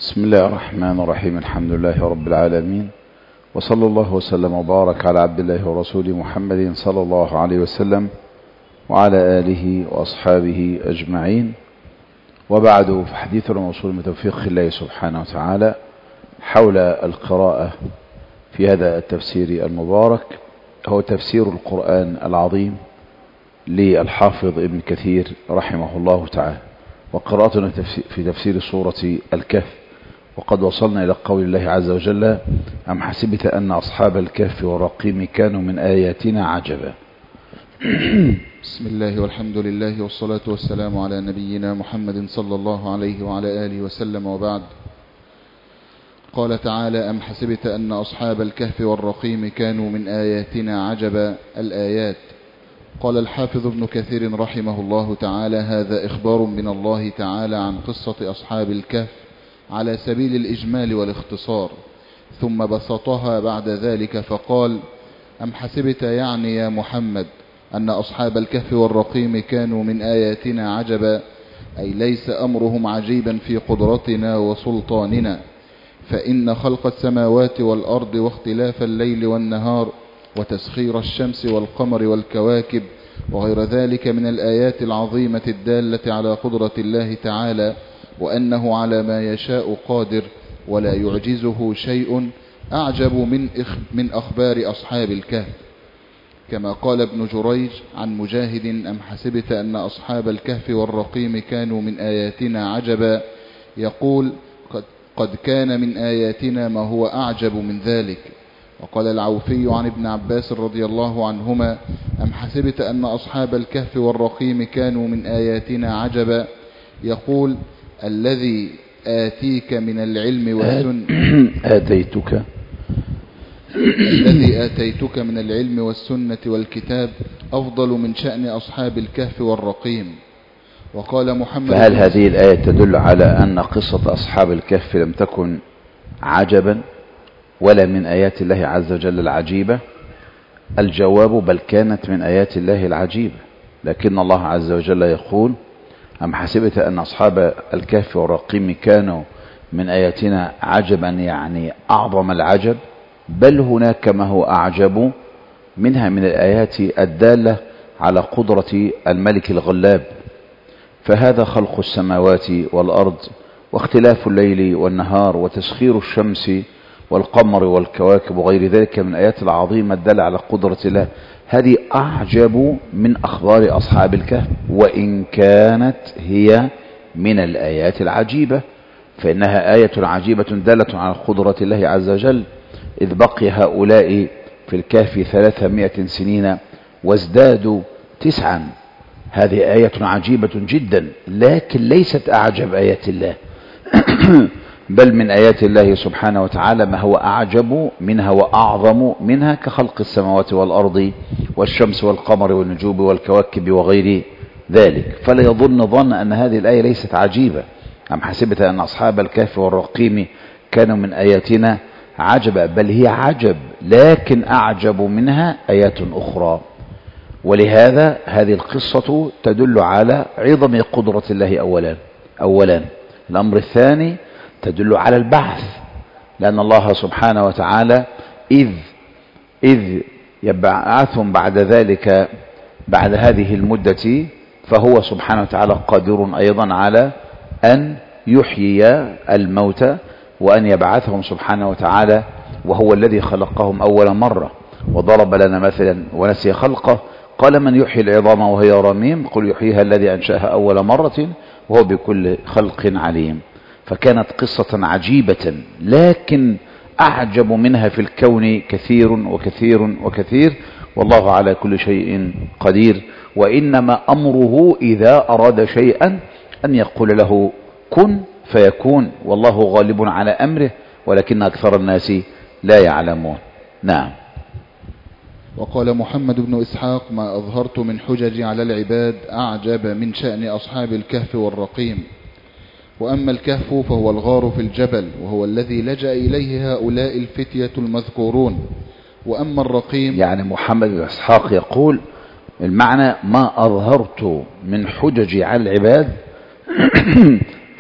بسم الله الرحمن الرحيم. الحمد لله رب العالمين، وصلى الله وسلم وبارك على عبد الله ورسوله محمد صلى الله عليه وسلم وعلى آله وأصحابه أجمعين. وبعد، فحديثنا موصول من توفيق الله سبحانه وتعالى حول القراءة في هذا التفسير المبارك، هو تفسير القرآن العظيم للحافظ ابن كثير رحمه الله تعالى، وقراءتنا في تفسير سورة الكهف. وقد وصلنا إلى قول الله عز وجل: أم حسبت أن أصحاب الكهف والرقيم كانوا من آياتنا عجبا. بسم الله والحمد لله والصلاة والسلام على نبينا محمد صلى الله عليه وعلى آله وسلم، وبعد. قال تعالى: أم حسبت أن أصحاب الكهف والرقيم كانوا من آياتنا عجبا. الآيات. قال الحافظ ابن كثير رحمه الله تعالى: هذا إخبار من الله تعالى عن قصة أصحاب الكهف على سبيل الإجمال والاختصار، ثم بسطها بعد ذلك فقال: أم حسبت يعني يا محمد أن أصحاب الكهف والرقيم كانوا من آياتنا عجبا، أي ليس أمرهم عجيبا في قدرتنا وسلطاننا، فإن خلق السماوات والأرض واختلاف الليل والنهار وتسخير الشمس والقمر والكواكب وغير ذلك من الآيات العظيمة الدالة على قدرة الله تعالى، وأنه على ما يشاء قادر ولا يعجزه شيء، أعجب من أخبار أصحاب الكهف. كما قال ابن جريج عن مجاهد: أم حسبت أن أصحاب الكهف والرقيم كانوا من آياتنا عجبا، يقول: قد كان من آياتنا ما هو أعجب من ذلك. وقال العوفي عن ابن عباس رضي الله عنهما: أم حسبت أن أصحاب الكهف والرقيم كانوا من آياتنا عجبا، يقول: الذي آتيك من العلم والسنة الذي آتيتك من العلم والسنة والكتاب أفضل من شأن أصحاب الكهف والرقيم. وقال محمد: فهل هذه الآية تدل على أن قصة أصحاب الكهف لم تكن عجبا ولا من آيات الله عز وجل العجيبة؟ الجواب: بل كانت من آيات الله العجيبة، لكن الله عز وجل يقول: أم حسبت أن أصحاب الكهف والرقيم كانوا من آياتنا عجبا، يعني أعظم العجب، بل هناك ما هو أعجب منها من الآيات الدالة على قدرة الملك الغلاب. فهذا خلق السماوات والأرض واختلاف الليل والنهار وتسخير الشمس والقمر والكواكب وغير ذلك من الآيات العظيمة الدالة على قدرة الله، هذه أعجب من أخبار أصحاب الكهف، وإن كانت هي من الآيات العجيبة، فإنها آية عجيبة دالة على قدرة الله عز وجل. إذ بقي هؤلاء في الكهف 300 سنين وازدادوا 9، هذه آية عجيبة جدا، لكن ليست أعجب آيات الله بل من آيات الله سبحانه وتعالى ما هو أعجب منها وأعظم منها، كخلق السماوات والأرض والشمس والقمر والنجوم والكواكب وغير ذلك. فلا يظن ظن أن هذه الآية ليست عجيبة. أم حسبت أن أصحاب الكهف والرقيم كانوا من آياتنا عجبا، بل هي عجب، لكن أعجب منها آيات أخرى. ولهذا هذه القصة تدل على عظم قدرة الله أولا. الأمر الثاني تدل على البعث، لأن الله سبحانه وتعالى إذ يبعثهم بعد ذلك بعد هذه المدة، فهو سبحانه وتعالى قادر أيضا على أن يحيي الموتى وأن يبعثهم سبحانه وتعالى، وهو الذي خلقهم أول مرة وضرب لنا مثلا ونسي خلقه، قال: من يحيي العظام وهي رميم، قل يحييها الذي أنشأها أول مرة وهو بكل خلق عليم. فكانت قصة عجيبة، لكن أعجب منها في الكون كثير وكثير وكثير، والله على كل شيء قدير. وإنما أمره إذا أراد شيئا أن يقول له كن فيكون، والله غالب على أمره ولكن أكثر الناس لا يعلمون. نعم. وقال محمد بن إسحاق: ما أظهرت من حجج على العباد أعجب من شأن أصحاب الكهف والرقيم. وأما الكهف فهو الغار في الجبل، وهو الذي لجأ إليه هؤلاء الفتية المذكورون. وأما الرقيم، يعني محمد بن إسحاق يقول المعنى: ما أظهرت من حجج على العباد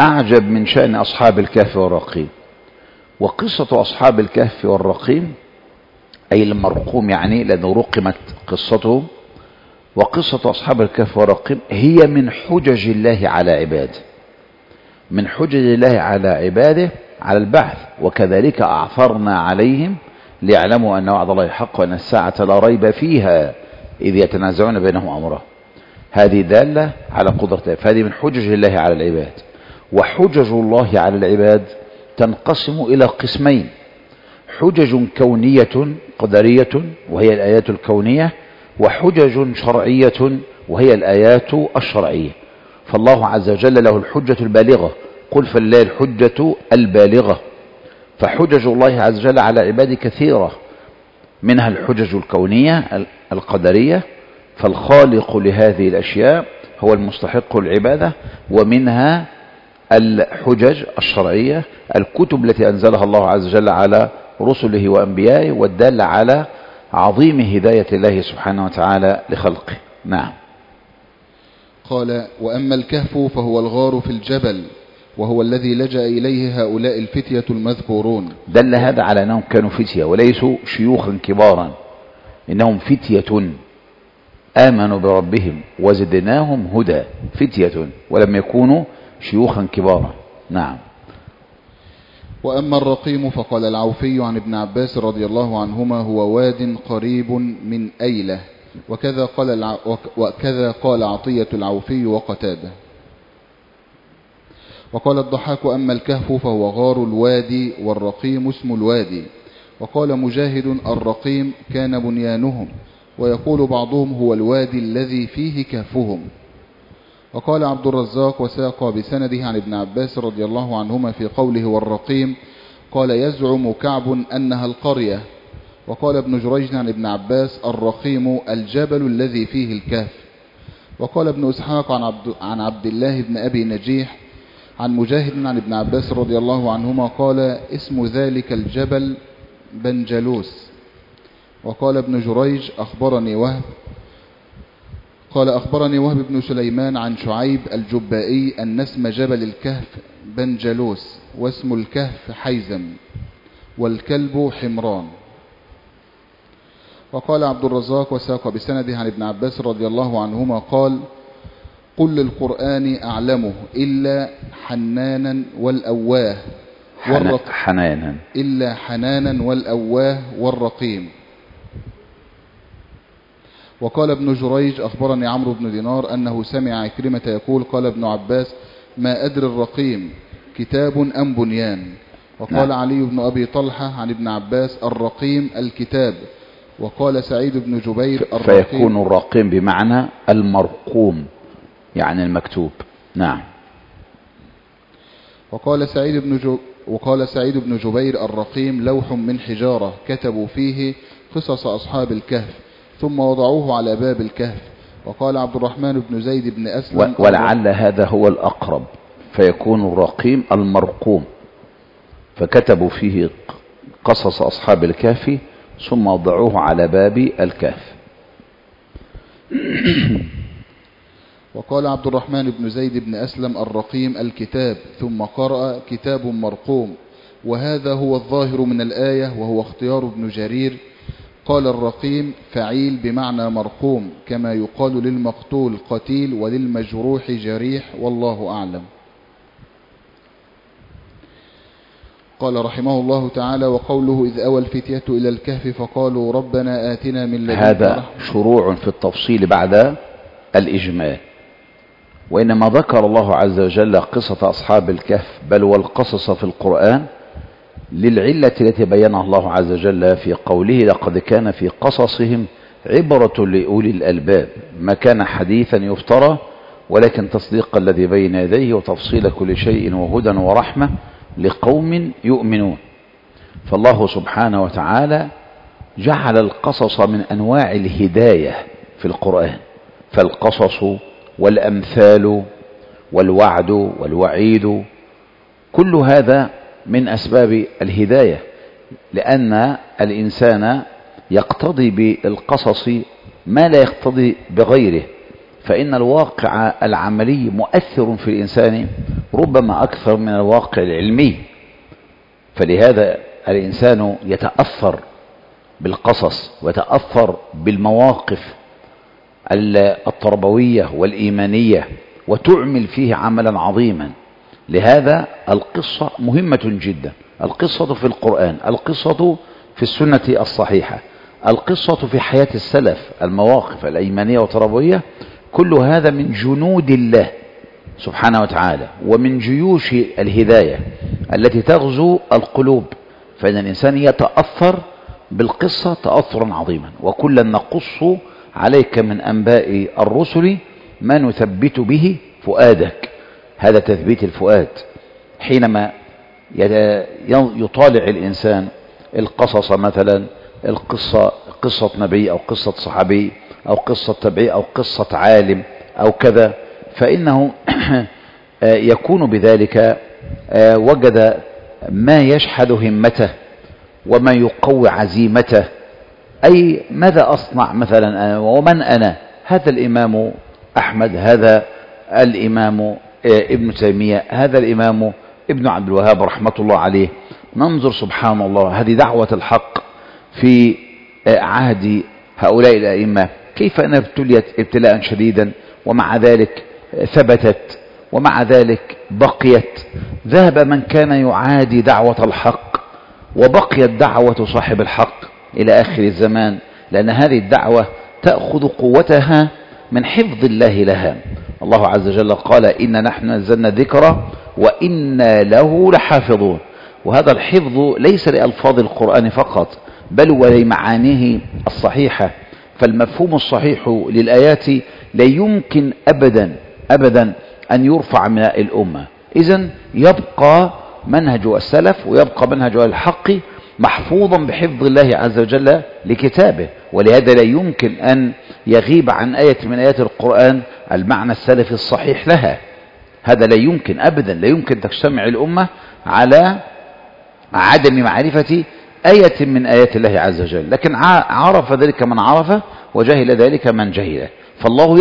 أعجب من شأن أصحاب الكهف والرقيم. وقصة أصحاب الكهف والرقيم أي المرقوم يعني لأنه رقمت قصتهم، وقصة أصحاب الكهف والرقيم هي من حجج الله على عباده، من حجج الله على عباده على البعث. وكذلك أعثرنا عليهم ليعلموا أن وعد الله حق وأن الساعة لا ريب فيها إذ يتنازعون بينهم أمرهم. هذه دالة على قدرة الله، فهذه من حجج الله على العباد. وحجج الله على العباد تنقسم إلى قسمين: حجج كونية قدرية وهي الآيات الكونية، وحجج شرعية وهي الآيات الشرعية. فالله عز وجل له الحجة البالغة، قل فلله الحجة البالغة. فحجج الله عز وجل على عباده كثيرة، منها الحجج الكونية القدرية، فالخالق لهذه الأشياء هو المستحق العبادة، ومنها الحجج الشرعية، الكتب التي أنزلها الله عز وجل على رسله وأنبيائه، والدالة على عظيم هداية الله سبحانه وتعالى لخلقه. نعم. قال: وأما الكهف فهو الغار في الجبل، وهو الذي لجأ إليه هؤلاء الفتية المذكورون. دل هذا على أنهم كانوا فتية وليسوا شيوخا كبارا، إنهم فتية آمنوا بربهم وزدناهم هدى، فتية ولم يكونوا شيوخا كبارا. نعم. وأما الرقيم فقال العوفي عن ابن عباس رضي الله عنهما: هو واد قريب من أيلة، وكذا قال عطية العوفي وقتاده. وقال الضحاك: أما الكهف فهو غار الوادي، والرقيم اسم الوادي. وقال مجاهد: الرقيم كان بنيانهم، ويقول بعضهم هو الوادي الذي فيه كهفهم. وقال عبد الرزاق وساق بسنده عن ابن عباس رضي الله عنهما في قوله والرقيم، قال: يزعم كعب أنها القرية. وقال ابن جريج عن ابن عباس: الرقيم الجبل الذي فيه الكهف. وقال ابن إسحاق عن عبد الله بن أبي نجيح عن مجاهد عن ابن عباس رضي الله عنهما قال: اسم ذلك الجبل بنجلوس. وقال ابن جريج: أخبرني وهب بن سليمان عن شعيب الجبائي أن اسم جبل الكهف بنجلوس، واسم الكهف حيزم، والكلب حمران. وقال عبد الرزاق وساق بسنده عن ابن عباس رضي الله عنهما قال: قل للقرآن أعلمه إلا حنانا والأواه إلا حنانا والأواه والرقيم. وقال ابن جريج: أخبرني عمرو بن دينار أنه سمع عكرمة يقول: قال ابن عباس: ما أدري الرقيم كتاب أم بنيان. وقال علي بن أبي طلحة عن ابن عباس: الرقيم الكتاب. وقال سعيد بن جبير: الرقيم. فيكون الرقيم بمعنى المرقوم يعني المكتوب. نعم. وقال سعيد بن جبير: الرقيم لوح من حجارة كتبوا فيه قصص أصحاب الكهف ثم وضعوه على باب الكهف. وقال عبد الرحمن بن زيد بن أسلم: ولعل هذا هو الأقرب، فيكون الرقيم المرقوم، فكتبوا فيه قصص أصحاب الكهف ثم وضعوه على باب الكهف. وقال عبد الرحمن بن زيد بن أسلم: الرقيم الكتاب، ثم قرأ: كتاب مرقوم. وهذا هو الظاهر من الآية، وهو اختيار ابن جرير. قال: الرقيم فعيل بمعنى مرقوم، كما يقال للمقتول قتيل وللمجروح جريح، والله أعلم. قال رحمه الله تعالى: وقوله: إذ أوى الفتية إلى الكهف فقالوا ربنا آتنا من لدنك. هذا شروع في التفصيل بعد الإجمال، وإنما ذكر الله عز وجل قصة أصحاب الكهف بل والقصص في القرآن للعلة التي بينها الله عز وجل في قوله: لقد كان في قصصهم عبرة لأولي الألباب ما كان حديثا يفترى ولكن تصديق الذي بين يديه وتفصيل كل شيء وهدى ورحمة لقوم يؤمنون. فالله سبحانه وتعالى جعل القصص من أنواع الهداية في القرآن، فالقصص والأمثال والوعد والوعيد كل هذا من أسباب الهداية، لأن الإنسان يقتضي بالقصص ما لا يقتضي بغيره، فإن الواقع العملي مؤثر في الإنسان ربما أكثر من الواقع العلمي. فلهذا الإنسان يتأثر بالقصص ويتأثر بالمواقف التربوية والإيمانية وتعمل فيه عملا عظيما. لهذا القصة مهمة جدا. القصة في القرآن، القصة في السنة الصحيحة، القصة في حياة السلف، المواقف الإيمانية والتربوية، كل هذا من جنود الله سبحانه وتعالى ومن جيوش الهداية التي تغزو القلوب. فإن الإنسان يتأثر بالقصة تأثرا عظيما. وكلا نقص عليك من أنباء الرسل ما نثبت به فؤادك. هذا تثبيت الفؤاد. حينما يطالع الإنسان القصص، مثلا قصة نبي أو قصة صحابي أو قصة تبعي أو قصة عالم أو كذا، فإنه يكون بذلك وجد ما يشحذ همته وما يقوي عزيمته. أي ماذا أصنع مثلا أنا ومن أنا؟ هذا الإمام أحمد، هذا الإمام ابن تيمية، هذا الإمام ابن عبد الوهاب رحمة الله عليه. ننظر سبحان الله، هذه دعوة الحق في عهد هؤلاء الأئمة، كيف أنها ابتليت ابتلاء شديدا ومع ذلك ثبتت ومع ذلك بقيت. ذهب من كان يعادي دعوة الحق وبقيت دعوة صاحب الحق إلى آخر الزمان، لأن هذه الدعوة تأخذ قوتها من حفظ الله لها. الله عز وجل قال إن نحن نزلنا الذكر وإنا له لحافظون. وهذا الحفظ ليس لألفاظ القرآن فقط بل ولمعانيه الصحيحة. فالمفهوم الصحيح للآيات لا يمكن أبدا أن يرفع من الأمة. إذن يبقى منهج السلف ويبقى منهج الحق محفوظا بحفظ الله عز وجل لكتابه. ولهذا لا يمكن أن يغيب عن آية من آيات القرآن المعنى السلفي الصحيح لها. هذا لا يمكن أبدا. لا يمكن تجتمع الأمة على عدم معرفة آية من آيات الله عز وجل، لكن عرف ذلك من عرف وجهل ذلك من جهله. فالله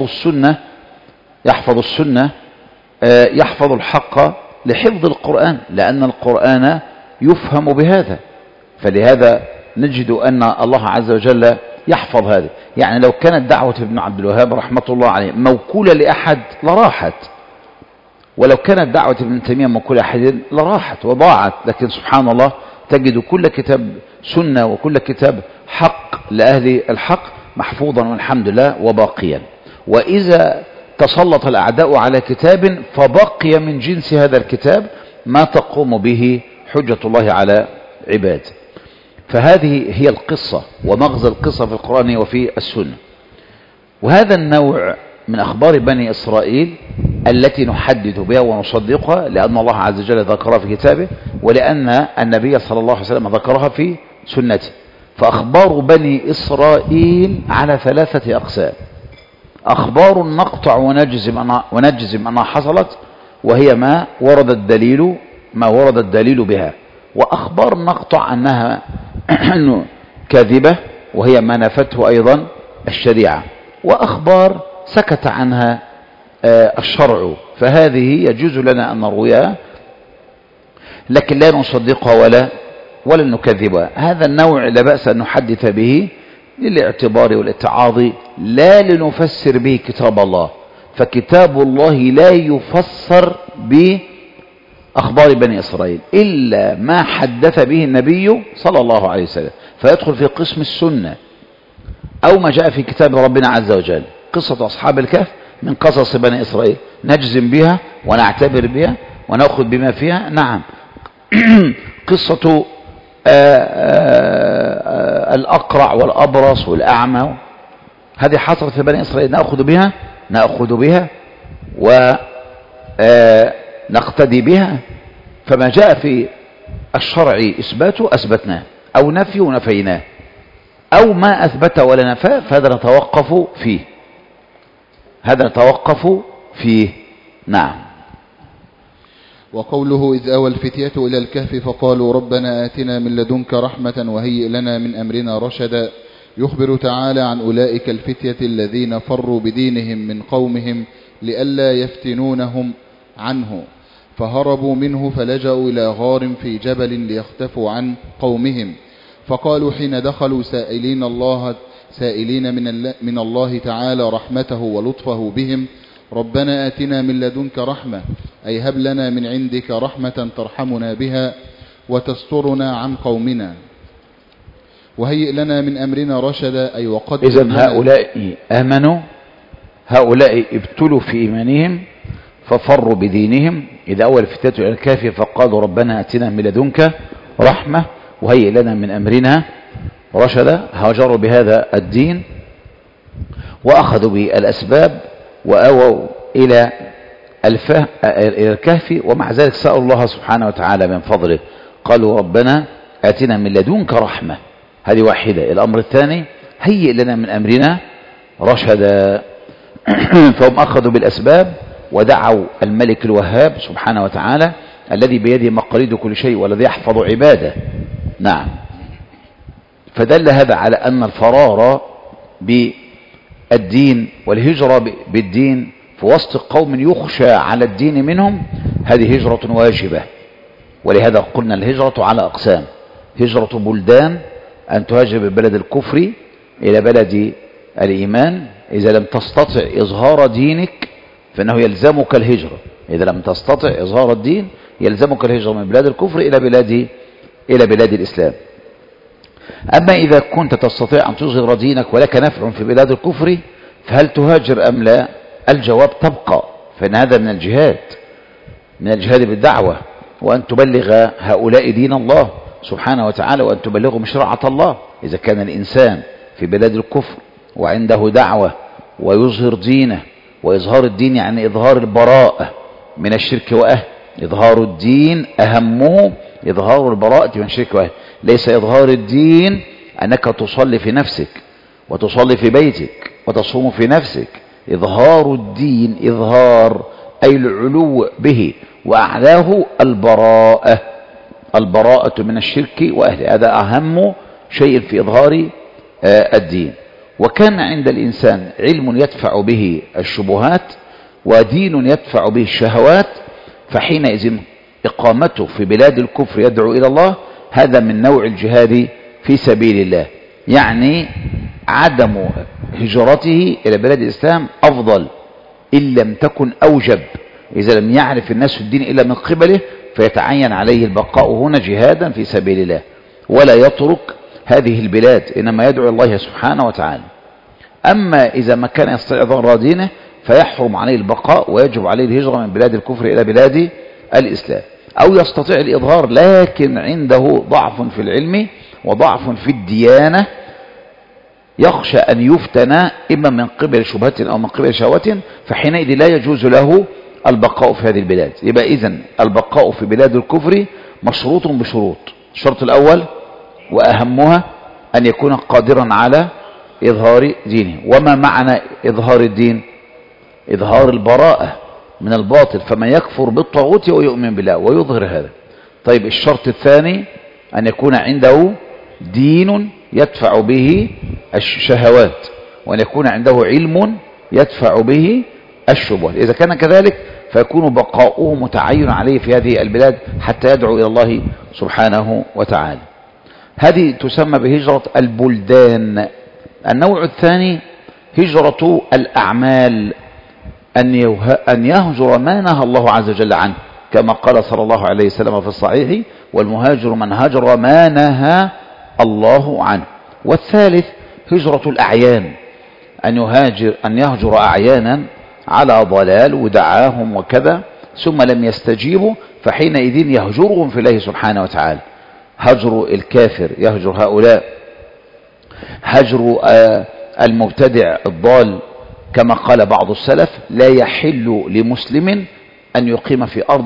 يحفظ السنة يحفظ الحق لحفظ القرآن، لأن القرآن يفهم بهذا. فلهذا نجد أن الله عز وجل يحفظ هذا. يعني لو كانت دعوة ابن عبد الوهاب رحمة الله عليه موكولة لأحد لراحت، ولو كانت دعوة ابن تيمية موكولة لأحد لراحت وضاعت. لكن سبحان الله تجد كل كتاب سنة وكل كتاب حق لأهل الحق محفوظا والحمد لله وباقيا. وإذا تسلط الأعداء على كتاب فبقي من جنس هذا الكتاب ما تقوم به حجة الله على عباده. فهذه هي القصة ومغزى القصة في القرآن وفي السنة. وهذا النوع من أخبار بني إسرائيل التي نحدث بها ونصدقها لأن الله عز وجل ذكرها في كتابه ولأن النبي صلى الله عليه وسلم ذكرها في سنته. فأخبار بني إسرائيل على 3 أقسام: أخبار نقطع ونجزم أنها حصلت وهي ما ورد الدليل بها، وأخبار نقطع أنها كاذبة وهي ما نفته أيضا الشريعة، وأخبار سكت عنها الشرع، فهذه يجوز لنا أن نرويها لكن لا نصدقها ولا نكذبها. هذا النوع لا بأس أن نحدث به للاعتبار والاتعاظ لا لنفسر به كتاب الله. فكتاب الله لا يفسر بأخبار بني إسرائيل إلا ما حدث به النبي صلى الله عليه وسلم، فيدخل في قسم السنة أو ما جاء في كتاب ربنا عز وجل. قصة أصحاب الكهف من قصص بني إسرائيل نجزم بها ونعتبر بها ونأخذ بما فيها، نعم. قصة الأقرع والأبرص والأعمى هذه حصلت في بني إسرائيل، نأخذ بها ونقتدي بها. فما جاء في الشرع إثباته أثبتناه أو نفيه نفيناه، أو ما أثبت ولا نفاه فهذا نتوقف فيه. نعم. وقوله إذ أوى الفتية إلى الكهف فقالوا ربنا آتنا من لدنك رحمة وهيئ لنا من أمرنا رشدا، يخبر تعالى عن أولئك الفتية الذين فروا بدينهم من قومهم لئلا يفتنونهم عنه، فهربوا منه فلجأوا إلى غار في جبل ليختفوا عن قومهم. فقالوا حين دخلوا سائلين من الله تعالى رحمته ولطفه بهم: ربنا آتنا من لدنك رحمة، أي هب لنا من عندك رحمة ترحمنا بها وتسترنا عن قومنا، وهيئ لنا من أمرنا رشدا، أي وقدر إذن هؤلاء آمنوا، هؤلاء ابتلوا في إيمانهم ففروا بدينهم. إذا أول فتاة إلى الكافر فقالوا ربنا آتنا من لدنك رحمة وهيئ لنا من أمرنا رشدا، هاجروا بهذا الدين وأخذوا بالأسباب وأووا إلى الكهف، ومع ذلك سألوا الله سبحانه وتعالى من فضله، قالوا ربنا آتنا من لدنك رحمة، هذه واحدة. الأمر الثاني هيئ لنا من أمرنا رشدا. فهم أخذوا بالأسباب ودعوا الملك الوهاب سبحانه وتعالى الذي بيده مقاليد كل شيء والذي يحفظ عباده. نعم. فدل هذا على أن الفرار بالدين والهجرة بالدين في وسط قوم يخشى على الدين منهم هذه هجرة واجبة. ولهذا قلنا الهجرة على أقسام: هجرة بلدان، أن تهاجر من بلد الكفر إلى بلد الإيمان. إذا لم تستطع إظهار دينك فإنه يلزمك الهجرة. إذا لم تستطع إظهار الدين يلزمك الهجرة من بلاد الكفر إلى بلاد الإسلام. أما إذا كنت تستطيع أن تظهر دينك ولك نفع في بلاد الكفر فهل تهاجر أم لا؟ الجواب تبقى، فإن هذا من الجهاد بالدعوة، وأن تبلغ هؤلاء دين الله سبحانه وتعالى، وأن تبلغهم شرعة الله. إذا كان الإنسان في بلاد الكفر وعنده دعوة ويظهر دينه، وإظهار الدين يعني إظهار البراءة من الشرك وأهل. إظهار الدين أهمه إظهار البراءة من الشرك وأهل، ليس إظهار الدين أنك تصلي في نفسك وتصلي في بيتك وتصوم في نفسك. إظهار الدين إظهار أي العلو به، وأعلاه البراءة من الشرك وأهله. هذا أهم شيء في إظهار الدين. وكان عند الإنسان علم يدفع به الشبهات ودين يدفع به الشهوات، فحينئذ إقامته في بلاد الكفر يدعو إلى الله، هذا من نوع الجهاد في سبيل الله. يعني عدم هجرته إلى بلاد الإسلام أفضل إن لم تكن أوجب. إذا لم يعرف الناس الدين إلا من قبله فيتعين عليه البقاء هنا جهادا في سبيل الله، ولا يترك هذه البلاد، إنما يدعو الله سبحانه وتعالى. أما إذا ما كان يستطيع إظهار دينه فيحرم عليه البقاء ويجب عليه الهجرة من بلاد الكفر إلى بلاد الإسلام. أو يستطيع الإظهار لكن عنده ضعف في العلم وضعف في الديانة، يخشى أن يفتن إما من قبل شبهة أو من قبل شهوة، فحينئذ لا يجوز له البقاء في هذه البلاد. يبقى إذن البقاء في بلاد الكفر مشروط بشروط. الشرط الأول وأهمها أن يكون قادرا على إظهار دينه. وما معنى إظهار الدين؟ إظهار البراءة من الباطل، فمن يكفر بالطاغوت ويؤمن بالله ويظهر هذا. طيب الشرط الثاني أن يكون عنده دين يدفع به الشهوات، وأن يكون عنده علم يدفع به الشبهات. إذا كان كذلك فيكون بقاؤه متعين عليه في هذه البلاد حتى يدعو إلى الله سبحانه وتعالى. هذه تسمى بهجرة البلدان. النوع الثاني هجرة الأعمال، أن يهجر ما نهى الله عز وجل عنه، كما قال صلى الله عليه وسلم في الصحيح: والمهاجر من هجر ما نهى الله عنه. والثالث هجرة الأعيان، أن يهجر أعيانا على ضلال ودعاهم وكذا ثم لم يستجيبوا، فحينئذ يهجرهم في الله سبحانه وتعالى. هجر الكافر يهجر هؤلاء، هجر المبتدع الضال، كما قال بعض السلف: لا يحل لمسلم أن يقيم في أرض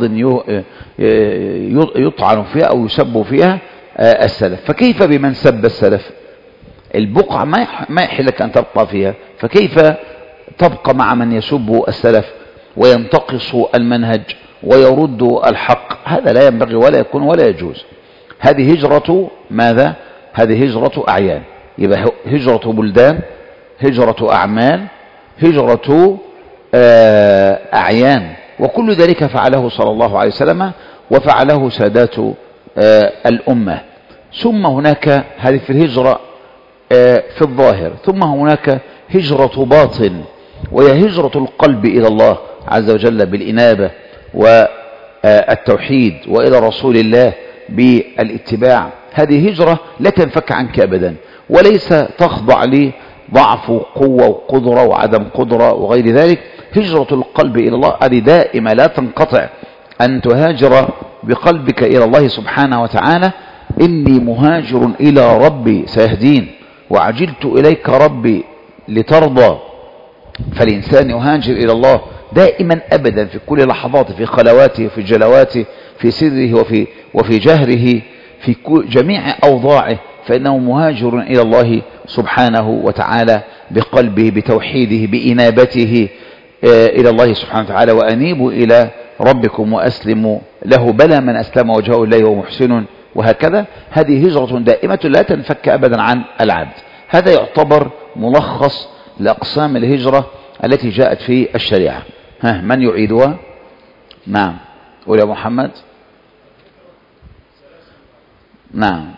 يطعن فيها أو يسب فيها السلف. فكيف بمن سب السلف؟ البقعة ما يحلك أن تبقى فيها، فكيف تبقى مع من يسب السلف وينتقص المنهج ويرد الحق؟ هذا لا ينبغي ولا يكون ولا يجوز. هذه هجرة ماذا؟ هذه هجرة أعيان. يبقى هجرة بلدان، هجرة أعمال، هجرة أعيان، وكل ذلك فعله صلى الله عليه وسلم وفعله سادات الأمة. ثم هناك هذه في الهجرة في الظاهر، ثم هناك هجرة باطن، وهي هجرة القلب إلى الله عز وجل بالإنابة والتوحيد، وإلى رسول الله بالاتباع. هذه هجرة لا تنفك عنك أبدا، وليس تخضع لضعف وقوة وقدرة وعدم قدرة وغير ذلك. هجرة القلب إلى الله هذه دائمة لا تنقطع، أن تهاجر بقلبك إلى الله سبحانه وتعالى. إني مهاجر إلى ربي سيهدين وعجلت إليك ربي لترضى. فالإنسان يهاجر إلى الله دائما أبدا في كل لحظاته، في خلواته وفي جلواته، في سره وفي جهره، في جميع أوضاعه، فإنه مهاجر إلى الله سبحانه وتعالى بقلبه، بتوحيده، بإنابته إلى الله سبحانه وتعالى. وأنيبوا إلى ربكم وأسلموا له بلى من أسلم وجهه إليه ومحسن، وهكذا. هذه هجرة دائمة لا تنفك أبدا عن العبد. هذا يعتبر ملخص لأقسام الهجرة التي جاءت في الشريعة. من يعيدها؟ نعم، قول يا محمد. نعم،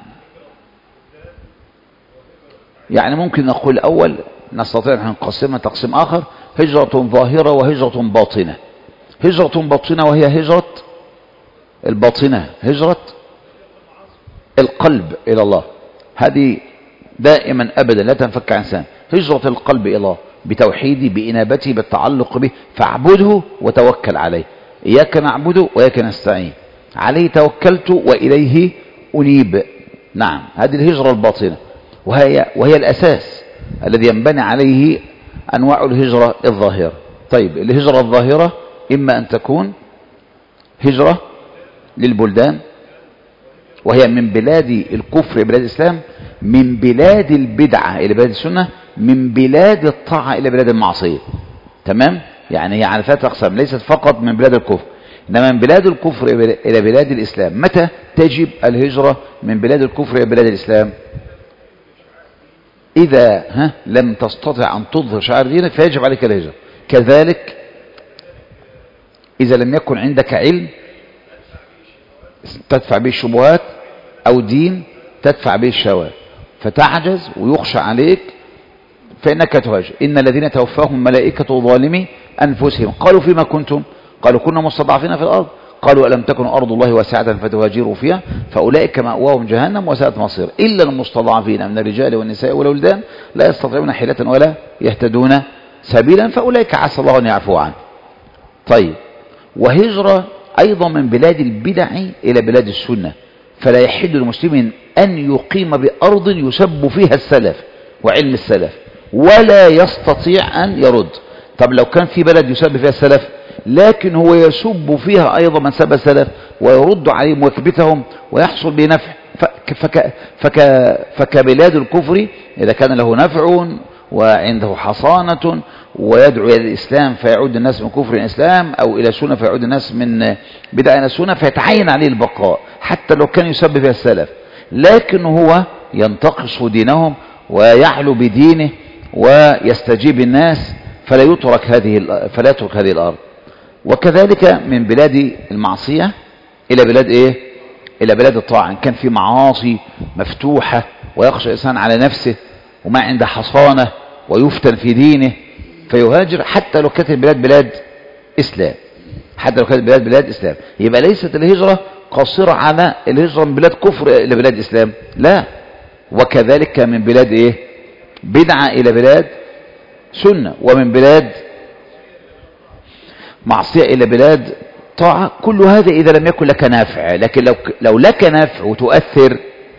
يعني ممكن نقول الأول نستطيع أن نقسمها تقسيم آخر: هجرة ظاهرة وهجرة باطنة. هجرة باطنة وهي هجرة الباطنة، هجرة القلب إلى الله، هذه دائما أبدا لا تنفك عن إنسان. هجرة القلب إلى الله بتوحيده، بإنابته، بالتعلق به، فاعبده وتوكل عليه. إياك نعبد وإياك نستعين، عليه توكلت وإليه أنيب. نعم، هذه الهجرة الباطنة، وهي الأساس الذي ينبني عليه أنواع الهجرة الظاهرة. طيب، الهجرة الظاهرة إما أن تكون هجرة للبلدان، وهي من بلاد الكفر إلى بلاد الإسلام، من بلاد البدعة إلى بلاد السنة، من بلاد الطاعة إلى بلاد المعصية. تمام؟ يعني هي على ثلاثة أقسام، ليست فقط من بلاد الكفر، إنما من بلاد الكفر إلى بلاد الإسلام. متى تجب الهجرة من بلاد الكفر إلى بلاد الإسلام؟ إذا لم تستطع أن تظهر شعائر دينك فيجب عليك الهجرة. كذلك إذا لم يكن عندك علم تدفع به الشبهات، أو دين تدفع به الشهوات، فتعجز ويخشى عليك فإنك تهاجر. إن الذين توفاهم ملائكة ظالمي أنفسهم قالوا فيما كنتم؟ قالوا كنا مستضعفين في الأرض. قالوا ألم تكن أرض الله واسعة فتهاجروا فيها فأولئك مأواهم جهنم وساءت مصير إلا المستضعفين من الرجال والنساء والولدان لا يستطيعون حيلة ولا يهتدون سبيلا فأولئك عسى الله أن يعفو عنه. طيب، وهجرة أيضا من بلاد البدع إلى بلاد السنة، فلا يحل للمسلم أن يقيم بأرض يسب فيها السلف وعلم السلف ولا يستطيع أن يرد. طب لو كان في بلد يسب فيها السلف لكن هو يسب فيها أيضا من سب السلف ويرد عليهم ويثبتهم ويحصل بنفع، فكبلاد الكفر إذا كان له نفع وعنده حصانة ويدعو إلى الإسلام فيعود الناس من كفر الإسلام، أو إلى سنة فيعود الناس من بدع إلى سنة، فيتعين عليه البقاء حتى لو كان يسب فيها السلف، لكن هو ينتقص دينهم ويحلو بدينه ويستجيب الناس فلا يترك هذه الأرض. وكذلك من بلاد المعصية إلى بلاد إيه؟ إلى بلاد الطاعة. إن كان في معاصي مفتوحة ويخشى الإنسان على نفسه وما عنده حصانة ويفتن في دينه فيهاجر حتى لو كانت البلاد بلاد إسلام، حتى لو كانت البلاد بلاد إسلام. يبقى ليست الهجرة قاصرة على الهجرة من بلاد كفر إلى بلاد إسلام، لا. وكذلك من بلاد إيه؟ بدعة إلى بلاد سنة، ومن بلاد معصية إلى بلاد طاعة. كل هذا إذا لم يكن لك نافع، لكن لو لك نافع وتؤثر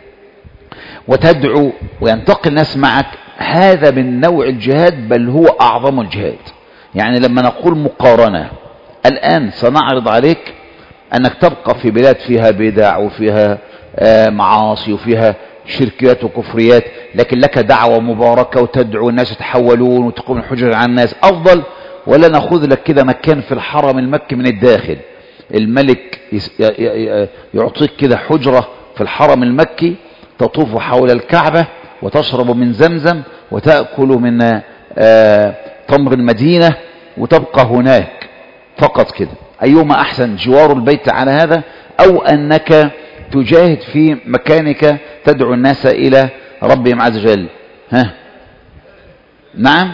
وتدعو وينتقل الناس معك، هذا من نوع الجهاد، بل هو أعظم الجهاد. يعني لما نقول مقارنة، الآن سنعرض عليك أنك تبقى في بلاد فيها بدع وفيها معاصي وفيها شركيات وكفريات، لكن لك دعوة مباركة وتدعو الناس يتحولون وتقوم الحجر عن الناس، أفضل ولا نأخذ لك كده مكان في الحرم المكي من الداخل، الملك يعطيك كده حجرة في الحرم المكي تطوف حول الكعبة وتشرب من زمزم وتأكل من تمر المدينة وتبقى هناك فقط كده، أيهما أحسن، جوار البيت على هذا أو أنك تجاهد في مكانك تدعو الناس إلى ربهم عز وجل؟ ها نعم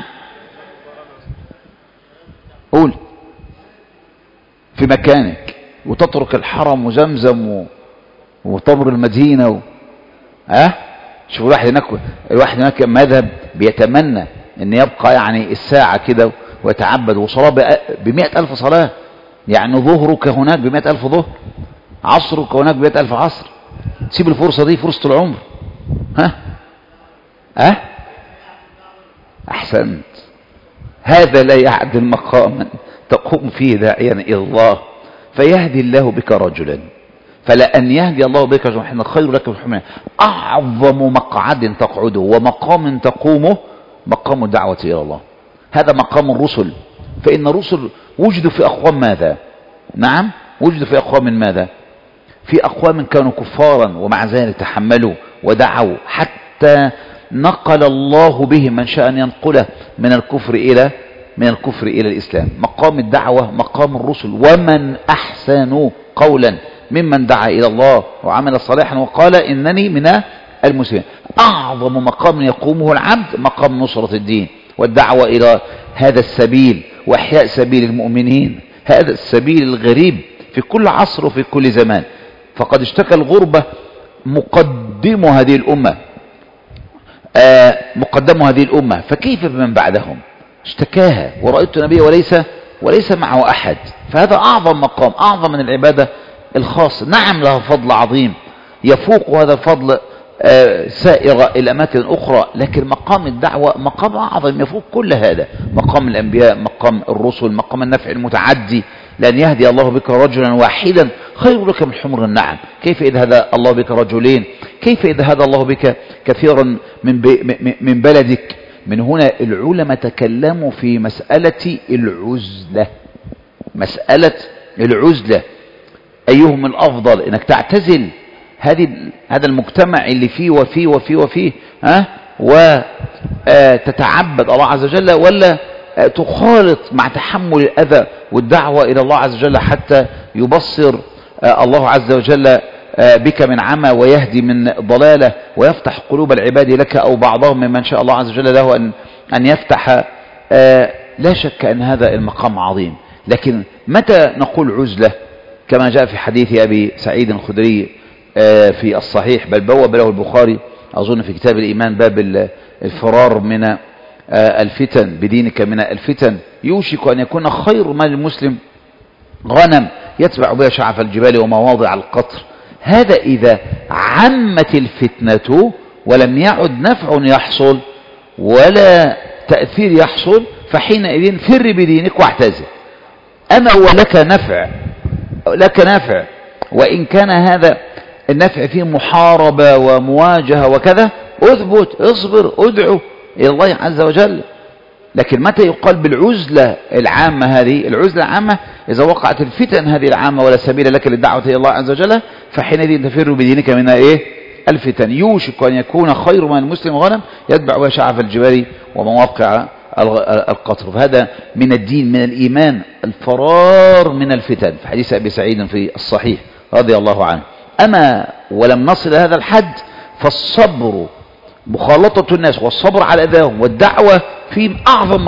قول. في مكانك وتترك الحرم وزمزم وتمر المدينة شوف الواحد هناك مذهب بيتمنى ان يبقى يعني الساعة كده ويتعبد، وصلاة ب100,000 صلاة، يعني ظهرك هناك ب100,000 ظهر، عصرك هناك ب100,000 عصر. تسيب الفرصة دي فرصة العمر. أحسنت. هذا لا يعدل مقاما تقوم فيه داعيا إلى الله فيهدي الله بك رجلا، فلأن يهدي الله بك رجلا خير لك من الحمى. أعظم مقعد تقعده ومقام تقومه مقام الدعوة إلى الله. هذا مقام الرسل، فإن الرسل وجدوا في أقوام ماذا؟ نعم وجدوا في أقوام ماذا؟ في أقوام كانوا كفارا ومع ذلك تحملوا ودعوا حتى نقل الله بهم من شاء أن ينقله من الكفر إلى الإسلام. مقام الدعوة مقام الرسل. ومن أحسن قولا ممن دعا إلى الله وعمل صالحا وقال إنني من المسلمين. أعظم مقام يقومه العبد مقام نصرة الدين والدعوة إلى هذا السبيل وإحياء سبيل المؤمنين، هذا السبيل الغريب في كل عصر وفي كل زمان. فقد اشتكى الغربة مقدم هذه الأمة فكيف بمن بعدهم؟ اشتكاها ورأيت النبي وليس معه أحد. فهذا أعظم مقام، أعظم من العبادة الخاصة. نعم لها فضل عظيم يفوق هذا الفضل سائر الأماكن الأخرى، لكن مقام الدعوة مقام أعظم يفوق كل هذا. مقام الأنبياء، مقام الرسل، مقام النفع المتعدي، لأن يهدي الله بك رجلا واحدا خير لك من حمر النعم. كيف إذا هدى الله بك رجلين؟ كيف إذا هدى الله بك كثيرا من بلدك؟ من هنا العلماء تكلموا في مسألة العزلة. أيهم الأفضل؟ إنك تعتزل هذا المجتمع اللي فيه وفيه وتتعبد الله عز وجل، ولا تخالط مع تحمل الأذى والدعوة إلى الله عز وجل حتى يبصر الله عز وجل بك من عمى ويهدي من ضلالة ويفتح قلوب العباد لك أو بعضهم ممن شاء الله عز وجل له أن يفتح. لا شك أن هذا المقام عظيم، لكن متى نقول عزلة؟ كما جاء في حديث أبي سعيد الخدري في الصحيح، بل بوب له البخاري أظن في كتاب الإيمان باب الفرار من الفتن بدينك من الفتن. يوشك أن يكون خير مال المسلم غنم يتبع بها شعف الجبال ومواضع القطر. هذا إذا عمت الفتنة ولم يعد نفع يحصل ولا تأثير يحصل، فحينئذ فر بدينك واعتزل. أما هو لك نفع وإن كان هذا النفع فيه محاربة ومواجهة وكذا، اثبت اصبر ادعو إلى الله عز وجل. لكن متى يقال بالعزلة العامة؟ هذه العزلة العامة إذا وقعت الفتن هذه العامة ولا سبيل لك للدعوة إلى الله عز وجل، فحينئذ تفر بدينك من الفتن. يوشك أن يكون خير من المسلم غنم يتبع بها شعف الجبال ومواقع القطر. فهذا من الدين من الإيمان الفرار من الفتن، في حديث أبي سعيد في الصحيح رضي الله عنه. أما ولم نصل هذا الحد فالصبر مخالطة الناس والصبر على أذاهم والدعوة في أعظم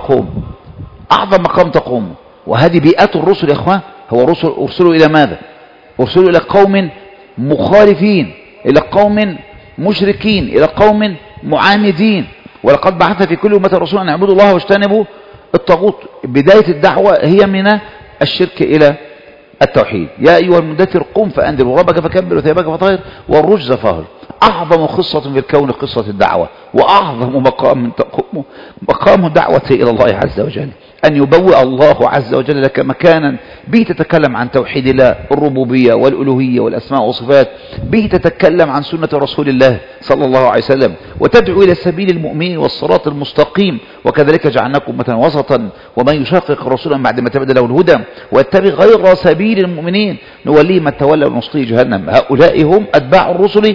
مقام تقوم. وهذه بيئات الرسل يا إخوان. هو الرسل أرسلوا إلى ماذا؟ أرسلوا إلى قوم مخالفين، إلى قوم مشركين، إلى قوم معاندين. ولقد بعث في كل أمة رسولا أن يعبدوا الله واجتنبوا الطاغوت. بداية الدعوة هي من الشرك إلى التوحيد. يا أيها المدثر قم فأنذر وربك فكبر وثيابك فطهر والرجز فاهجر. أعظم قصة في الكون قصة الدعوة، وأعظم مقام تقوم مقام الدعوة إلى الله عز وجل. أن يبوئ الله عز وجل لك مكانا به تتكلم عن توحيد الله، الربوبية والألوهية والأسماء والصفات، به تتكلم عن سنة رسول الله صلى الله عليه وسلم، وتدعو إلى سبيل المؤمنين والصراط المستقيم. وكذلك جعلناكم أمة وسطا ومن يشاقق رسولا بعد ما تبدل له الهدى ويتبع غير سبيل المؤمنين نوليه ما تولى ونصليه جهنم. هؤلاء هم أتباع الرسل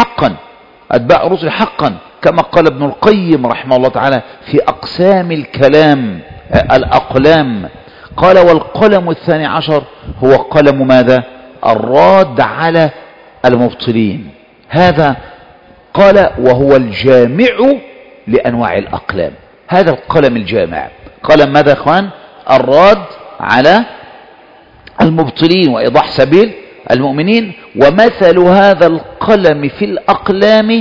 حقا، كما قال ابن القيم رحمه الله تعالى في أقسام الكلام الأقلام. قال والقلم الثاني عشر هو قلم ماذا؟ الراد على المبطلين. هذا قال وهو الجامع لأنواع الأقلام. هذا القلم الجامع. قلم ماذا يا اخوان؟ الراد على المبطلين وإيضاح سبيل المؤمنين. ومثل هذا القلم في الأقلام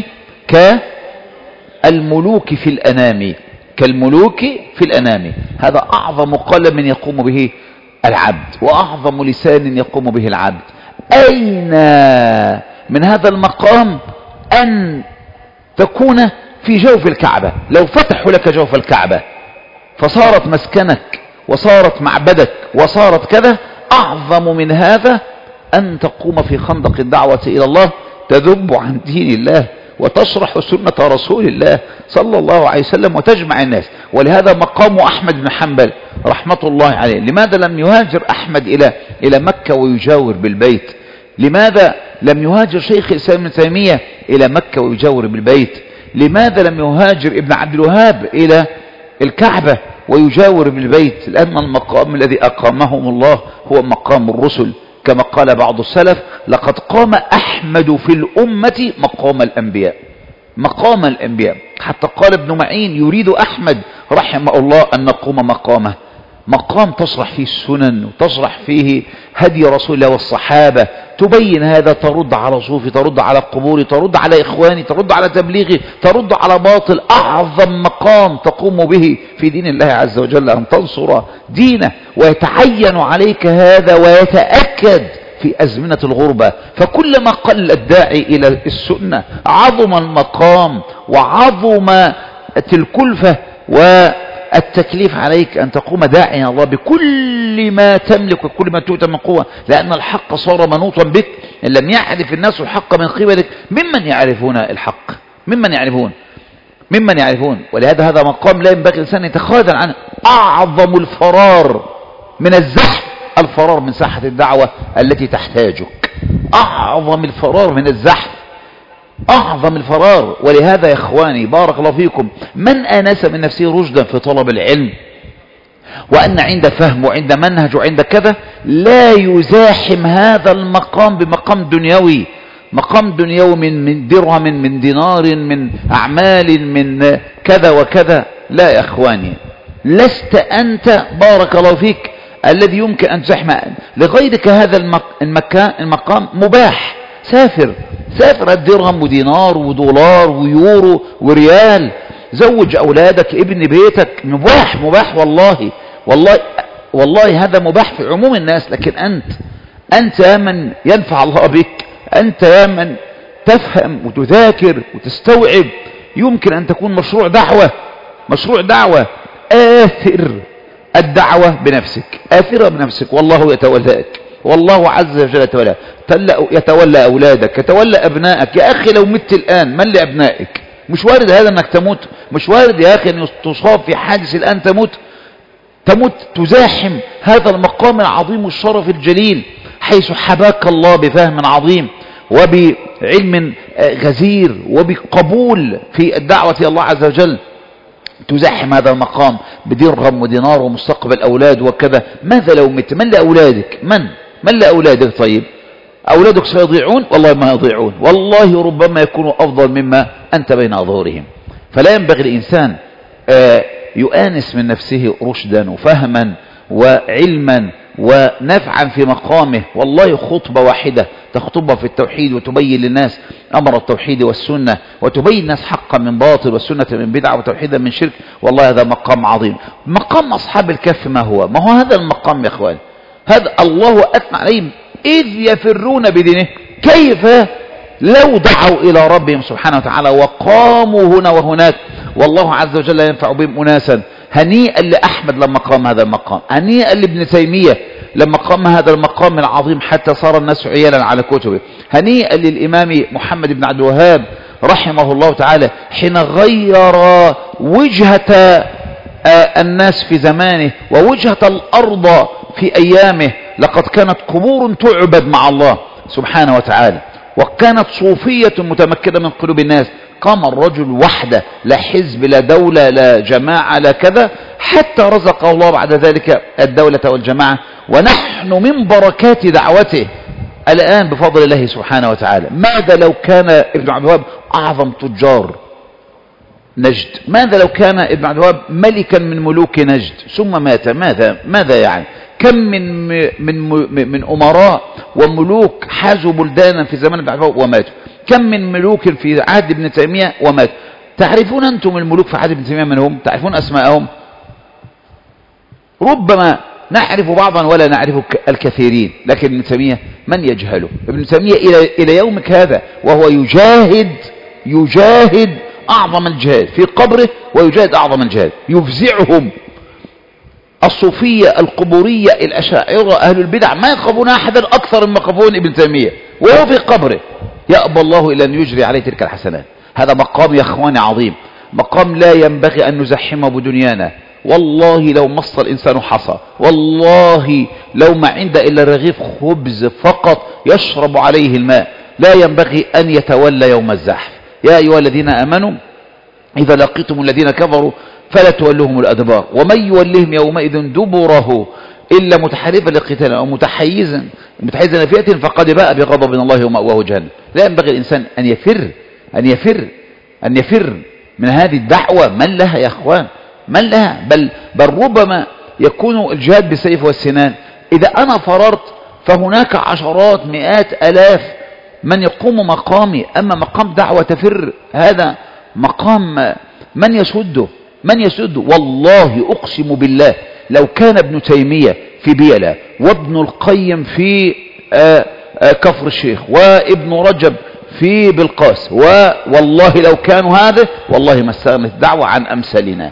كالملوك في الأنام. كالملوك في الأنام. هذا أعظم قلم يقوم به العبد وأعظم لسان يقوم به العبد. أين من هذا المقام أن تكون في جوف الكعبة؟ لو فتحوا لك جوف الكعبة فصارت مسكنك وصارت معبدك وصارت كذا، أعظم من هذا أن تقوم في خندق الدعوة إلى الله تذب عن دين الله وتشرح سنة رسول الله صلى الله عليه وسلم وتجمع الناس. ولهذا مقام أحمد بن حنبل رحمة الله عليه. لماذا لم يهاجر أحمد إلى مكة ويجاور بالبيت؟ لماذا لم يهاجر شيخ الإسلام ابن تيمية إلى مكة ويجاور بالبيت؟ لماذا لم يهاجر ابن عبد الوهاب إلى الكعبة ويجاور بالبيت؟ لأن المقام الذي أقامهم الله هو مقام الرسل، كما قال بعض السلف لقد قام أحمد في الأمة مقام الأنبياء. مقام الأنبياء. حتى قال ابن معين يريد أحمد رحمه الله أن نقوم مقامه، مقام تشرح فيه السنن وتشرح فيه هدي رسول الله والصحابة، تبين هذا، ترد على صوفي، ترد على قبوري، ترد على إخواني، ترد على تبليغي، ترد على باطل. أعظم مقام تقوم به في دين الله عز وجل أن تنصر دينه، ويتعين عليك هذا ويتأكد في أزمنة الغربة. فكلما قل الداعي إلى السنة عظم المقام وعظم الكلفة والتكليف عليك أن تقوم داعيا الله بكل ما تملك وكل ما تؤتى من قوة، لأن الحق صار منوطا بك. إن لم يعرف الناس الحق من قبلك ممن يعرفون الحق؟ ممن يعرفون. ولهذا هذا مقام لا ينبغي الإنسان يتخاذل عنه. أعظم الفرار من الزحف الفرار من ساحة الدعوة التي تحتاجك. أعظم الفرار من الزحف، أعظم الفرار. ولهذا يا إخواني بارك الله فيكم، من آنس من نفسه رشدا في طلب العلم وأن عند فهم وعند منهج وعند كذا لا يزاحم هذا المقام بمقام دنيوي، مقام دنيوي من درهم، من دينار، من أعمال، من كذا وكذا. لا يا إخواني، لست أنت بارك الله فيك الذي يمكن أن تزحم لغيرك. هذا المقام مباح. سافر الدرهم ودينار ودولار ويورو وريال، زوج أولادك، ابن بيتك، مباح والله هذا مباح في عموم الناس. لكن أنت يا من ينفع الله بك، أنت يا من تفهم وتذاكر وتستوعب، يمكن أن تكون مشروع دعوة. آثر الدعوة بنفسك، آثرها بنفسك، والله يتولاك، والله عز وجل يتولى أولادك، يتولى أبنائك. يا أخي لو مت الآن من لأبنائك؟ مش وارد هذا أنك تموت، مش وارد يا أخي أن تصاب في حادث الآن تموت تزاحم هذا المقام العظيم والشرف الجليل، حيث حباك الله بفهم عظيم وبعلم غزير وبقبول في الدعوة إلى الله عز وجل. تزاحم هذا المقام بدرهم ودينار ومستقبل أولاد وكذا. ماذا لو مت؟ من لأولادك؟ من لأولادك؟ طيب أولادك سيضيعون؟ والله ما يضيعون، والله ربما يكونوا أفضل مما أنت بين أظهرهم. فلا ينبغي الإنسان يؤانس من نفسه رشدا وفهما وعلما ونفعا في مقامه. والله خطبة واحدة تخطبها في التوحيد وتبين للناس أمر التوحيد والسنة، وتبين الناس حقا من باطل والسنة من بدعة وتوحيدا من شرك. والله هذا مقام عظيم. مقام أصحاب الكهف ما هو هذا المقام يا أخوان، هذا الله أثنى عليهم إذ يفرون بدينه. كيف لو دعوا إلى ربهم سبحانه وتعالى وقاموا هنا وهناك، والله عز وجل ينفع بهم أناسا. هنيئا لأحمد لما قام هذا المقام، هنيئا لابن تيمية لما قام هذا المقام العظيم حتى صار الناس عيالا على كتبه، هنيئا للإمام محمد بن عبد الوهاب رحمه الله تعالى حين غير وجهة الناس في زمانه ووجهة الأرض في أيامه. لقد كانت قبور تعبد مع الله سبحانه وتعالى، وكانت صوفية متمكنة من قلوب الناس. قام الرجل وحده، لا حزب لا دولة لا جماعة لا كذا، حتى رزقه الله بعد ذلك الدولة والجماعة، ونحن من بركات دعوته الآن بفضل الله سبحانه وتعالى. ماذا لو كان ابن عبد الوهاب أعظم تجار نجد؟ ماذا لو كان ابن عبد الوهاب ملكا من ملوك نجد ثم مات؟ ماذا يعني؟ كم من أمراء وملوك حازوا بلدانا في زمان ابن عبد الوهاب وماتوا، كم من ملوك في عهد ابن تيمية وماتوا. تعرفون أنتم الملوك في عهد ابن تيمية من هم؟ تعرفون أسماءهم؟ ربما نعرف بعضا ولا نعرف الكثيرين، لكن ابن تيمية من يجهله؟ ابن تيمية إلى يومك هذا وهو يجاهد أعظم الجهاد في قبره، ويجاهد أعظم الجهاد، يفزعهم الصوفية القبورية الأشاعرة أهل البدع ما يخافون أحدا أكثر مما يخافون ابن تيمية وهو في قبره. يأبى الله إلا أن يجري عليه تلك الحسنات. هذا مقام يا أخواني عظيم، مقام لا ينبغي أن نزحمه بدنيانا. والله لو مص الإنسان حصى، والله لو ما عنده إلا رغيف خبز فقط يشرب عليه الماء، لا ينبغي أن يتولى يوم الزحف. يا أيها الذين آمنوا إذا لقيتم الذين كفروا فلا تولوهم الأدبار ومن يولهم يومئذ دبره إلا متحرفا لقتال أو متحيزا لفئة فقد باء بغضب من الله ومأواه جهنم. لا ينبغي الإنسان أن يفر من هذه الدعوة. من لها يا أخوان؟ من لها؟ بل ربما يكون الجهاد بالسيف والسنان. إذا أنا فررت فهناك عشرات مئات ألاف من يقوم مقامي. أما مقام دعوة تفر، هذا مقام من يسده؟ والله أقسم بالله لو كان ابن تيمية في بيلة، وابن القيم في كفر الشيخ، وابن رجب في بالقاس، والله لو كانوا هذا والله ما استغنت الدعوة عن أمثالنا،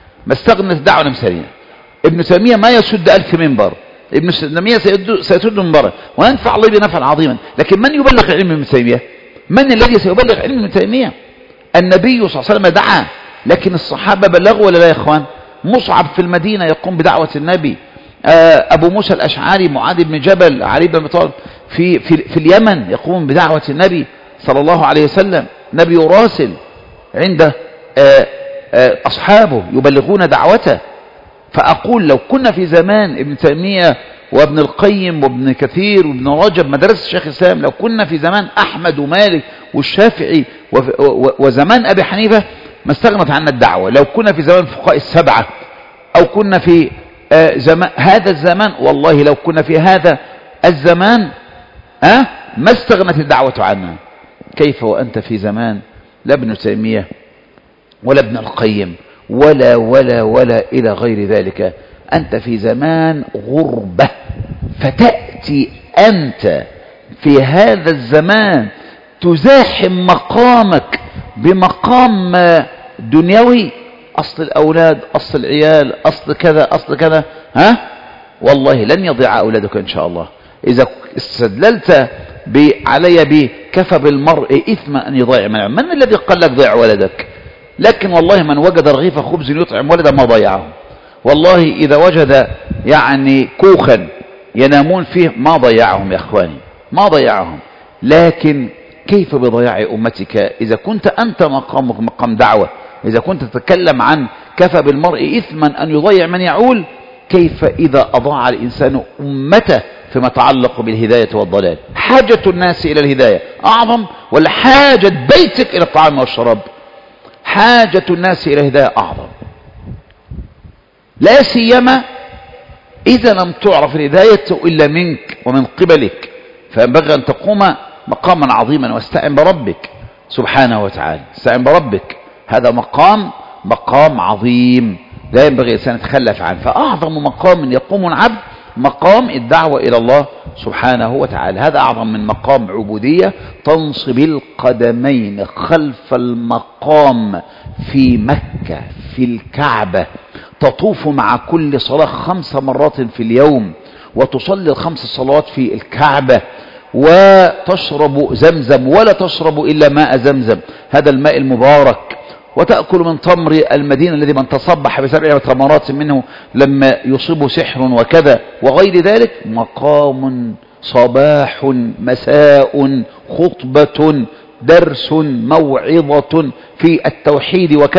ابن تيمية ما يسد 1000 منبر، ابن تيمية سيسد منبرا وينفع الله بنفعا عظيما. لكن من يبلغ علم ابن تيمية؟ من الذي سيبلغ علم ابن تيمية؟ النبي صلى الله عليه وسلم دعا، لكن الصحابة بلغوا ولا لا يا اخوان؟ مصعب في المدينة يقوم بدعوة النبي، أبو موسى الأشعري، معاذ بن جبل، علي بن أبي طالب في اليمن يقوم بدعوة النبي صلى الله عليه وسلم. نبي يراسل عند أصحابه يبلغون دعوته. فأقول لو كنا في زمان ابن تيمية وابن القيم وابن كثير وابن رجب مدرسة الشيخ الإسلام، لو كنا في زمان أحمد ومالك والشافعي وزمان أبي حنيفة ما استغنت عنا الدعوة. لو كنا في زمان الفقهاء السبعة، أو كنا في زمان هذا الزمان، والله لو كنا في هذا الزمان ما استغنت الدعوة عنا. كيف وأنت في زمان لا ابن تيمية ولا ابن القيم ولا إلى غير ذلك؟ أنت في زمان غربة، فتأتي أنت في هذا الزمان تزاحم مقامك بمقام دنيوي، أصل الأولاد، أصل العيال، أصل كذا والله لن يضيع أولادك إن شاء الله. إذا استدللت علي بكفى بالمرء إثما أن يضيع من الذي قال لك ضيع ولدك؟ لكن والله من وجد رغيف خبز يطعم ولده ما ضيعه. والله إذا وجد يعني كوخا ينامون فيه ما ضيعهم يا أخواني، ما ضيعهم. لكن كيف بضياع أمتك إذا كنت أنت مقامك مقام دعوة؟ إذا كنت تتكلم عن كفى بالمرء إثما أن يضيع من يعول، كيف إذا أضاع الإنسان أمته فيما يتعلق بالهداية والضلال؟ حاجة الناس إلى الهداية أعظم ولا حاجة بيتك إلى الطعام والشراب؟ حاجة الناس إلى الهداية أعظم، لا سيما إذا لم تعرف الهداية إلا منك ومن قبلك. فينبغي أن تقوم مقاما عظيما واستعن بربك سبحانه وتعالى، استعن بربك. هذا مقام عظيم لا ينبغي الإنسان يتخلف عنه. فأعظم مقام يقوم العبد مقام الدعوة إلى الله سبحانه وتعالى. هذا أعظم من مقام عبودية تنصب القدمين خلف المقام في مكة في الكعبة، تطوف مع كل صلاة 5 مرات في اليوم، وتصلي 5 صلوات في الكعبة، وتشرب زمزم ولا تشرب إلا ماء زمزم، هذا الماء المبارك، وتأكل من تمر المدينة الذي من تصبح ب7 تمرات منه لما يصيب سحر وكذا وغير ذلك. مقام صباح مساء خطبة درس موعظة في التوحيد وكذا،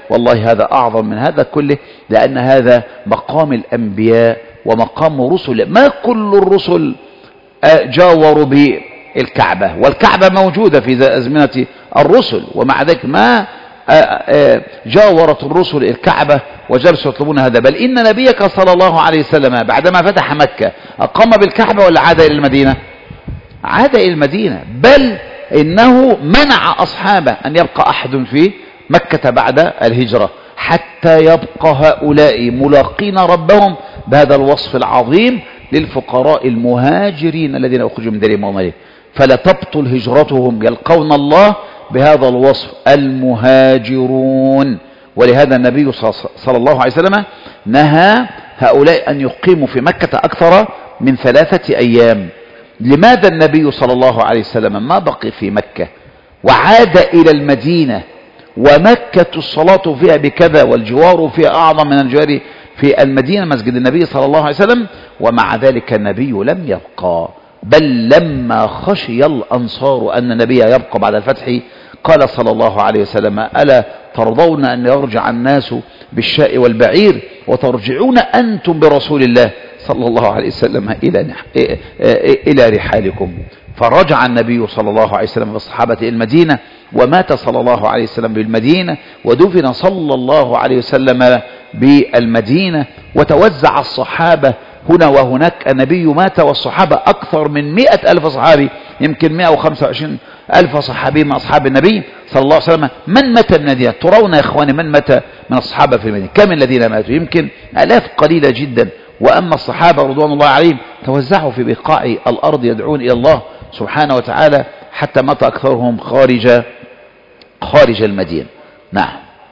والله هذا أعظم من هذا كله، لأن هذا مقام الأنبياء ومقام رسل. ما كل الرسل جاوروا بالكعبة، والكعبة موجودة في أزمنة الرسل، ومع ذلك ما جاورت الرسل الكعبة وجلسوا يطلبون هذا. بل إن نبيك صلى الله عليه وسلم بعدما فتح مكة أقام بالكعبة ولا عاد إلى المدينة؟ عاد إلى المدينة، بل إنه منع أصحابه أن يبقى أحد في مكة بعد الهجرة حتى يبقى هؤلاء ملاقين ربهم بهذا الوصف العظيم للفقراء المهاجرين الذين أخرجوا من ديرهم وأموالهم، فلا تبطل هجرتهم، يلقون الله بهذا الوصف المهاجرون. ولهذا النبي صلى الله عليه وسلم نهى هؤلاء أن يقيموا في مكة أكثر من 3 أيام. لماذا النبي صلى الله عليه وسلم ما بقي في مكة وعاد إلى المدينة، ومكة الصلاة فيها بكذا والجوار فيها أعظم من الجوار في المدينة مسجد النبي صلى الله عليه وسلم، ومع ذلك النبي لم يبقى؟ بل لما خشي الأنصار أن النبي يبقى بعد الفتح قال صلى الله عليه وسلم: ألا ترضون أن يرجع الناس بالشاء والبعير وترجعون أنتم برسول الله صلى الله عليه وسلم إلى رحالكم؟ فرجع النبي صلى الله عليه وسلم بالصحابة إلى المدينة، ومات صلى الله عليه وسلم بالمدينة، ودفن صلى الله عليه وسلم بالمدينة، وتوزع الصحابة هنا وهناك. النبي مات والصحابة أكثر من 100,000 صحابي، يمكن 125,000 صحابي من أصحاب النبي صلى الله عليه وسلم. من مات من المدينة؟ ترون يا إخواني من مات من الصحابة في المدينة؟ كم الذين ماتوا؟ يمكن آلاف قليلة جدا. وأما الصحابة رضوان الله عليهم توزعوا في بقاع الأرض يدعون إلى الله سبحانه وتعالى حتى مات أكثرهم خارج المدينة. نعم.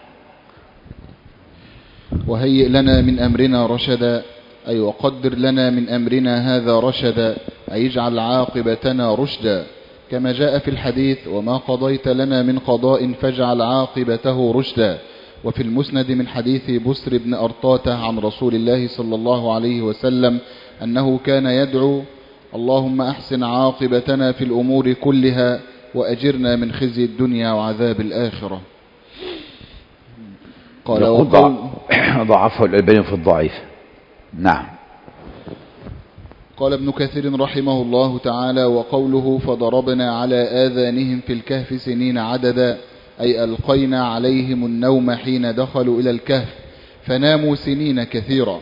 وهيئ لنا من أمرنا رشدا، أي وقدر لنا من أمرنا هذا رشدا، أي اجعل عاقبتنا رشدا، كما جاء في الحديث: وما قضيت لنا من قضاء فاجعل عاقبته رشدا. وفي المسند من حديث بسر بن أرطاة عن رسول الله صلى الله عليه وسلم أنه كان يدعو: اللهم أحسن عاقبتنا في الأمور كلها وأجرنا من خزي الدنيا وعذاب الآخرة. قال ضعفه الألباني في الضعيف. نعم. قال ابن كثير رحمه الله تعالى: وقوله فضربنا على آذانهم في الكهف سنين عددا، أي ألقينا عليهم النوم حين دخلوا إلى الكهف فناموا سنين كثيرة،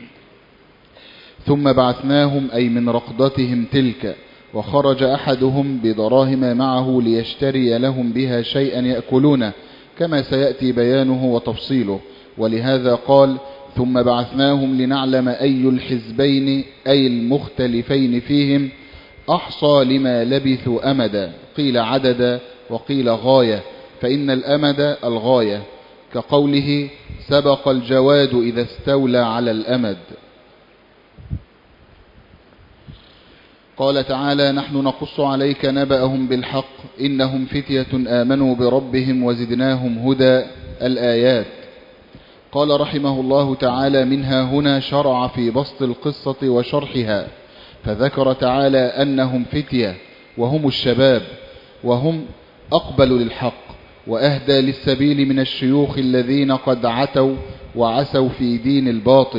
ثم بعثناهم أي من رقدتهم تلك، وخرج أحدهم بدراهم معه ليشتري لهم بها شيئا يأكلونه، كما سيأتي بيانه وتفصيله. ولهذا قال: ثم بعثناهم لنعلم أي الحزبين أي المختلفين فيهم أحصى لما لبثوا أمدا، قيل عددا وقيل غاية، فإن الأمد الغاية، كقوله: سبق الجواد إذا استولى على الأمد. قال تعالى: نحن نقص عليك نبأهم بالحق إنهم فتية آمنوا بربهم وزدناهم هدى، الآيات. قال رحمه الله تعالى: منها هنا شرع في بسط القصة وشرحها، فذكر تعالى أنهم فتية وهم الشباب، وهم أقبل للحق وأهدى للسبيل من الشيوخ الذين قد عتوا وعسوا في دين الباطل.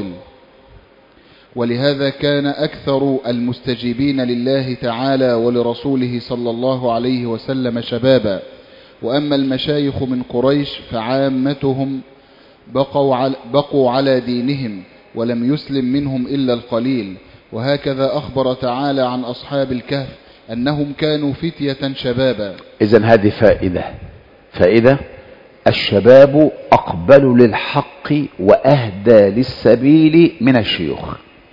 ولهذا كان أكثر المستجيبين لله تعالى ولرسوله صلى الله عليه وسلم شبابا. وأما المشايخ من قريش فعامتهم بقوا على دينهم ولم يسلم منهم إلا القليل. وهكذا أخبر تعالى عن أصحاب الكهف أنهم كانوا فتية شبابا. إذن هذه فائدة: الشباب أقبل للحق وأهدى للسبيل من الشيوخ.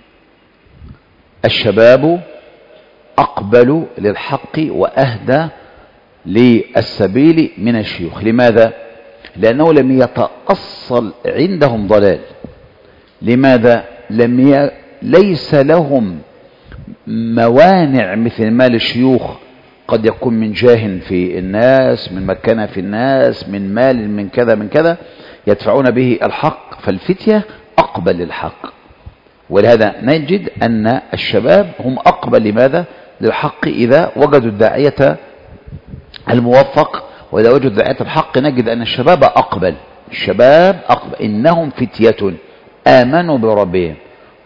الشباب أقبل للحق وأهدى للسبيل من الشيوخ. لماذا؟ لأنه لم يتأصل عندهم ضلال. لماذا؟ ليس لهم موانع مثل ما للشيوخ، قد يكون من جاه في الناس، من مكانة في الناس، من مال، من كذا من كذا يدفعون به الحق. فالفتية أقبل للحق، ولهذا نجد أن الشباب هم أقبل لماذا؟ للحق إذا وجدوا الداعية الموفق. وإذا وجدوا داعية الحق نجد أن الشباب أقبل الشباب أقبل إنهم فتية آمنوا بربهم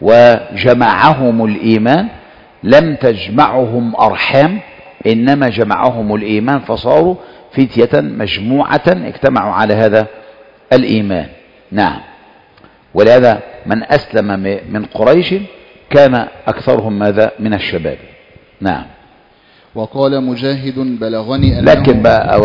وجمعهم الإيمان، لم تجمعهم أرحام إنما جمعهم الإيمان فصاروا فتية مجموعة اجتمعوا على هذا الإيمان. نعم. ولهذا من أسلم من قريش كان أكثرهم ماذا؟ من الشباب. نعم. وقال مجاهد بلغني أنه لكن بقى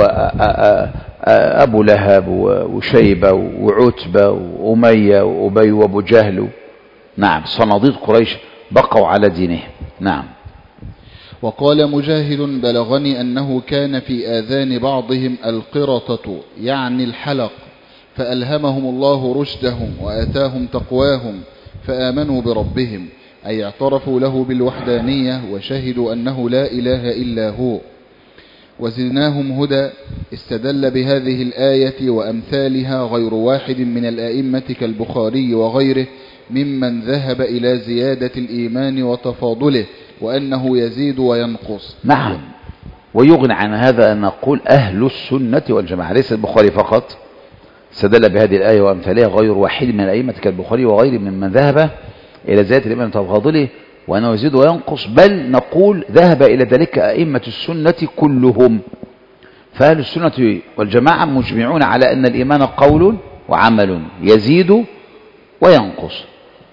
أبو لهب وشيبة وعتبة وأمية وأبي وأبو جهل، نعم، صناديد قريش بقوا على دينهم. نعم. وقال مجاهد بلغني أنه كان في آذان بعضهم القرطة يعني الحلق، فألهمهم الله رشدهم وآتاهم تقواهم فآمنوا بربهم، أي اعترفوا له بالوحدانية وشهدوا أنه لا إله إلا هو. وزدناهم هدى استدل بهذه الآية وأمثالها غير واحد من الآئمة كالبخاري وغيره ممن ذهب إلى زيادة الإيمان وتفاضله وأنه يزيد وينقص. نعم. ويغني عن هذا أن نقول أهل السنة والجماعة، ليس البخاري فقط استدل بهذه الآية وأمثالها غير واحد من الأئمة كالبخاري وغيره ممن ذهب إلى زيادة الإيمان وتفاضله وأنه يزيد وينقص، بل نقول ذهب إلى ذلك أئمة السنة كلهم. فأهل السنة والجماعة مجمعون على أن الإيمان قول وعمل يزيد وينقص،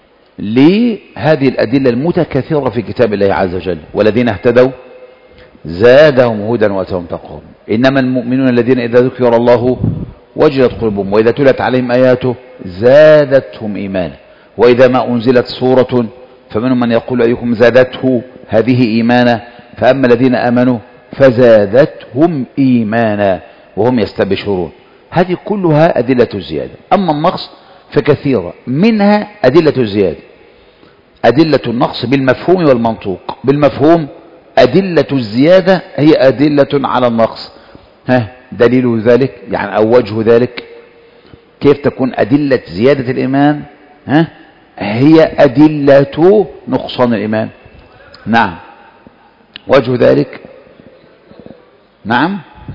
لهذه الأدلة المتكثرة في كتاب الله عز وجل. والذين اهتدوا زادهم هدى وآتاهم تقواهم، إنما المؤمنون الذين إذا ذكر الله وجلت قلوبهم وإذا تلت عليهم آياته زادتهم إيمانا وإذا ما أنزلت سورة فمنهم من يقول أيكم زادته هذه إيمانا، فأما الذين آمنوا فزادتهم إيمانا وهم يستبشرون. هذه كلها أدلة الزيادة. أما النقص فكثيرة، منها أدلة الزيادة، أدلة النقص بالمفهوم والمنطوق. بالمفهوم أدلة الزيادة هي أدلة على النقص. دليل ذلك يعني أو وجه ذلك كيف تكون أدلة زيادة الإيمان هي أدلة نقصان الإيمان. نعم. وجه ذلك نعم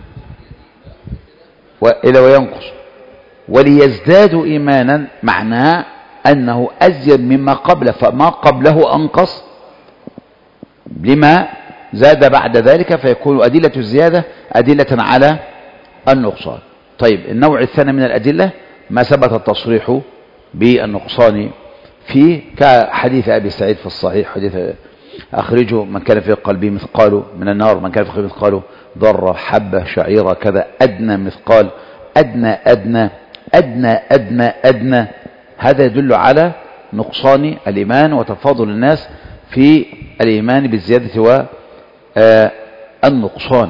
وإلى وينقص وليزدادوا إيمانا، معناه أنه أزيد مما قبله، فما قبله أنقص لما زاد بعد ذلك، فيكون أدلة الزيادة أدلة على النقصان. طيب، النوع الثاني من الأدلة ما ثبت التصريح بالنقصان فيه، كحديث أبي سعيد في الصحيح، حديث أخرجه من كان في قلبه مثقال من النار، من كان في قلبه مثقال ذرة حبة شعيرة كذا أدنى مثقال أدنى أدنى أدنى أدنى أدنى. هذا يدل على نقصان الإيمان وتفاضل الناس في الإيمان بالزيادة والنقصان.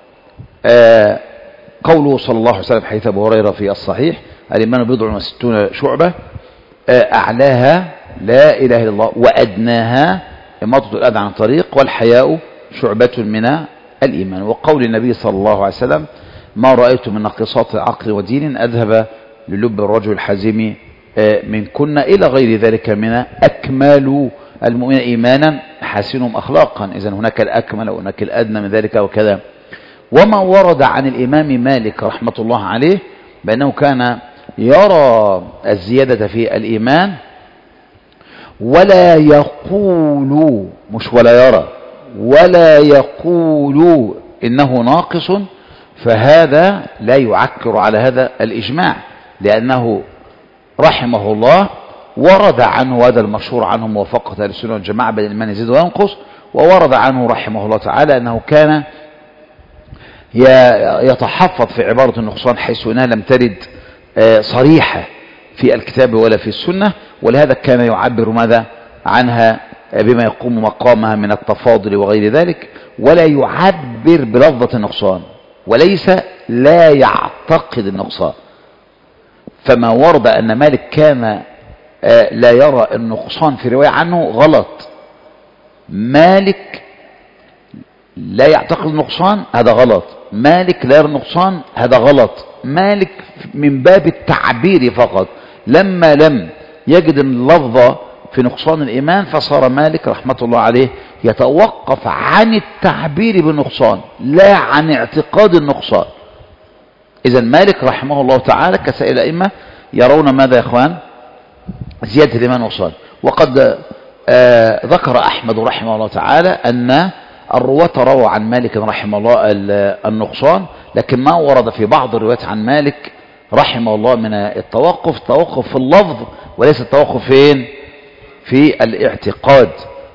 قوله صلى الله عليه وسلم حديث أبو هريرة في الصحيح الإيمان بضع وستون شعبة أعلاها لا إله إلا الله وأدناها إماطة الأذى عن الطريق والحياء شعبة من الإيمان. وقول النبي صلى الله عليه وسلم ما رأيت من ناقصات عقل ودين أذهب للب الرجل الحزيم من كنا إلى غير ذلك من أكمال المؤمنين إيمانا حسنهم أخلاقا. إذن هناك الأكمل وهناك الأدنى من ذلك وكذا. وما ورد عن الإمام مالك رحمة الله عليه بأنه كان يرى الزيادة في الإيمان ولا يقول، مش ولا يرى، ولا يقول إنه ناقص، فهذا لا يعكر على هذا الإجماع، لأنه رحمه الله ورد عنه، وهذا المشهور عنه موافقة أهل السنة والجماعة بل الإيمان يزيد وينقص، وورد عنه رحمه الله تعالى أنه كان يتحفظ في عبارة النقصان حيث أنها لم ترد صريحة في الكتاب ولا في السنة، ولهذا كان يعبر ماذا عنها بما يقوم مقامها من التفاضل وغير ذلك، ولا يعبر بلفظة النقصان، وليس لا يعتقد النقصان. فما ورد أن مالك كان لا يرى النقصان في رواية عنه غلط. مالك لا يعتقد النقصان هذا غلط، مالك لا يرى النقصان هذا غلط. مالك من باب التعبير فقط، لما لم يجد اللفظة في نقصان الإيمان فصار مالك رحمة الله عليه يتوقف عن التعبير بالنقصان لا عن اعتقاد النقصان. إذن مالك رحمه الله تعالى كسائر الأئمة يرون ماذا يا إخوان؟ زيادة الإيمان والصلاة. وقد ذكر أحمد رحمه الله تعالى أن الرواة رووا عن مالك رحمه الله النقصان، لكن ما ورد في بعض الروايات عن مالك رحمه الله من التوقف، توقف في اللفظ وليس التوقف فين؟ في الاعتقاد.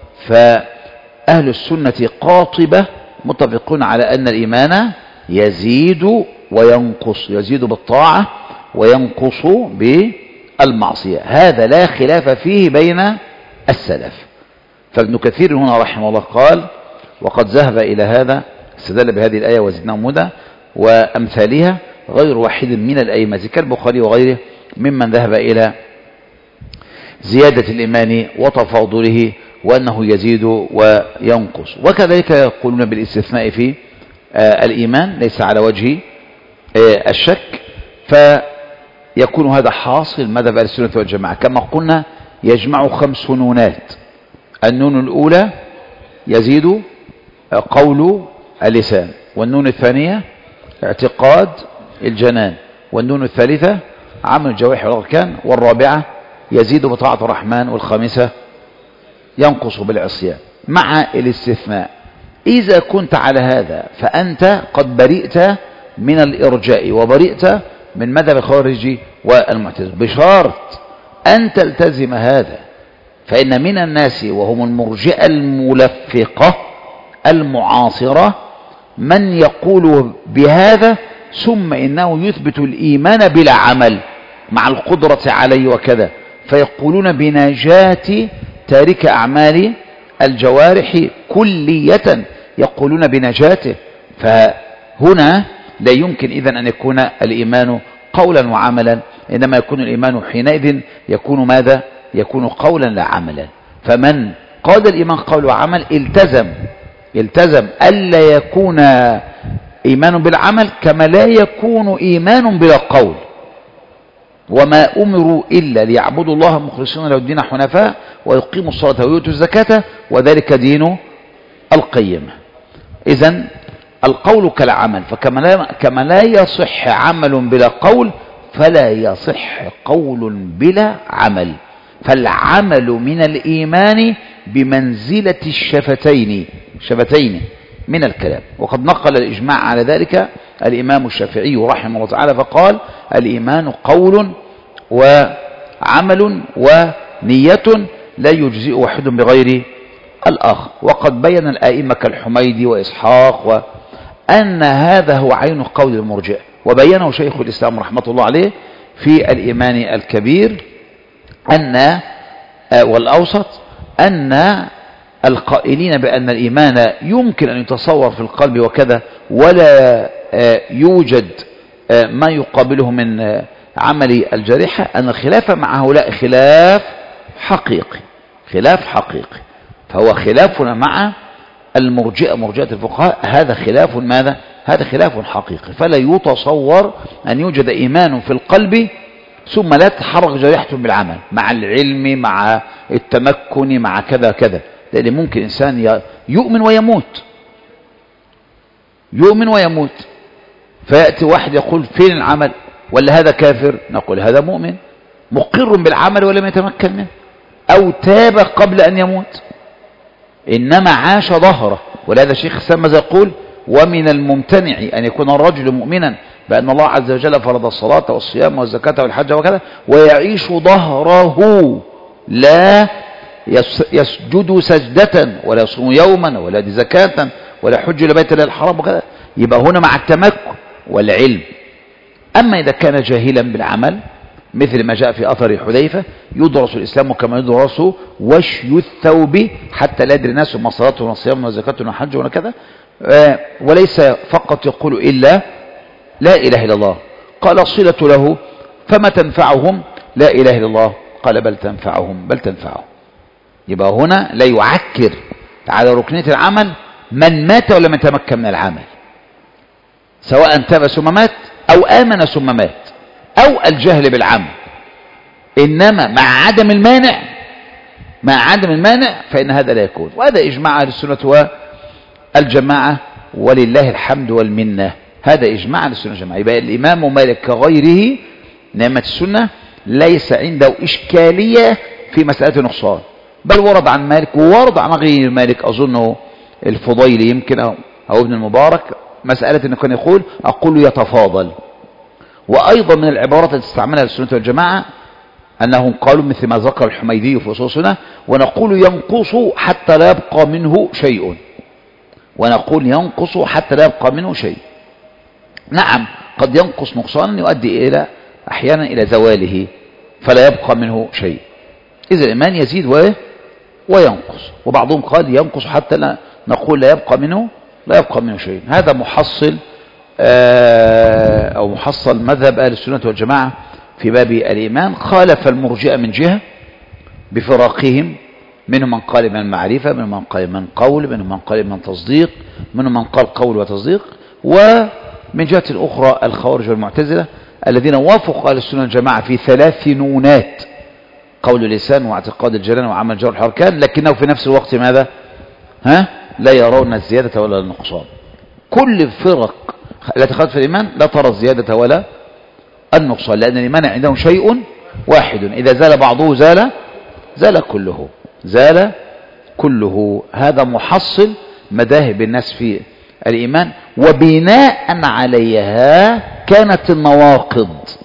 فأهل السنة قاطبة متفقون على أن الإيمان يزيد وينقص، يزيد بالطاعة وينقص بالمعصية، هذا لا خلاف فيه بين السلف. فابن كثير هنا رحمه الله قال: وقد ذهب إلى هذا، استدل بهذه الآية وزدناهم هدى وأمثالها غير واحد من الأئمة كالبخاري وغيره ممن ذهب إلى زيادة الإيمان وتفاضله وأنه يزيد وينقص. وكذلك يقولون بالاستثناء في الإيمان ليس على وجه الشك، فيكون هذا حاصل مذهب أهل السنة والجماعة. كما قلنا يجمع 5 نونات: النون الأولى يزيد قول اللسان، والنون الثانية اعتقاد الجنان، والنون الثالثة عمل الجوارح والأركان، والرابعة يزيد بطاعة الرحمن، والخامسة ينقص بالعصيان، مع الاستثناء. إذا كنت على هذا فأنت قد برئت من الإرجاء وبرئت من مذهب الخوارج والمعتزلة، بشرط أن تلتزم هذا. فإن من الناس وهم المرجئة الملفقة المعاصرة من يقول بهذا ثم إنه يثبت الإيمان بلا عمل مع القدرة عليه وكذا، فيقولون بنجاة تارك أعمال الجوارح كلية، يقولون بنجاته. فهنا لا يمكن إذن أن يكون الإيمان قولا وعملا، إنما يكون الإيمان حينئذ يكون ماذا؟ يكون قولا لا عملا. فمن قال الإيمان قول وعمل التزم ألا يكون إيمان بالعمل كما لا يكون إيمان بلا قول. وما أمروا إلا ليعبدوا الله مخلصين له الدين حنفاء ويقيموا الصلاة ويؤتوا الزكاة وذلك دين القيمة. إذن القول كالعمل، فكما لا يصح عمل بلا قول فلا يصح قول بلا عمل. فالعمل من الإيمان بمنزلة الشفتين من الكلام. وقد نقل الإجماع على ذلك الإمام الشافعي رحمه الله تعالى فقال: الإيمان قول وعمل ونية لا يجزئ واحد بغير الآخر. وقد بين الآئمة كالحميدي وإسحاق أن هذا هو عين قول المرجئة، وبينه شيخ الإسلام رحمة الله عليه في الإيمان الكبير والأوسط أن القائلين بأن الإيمان يمكن أن يتصور في القلب وكذا ولا يوجد ما يقابله من عمل الجارحة، أن الخلاف مع هؤلاء خلاف حقيقي. فهو خلافنا مع المرجئة مرجئة الفقهاء هذا خلاف ماذا؟ هذا خلاف حقيقي. فلا يتصور أن يوجد إيمان في القلب ثم لا تتحرك جارحته بالعمل مع العلم مع التمكن مع كذا كذا، لأن ممكن إنسان يؤمن ويموت فيأتي واحد يقول فين العمل؟ ولا هذا كافر؟ نقول هذا مؤمن مقر بالعمل ولم يتمكن منه، أو تاب قبل أن يموت إنما عاش ظهره. ولهذا الشيخ الإسلام ماذا يقول؟ ومن الممتنع أن يكون الرجل مؤمنا بأن الله عز وجل فرض الصلاة والصيام والزكاة والحج وكذا ويعيش ظهره، لا يسجد سجدة ولا يصوم يوما ولا يدي زكاة ولا يحج لبيت الله الحرام وكذا، يبقى هنا مع التمكن والعلم. أما إذا كان جاهلا بالعمل مثل ما جاء في أثر حذيفة: يدرس الإسلام كما يدرس وشي الثوب حتى لا يدري الناس ما صلاة ولا صيام ولا زكاة ولا حج ولا كذا، وليس فقط يقول إلا لا إله إلا الله. قال صلة له فما تنفعهم لا إله إلا الله؟ قال بل تنفعهم. يبقى هنا لا يعكر على ركنية العمل من مات ولم يتمكن من العمل، سواء تاب ثم مات أو آمن ثم مات أو الجهل بالعمل. إنما مع عدم المانع فإن هذا لا يكون. وهذا إجماع أهل السنة والجماعة ولله الحمد والمنة. هذا إجماع السنة والجماعة. يبقى الإمام مالك كغيره نعمة السنة ليس عنده إشكالية في مسألة نقصان، بل ورد عن مالك وورد عن غير مالك، أظنه الفضيل يمكن أو ابن المبارك، مسألة أنه كان يقول أقول يتفاضل. وأيضا من العبارات التي استعملها السنة والجماعة أنهم قالوا مثل ما ذكر الحميدي في أصولنا: ونقول ينقص حتى لا يبقى منه شيء. ونقول ينقص حتى لا يبقى منه شيء. نعم، قد ينقص نقصانا يؤدي إلى أحيانا إلى زواله فلا يبقى منه شيء. إذا الإيمان يزيد وينقص. وبعضهم قال ينقص حتى لا نقول لا يبقى منه شيء. هذا محصل أو محصل مذهب أهل السنة والجماعة في باب الإيمان. خالف المرجئة من جهة بفراقهم، منهم من قال من معرفة، منهم من قال من قول، منهم من قال من تصديق، منهم من قال قول وتصديق. ومن جهة الأخرى الخوارج والمعتزلة الذين وافقوا أهل السنة والجماعة في 3 نونات: قول اللسان واعتقاد الجنان وعمل جوارح الأركان، لكنه في نفس الوقت ماذا؟ لا يرون الزيادة ولا النقصان. كل الفرق التي خالفت في الإيمان لا ترى الزيادة ولا النقصان، لأن الإيمان عندهم شيء واحد، إذا زال بعضه زال كله. هذا محصل مذاهب الناس في الإيمان، وبناء عليها كانت النواقض.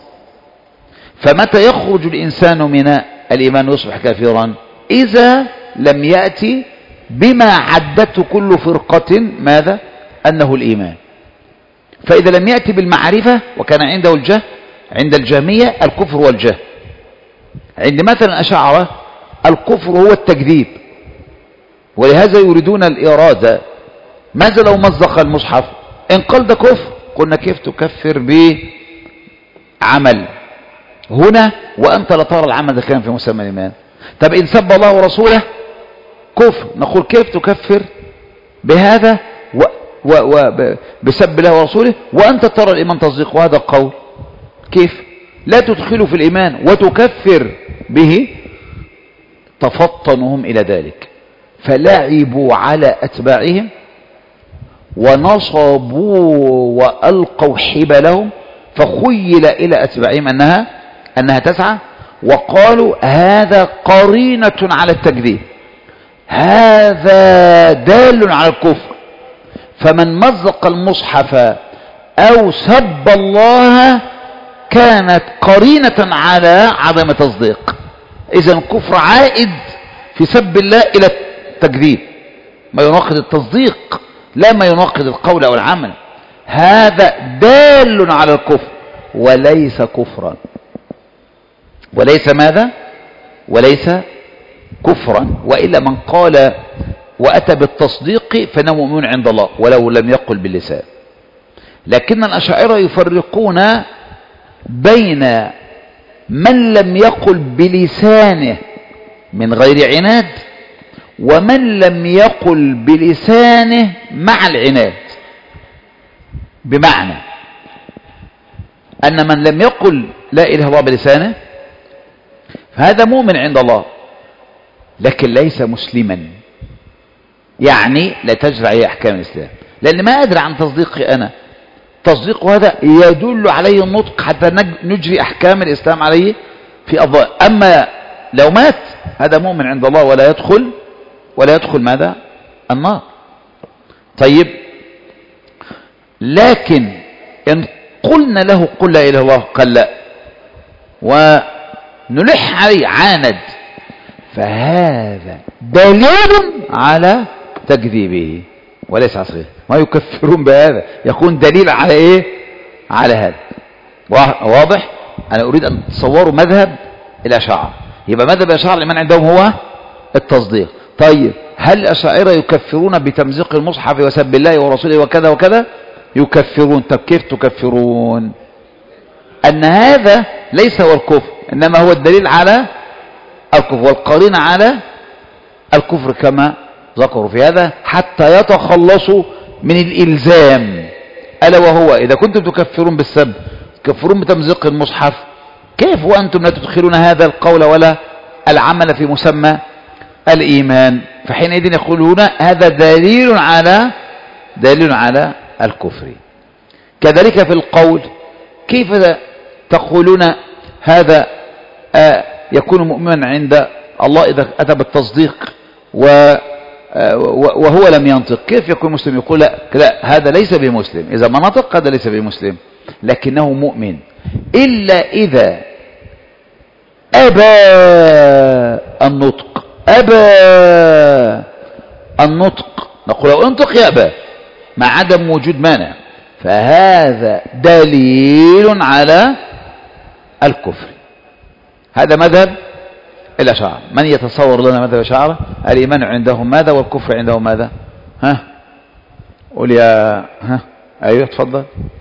فمتى يخرج الإنسان من الإيمان ويصبح كافرا؟ إذا لم يأتي بما عدته كل فرقة ماذا؟ أنه الإيمان. فإذا لم يأتي بالمعرفة وكان عنده الجهل، عند الجهمية الكفر والجهل، عند مثلا الأشاعرة الكفر هو التكذيب، ولهذا يريدون الإرادة. ماذا لو مزق المصحف؟ إن قال ده كفر قلنا كيف تكفر بعمل هنا وأنت لا ترى العمل ده كان في مسمى الإيمان؟ طب إن سب الله ورسوله كفر، نقول كيف تكفر بهذا بسب الله ورسوله وأنت ترى الإيمان تصديق؟ وهذا القول كيف لا تدخل في الإيمان وتكفر به؟ تفطنهم إلى ذلك، فلعبوا على أتباعهم ونصبوا وألقوا حبلهم، فخيل إلى أتباعهم أنها تسعى، وقالوا هذا قرينة على التكذيب، هذا دال على الكفر. فمن مزق المصحف أو سب الله كانت قرينة على عدم تصديق. إذن الكفر عائد في سب الله إلى التكذيب، ما يناقض التصديق لا ما يناقض القول أو العمل. هذا دال على الكفر وليس كفرا، وليس ماذا؟ وليس كفرا. وإلا من قال وأتى بالتصديق فإنه مؤمن عند الله ولو لم يقل باللسان. لكن الأشاعرة يفرقون بين من لم يقل بلسانه من غير عناد ومن لم يقل بلسانه مع العناد. بمعنى أن من لم يقل لا إله إلا الله بلسانه فهذا مؤمن عند الله لكن ليس مسلما، يعني لا تجري عليه أحكام الإسلام، لأن ما أدري عن تصديقي أنا. تصديق هذا يدل عليه النطق حتى نجري أحكام الإسلام عليه في أضواء. أما لو مات هذا مؤمن عند الله ولا يدخل ماذا؟ النار. طيب، لكن إن قلنا له قل لا إله إلا الله قال لا ونلح عليه عاند، فهذا دليل على تكذيبه وليس عصره. ما يكفرون بهذا، يكون دليل على ايه؟ على هذا. واضح؟ انا اريد ان تصوروا مذهب الاشاعره. يبقى مذهب الاشاعره الإيمان عندهم هو التصديق. طيب، هل الاشاعره يكفرون بتمزيق المصحف وسب الله ورسوله وكذا وكذا؟ يكفرون. طب كيف تكفرون؟ ان هذا ليس هو الكفر، انما هو الدليل على الكفر والقرين على الكفر كما ذكروا في هذا، حتى يتخلصوا من الإلزام، ألا وهو إذا كنتم تكفرون بالسب تكفرون بتمزيق المصحف، كيف وأنتم لا تدخلون هذا القول ولا العمل في مسمى الإيمان؟ فحينئذ يقولون هذا دليل على الكفر. كذلك في القول، كيف تقولون هذا يكون مؤمنا عند الله إذا أتى بالتصديق وهو لم ينطق؟ كيف يكون مسلم؟ يقول لا هذا ليس بمسلم، إذا ما نطق هذا ليس بمسلم، لكنه مؤمن إلا إذا أبى النطق. نقول له انطق يا أبا مع عدم وجود مانع، فهذا دليل على الكفر. هذا مذهب الأشاعرة. من يتصور لنا مذهب الأشاعرة؟ الإيمان عندهم ماذا والكفر عندهم ماذا؟ قول يا أيوه تفضل.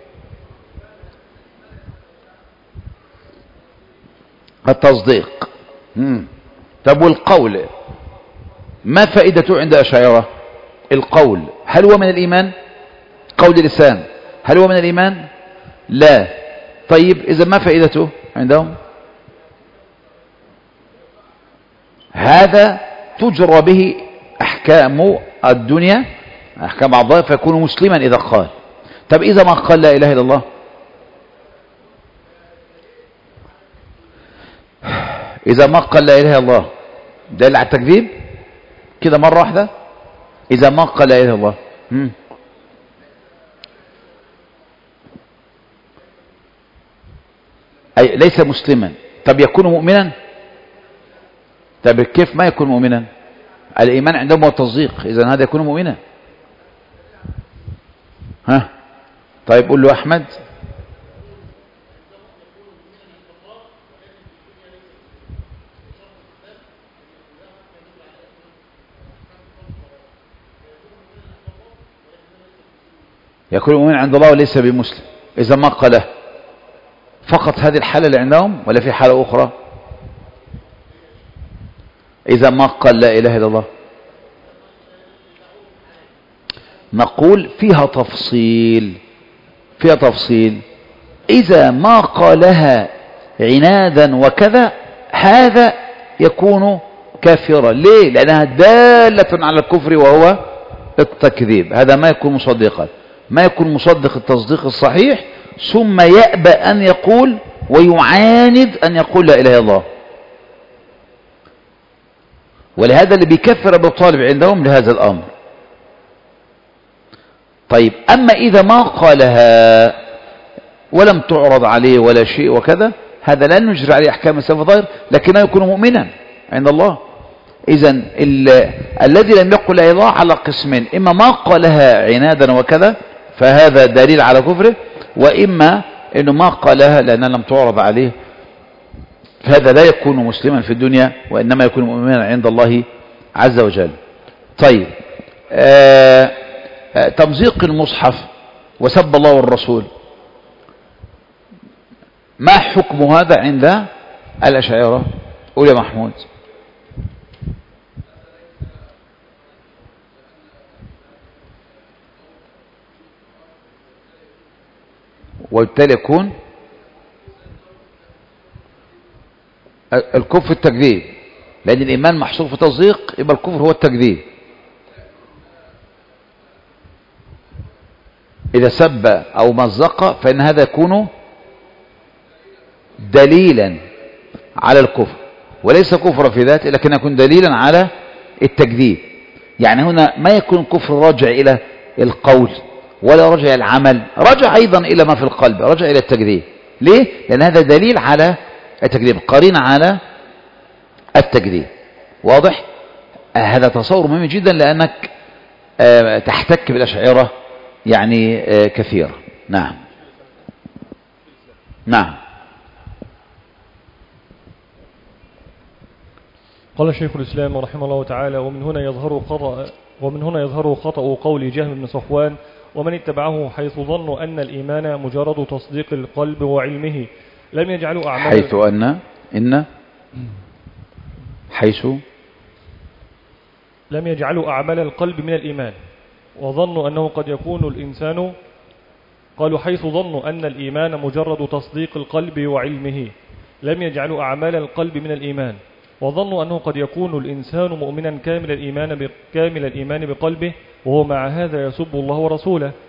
التصديق. طب والقول ما فائدته عند الأشاعرة؟ القول هل هو من الإيمان؟ قول اللسان هل هو من الإيمان؟ لا. طيب إذا ما فائدته عندهم؟ هذا تجرى به أحكام الدنيا، أحكام الله، فيكون مسلما إذا قال. طب إذا ما قال لا إله إلا الله؟ إذا ما قال لا إله إلا الله دل على التكذيب كده مرة واحدة. إذا ما قال لا إله إلا الله أي ليس مسلما. طب يكون مؤمنا؟ طب كيف ما يكون مؤمنا؟ الإيمان عندهم هو التصديق، إذا هذا يكون مؤمنا. طيب قول له أحمد. يكون مؤمن عند الله وليس بمسلم إذا ما قاله. فقط هذه الحالة اللي عندهم ولا في حالة أخرى؟ إذا ما قال لا إله إلا الله نقول فيها تفصيل. إذا ما قالها عنادا وكذا هذا يكون كافرا. ليه؟ لأنها دالة على الكفر وهو التكذيب. هذا ما يكون مصدقا، ما يكون مصدق التصديق الصحيح ثم يأبى أن يقول ويعاند أن يقول لا إله إلا الله. ولهذا اللي بيكفر أبو طالب عندهم لهذا الأمر. طيب أما إذا ما قالها ولم تعرض عليه ولا شيء وكذا هذا لا نجري عليه أحكام السلف الظاهر لكنه يكون مؤمنا عند الله. إذن الذي لم يقل لا إله إلا الله على قسمين: إما ما قالها عنادا وكذا فهذا دليل على كفره، وإما إنه ما قالها لأنها لم تعرض عليه، فهذا لا يكون مسلما في الدنيا وإنما يكون مؤمنا عند الله عز وجل. طيب تمزيق المصحف وسب الله والرسول ما حكم هذا عند الأشاعرة؟ قول يا محمود. وبالتالي يكون الكفر التكذيب، لأن الإيمان محصور في تصديق، يبقى الكفر هو التكذيب. إذا سب أو مزق فإن هذا يكون دليلا على الكفر، وليس كفر في ذاته لكن يكون دليلا على التكذيب. يعني هنا ما يكون كفر راجع إلى القول ولا رجع إلى العمل، رجع أيضا إلى ما في القلب، رجع إلى التكذيب. ليه؟ لأن هذا دليل على التكذيب، قرين على التكذيب. واضح؟ هذا تصور مهم جدا لأنك تحتك بالأشاعرة يعني كثيرا. نعم نعم. قال شيخ الإسلام رحمه الله تعالى: ومن هنا يظهر خطأ قول جهم بن صفوان ومن اتبعه، حيث ظنوا أن الإيمان مجرد تصديق القلب وعلمه، لم يجعلوا أعمال لم يجعلوا أعمال القلب من الإيمان، وظنوا أنه قد يكون الإنسان، قالوا حيث ظنوا أن الإيمان مجرد تصديق القلب وعلمه، لم يجعلوا أعمال القلب من الإيمان، وظنوا أنه قد يكون الإنسان مؤمنا كامل الإيمان بقلبه وهو مع هذا يسب الله ورسوله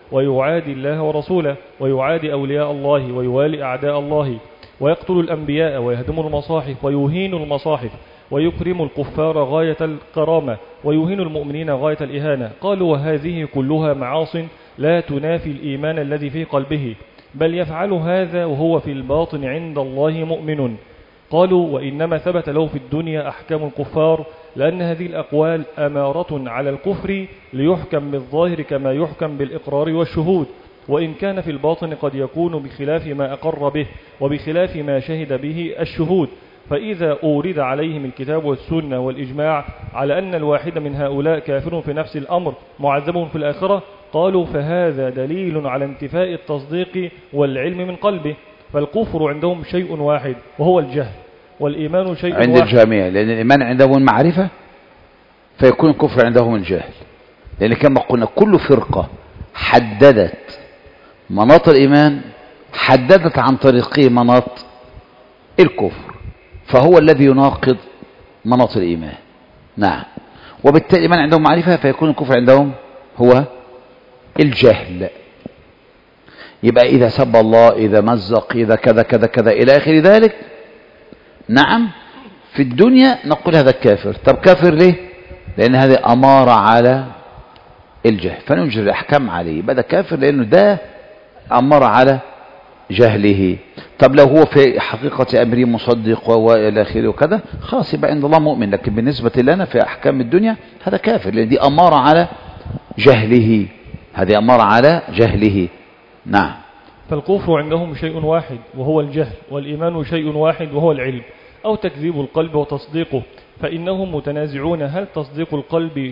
ويعادي الله ورسوله ويعادي أولياء الله ويوالي أعداء الله ويقتل الأنبياء ويهدم المصاحف ويهين المصاحف ويكرم الكفار غاية الكرامة ويهين المؤمنين غاية الإهانة. قالوا وهذه كلها معاص لا تنافي الإيمان الذي في قلبه، بل يفعل هذا وهو في الباطن عند الله مؤمن. قالوا وإنما ثبت له في الدنيا أحكام الكفار، لأن هذه الأقوال أمارة على الكفر ليحكم بالظاهر كما يحكم بالإقرار والشهود، وإن كان في الباطن قد يكون بخلاف ما أقر به وبخلاف ما شهد به الشهود. فإذا أورد عليهم الكتاب والسنة والإجماع على أن الواحد من هؤلاء كافر في نفس الأمر معذب في الآخرة، قالوا فهذا دليل على انتفاء التصديق والعلم من قلبه. فالكفر عندهم شيء واحد وهو الجهل، والإيمان شيء عند واحد الجميع، لأن الإيمان عندهم المعرفة فيكون الكفر عندهم الجهل. لأن كما قلنا كل فرقة حددت مناط الإيمان حددت عن طريقه مناط الكفر، فهو الذي يناقض مناط الإيمان. نعم. وبالتالي الإيمان عندهم معرفة فيكون الكفر عندهم هو الجهل. يبقى إذا سب الله، إذا مزق، إذا كذا كذا كذا إلى آخر ذلك، نعم في الدنيا نقول هذا كافر. طب كافر ليه؟ لأن هذه أمارة على الجهل فننجر الأحكام عليه، يبقى ده كافر لأنه ده أمارة على جهله. طب لو هو في حقيقة أمره مصدق وإلى آخره وكذا، خلاص يبقى عند الله مؤمن. لكن بالنسبة لنا في أحكام الدنيا هذا كافر، لأن دي أمارة على جهله، هذه أمارة على جهله. نعم. فالكفر عندهم شيء واحد وهو الجهل، والإيمان شيء واحد وهو العلم أو تكذيب القلب وتصديقه. فإنهم متنازعون هل تصديق القلب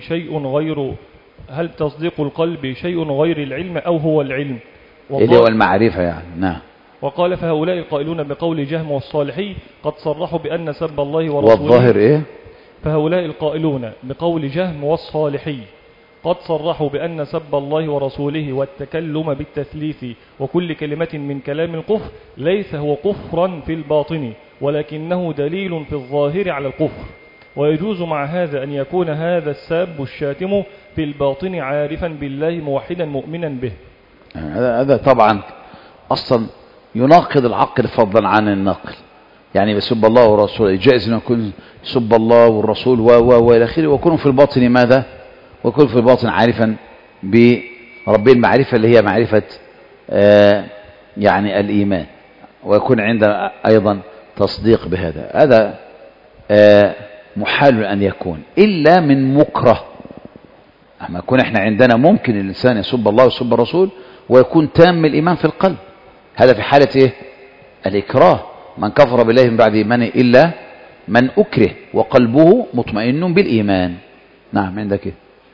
شيء غير العلم أو هو العلم، اللي هو المعرفة يعني. نعم. وقال فهؤلاء القائلون بقول جهم والصالحي قد صرحوا بأن سب الله ورسوله. والظاهر إيه؟ فهؤلاء القائلون بقول جهم والصالحي قد صرحوا بأن سب الله ورسوله والتكلم بالتثليث وكل كلمة من كلام الكفر ليس هو كفرا في الباطن، ولكنه دليل في الظاهر على الكفر. ويجوز مع هذا أن يكون هذا الساب الشاتم في الباطن عارفا بالله موحدا مؤمنا به. هذا طبعا أصلا يناقض العقل فضلا عن النقل. يعني بسب الله ورسوله جائز أن يكون سب الله والرسول وإلى آخره، ويكون في الباطن ماذا؟ ويكون في الباطن عارفا برب المعرفة اللي هي معرفة يعني الإيمان، ويكون عندنا أيضا تصديق بهذا. هذا محال أن يكون إلا من مكره. أما يكون إحنا عندنا ممكن الإنسان يسب الله ويسب الرسول ويكون تام الإيمان في القلب، هذا في حالة إيه؟ الإكراه. من كفر بالله من بعد إيمانه إلا من أكره وقلبه مطمئن بالإيمان. نعم. عندك إيه؟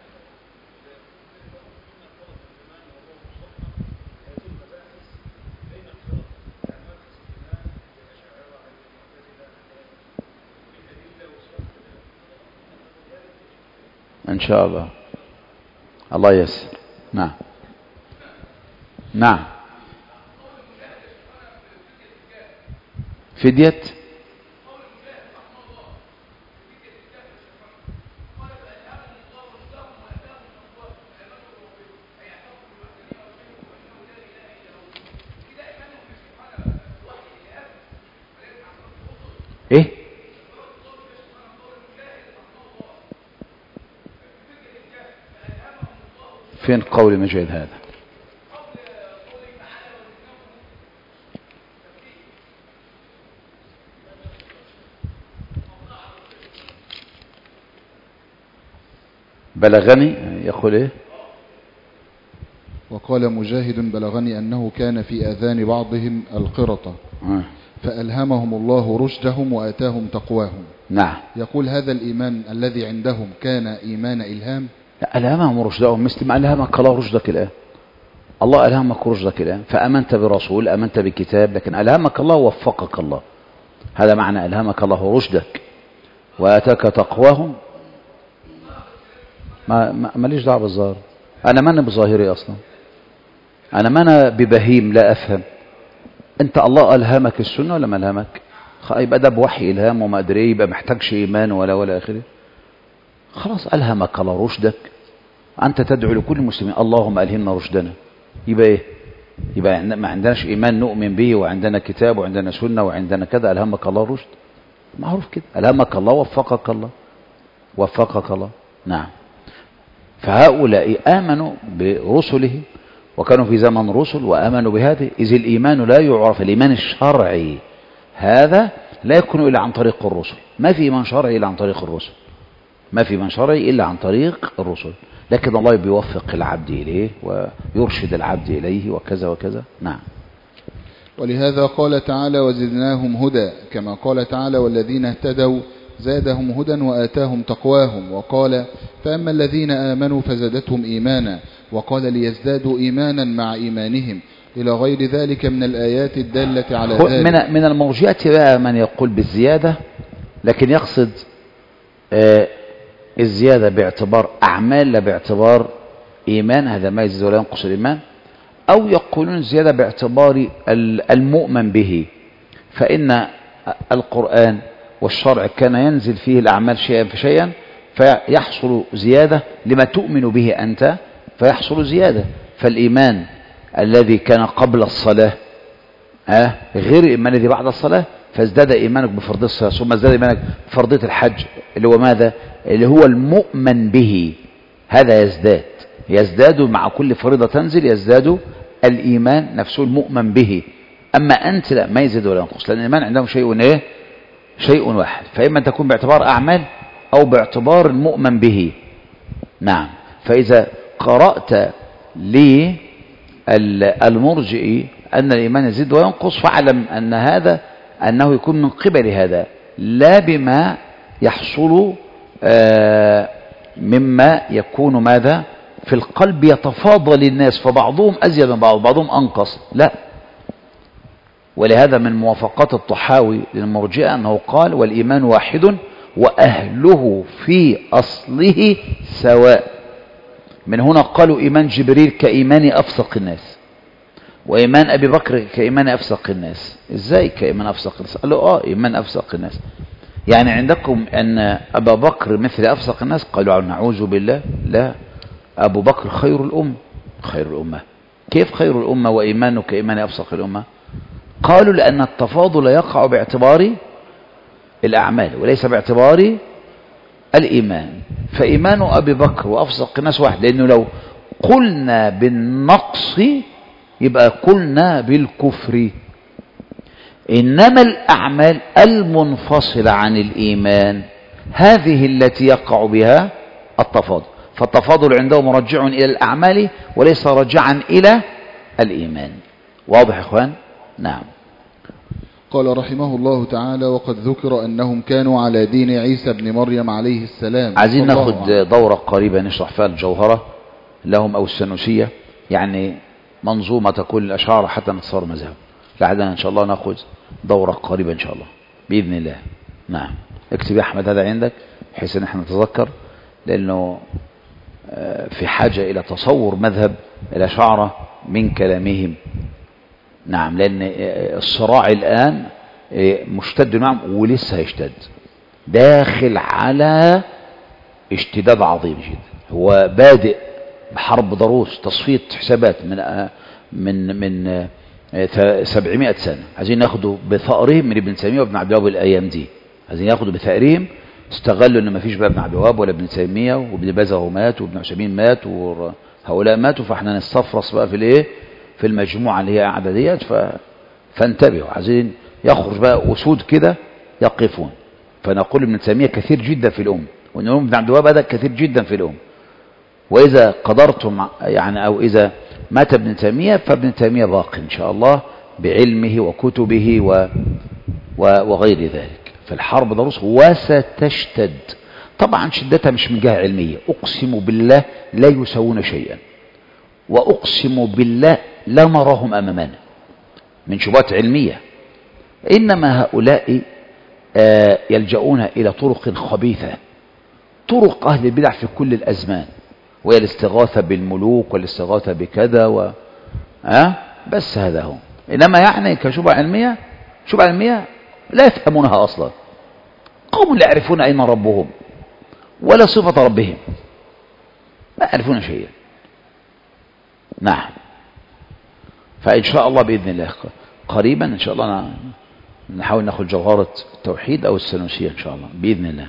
إن شاء الله. الله يسر. نعم. نعم. فدية ايه؟ فين قول مجيد هذا؟ بلغني يقول ايه؟ وقال مجاهد بلغني أنه كان في آذان بعضهم القرطة فألهمهم الله رشدهم وآتاهم تقواهم. نعم. يقول هذا الإيمان الذي عندهم كان إيمان إلهام؟ لا، ألهمهم رشدهم مثل ما ألهمك الله رشدك الآن. الله ألهمك رشدك الآن فأمنت برسول، أمنت بكتاب، لكن ألهمك الله ووفقك الله. هذا معنى ألهمك الله رشدك وآتاك تقواهم. ماليش دعوة بالظاهر، أنا ما أنا بظاهري أصلا، أنا ما أنا ببهيم لا أفهم. أنت الله ألهمك السنة ولا ما ألهمك؟ يبقى ده بوحي إلهام وما أدري، يبقى محتاجش إيمان ولا آخره. خلاص ألهمك الله رشدك، أنت تدعو لكل المسلمين اللهم ألهمنا رشدنا، يبقى ايه؟ يبقى ما عندناش ايمان نؤمن به وعندنا كتاب وعندنا سنة وعندنا كذا. ألهمك الله الرشد، معروف كده. ألهمك الله، وفقك الله، وفقك الله. نعم. فهؤلاء آمنوا برسله وكانوا في زمن رسل وآمنوا بهذه. إذ الإيمان لا يعرف، الإيمان الشرعي هذا لا يكون إلا عن طريق الرسل. ما في إيمان شرعي إلا عن طريق الرسل، ما في إيمان شرعي إلا عن طريق الرسل. لكن الله بيوفق العبد إليه ويرشد العبد إليه وكذا وكذا. نعم. ولهذا قال تعالى وزدناهم هدى، كما قال تعالى والذين اهتدوا زادهم هدى وآتاهم تقواهم. وقال فأما الذين آمنوا فزادتهم إيمانا، وقال ليزدادوا إيمانا مع إيمانهم، إلى غير ذلك من الآيات الدالة على ذلك. من المرجئة بقى من يقول بالزيادة، لكن يقصد الزيادة باعتبار أعمال لا باعتبار إيمان، هذا ما يزيد ولا ينقص الإيمان. أو يقولون زيادة باعتبار المؤمن به، فإن القرآن والشرع كان ينزل فيه الأعمال شيئا فشيئا، فيحصل زيادة لما تؤمن به أنت، فيحصل زيادة. فالإيمان الذي كان قبل الصلاة غير الإيمان الذي بعد الصلاة، فازداد إيمانك بفرض الصلاة، ثم ازداد إيمانك بفرضية الحج اللي هو ماذا؟ اللي هو المؤمن به. هذا يزداد مع كل فريضة تنزل، يزداد الإيمان نفسه المؤمن به. أما أنت لا، ما يزيد ولا ينقص، لأن الإيمان عندهم شيء إيه؟ شيء واحد. فإما أن تكون باعتبار أعمال أو باعتبار المؤمن به. نعم. فإذا قرأت للمرجئ أن الإيمان يزيد وينقص، فاعلم أن هذا أنه يكون من قبل هذا، لا بما يحصل مما يكون ماذا في القلب يتفاضل الناس، فبعضهم أزيد من بعض، بعضهم أنقص، لا. ولهذا من موافقات الطحاوي للمرجئة أنه قال والإيمان واحد وأهله في أصله سواء. من هنا قالوا إيمان جبريل كإيمان أفسق الناس، وإيمان أبي بكر كإيمان أفسق الناس. إزاي كإيمان أفسق الناس؟ قالوا إيمان أفسق الناس، يعني عندكم أن أبا بكر مثل أفسق الناس؟ قالوا نعوذ بالله، لا، أبو بكر خير الأمة. كيف خير الأمة وإيمانه كإيمان أفسق الأمة؟ قالوا لأن التفاضل يقع باعتبار الأعمال وليس باعتبار الإيمان. فإيمان أبي بكر وأفسق الناس واحد، لأنه لو قلنا بالنقص يبقى قلنا بالكفر. إنما الأعمال المنفصلة عن الإيمان هذه التي يقع بها التفاضل، فالتفاضل عندهم مرجع إلى الأعمال وليس رجعا إلى الإيمان. واضح يا إخوان؟ نعم. قال رحمه الله تعالى وقد ذكر أنهم كانوا على دين عيسى بن مريم عليه السلام. عايزين ناخد دورة قريبة نشرح فيها الجوهرة لهم أو السنوسية، يعني منظومة كل الأشعار حتى نتصور مذهب. لعدنا إن شاء الله ناخد دورة قريبة إن شاء الله بإذن الله. نعم. اكتب يا أحمد هذا عندك بحيث أن احنا نتذكر، لأنه في حاجة إلى تصور مذهب الأشاعرة من كلامهم. نعم. لأن الصراع الآن مشتد معهم ولسه هيشتد، داخل على اشتداد عظيم جدا. هو بادئ بحرب ضروس، تصفية حسابات من 700 سنة. عايزين ناخده بثأرهم من ابن تيمية وابن عبد الوهاب الأيام دي، عايزين ياخدوا بثأرهم. استغلوا ان ما فيش بقى ابن عبد الوهاب ولا ابن تيمية وابن باز مات وابن عثيمين مات وهؤلاء ماتوا، فاحنا نستفرص بقى في الايه، في المجموعة اللي هي قاعدة ديت. فانتبهوا، عايزين يخرج بقى أسود كده يقفون. فنقول ابن تيمية كثير جدا في الأم، ونقول ابن عبد الوهاب هذا كثير جدا في الأم. وإذا قدرتم يعني، أو إذا مات ابن تيمية فابن تيمية باق إن شاء الله بعلمه وكتبه وغير ذلك. فالحرب ضروس وستشتد طبعا. شدتها مش من جهة علمية، أقسم بالله لا يسوون شيئا، وأقسم بالله لا نراهم أمامنا من شبهات علمية. إنما هؤلاء يلجؤون إلى طرق خبيثة، طرق أهل البدع في كل الأزمان، وهي الاستغاثة بالملوك والاستغاثة بكذا بس هذا هو. إنما يعني كشبهة علمية، شبهة علمية لا يفهمونها أصلا. قوم لا يعرفون أين ربهم ولا صفة ربهم، ما يعرفون شيئا. نعم. فإن شاء الله بإذن الله قريبا إن شاء الله نحاول ناخد جوهرة التوحيد أو السنوسية إن شاء الله بإذن الله.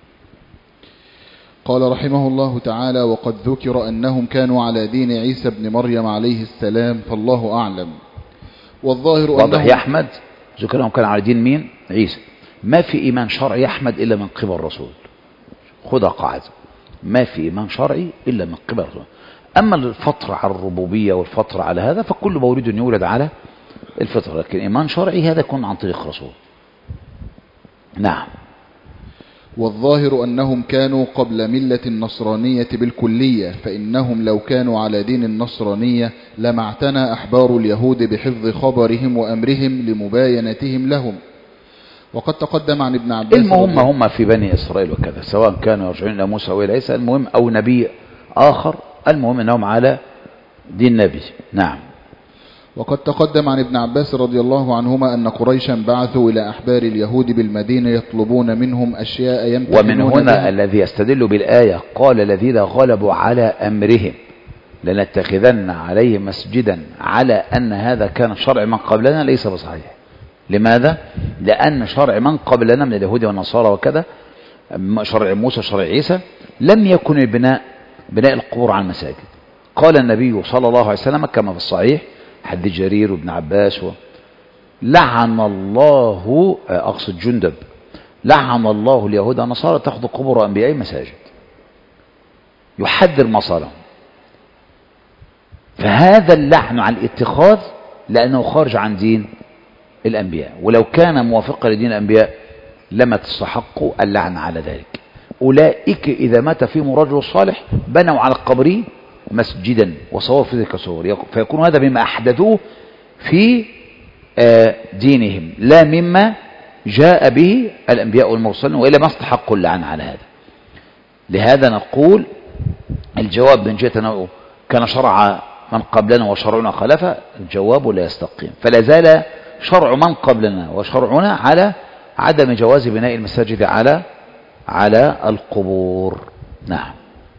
قال رحمه الله تعالى: وقد ذكر أنهم كانوا على دين عيسى بن مريم عليه السلام، فالله أعلم. والظاهر واضح يا أحمد، ذكر أنهم كانوا على دين مين؟ عيسى. ما في إيمان شرعي يا أحمد إلا من قبل الرسول، خذها قاعدة، ما في إيمان شرعي إلا من قبل الرسول. أما الفطر على الربوبية والفطر على هذا فكل مولود يولد على الفطرة، لكن إيمان شرعي هذا يكون عن طريق رسول. نعم. والظاهر أنهم كانوا قبل ملة النصرانية بالكلية، فإنهم لو كانوا على دين النصرانية لما اعتنى أحبار اليهود بحفظ خبرهم وأمرهم لمباينتهم لهم. وقد تقدم عن ابن عباس المهم هم في بني إسرائيل وكذا، سواء كانوا يرجعون إلى موسى أو إلى عيسى، المهم أو نبي آخر، المهم أنهم على دين نبي. نعم. وقد تقدم عن ابن عباس رضي الله عنهما أن قريشا بعثوا إلى أحبار اليهود بالمدينة يطلبون منهم أشياء يمتحنون ومن هنا بها. الذي يستدل بالآية قال الذين غلبوا على أمرهم لنتخذن عليه مسجدا، على أن هذا كان شرع من قبلنا ليس بصحيح. لماذا؟ لأن شرع من قبلنا من اليهود والنصارى وكذا، شرع موسى شرع عيسى، لم يكن بناء القبور على المساجد. قال النبي صلى الله عليه وسلم كما في الصحيح حديث جرير وابن عباس لعن الله، أقصد جندب، لعن الله اليهود والنصارى تأخذ قبور أنبياء مساجد، يحذر مصالحهم. فهذا اللعن عن الاتخاذ لأنه خارج عن دين الأنبياء، ولو كان موافقا لدين الأنبياء لما تستحقوا اللعن على ذلك. أولئك إذا مات فيهم رجل صالح بنوا على القبر مسجدا وصوروا في تلك الصور، فيكون هذا مما أحدثوه في دينهم لا مما جاء به الأنبياء والمرسلين، وإلا ما استحقوا اللعن على هذا. لهذا نقول الجواب من جهة أنه كان شرع من قبلنا وشرعنا خلفه، الجواب لا يستقيم، فلا زال شرع من قبلنا وشرعنا على عدم جواز بناء المساجد على القبور. نعم.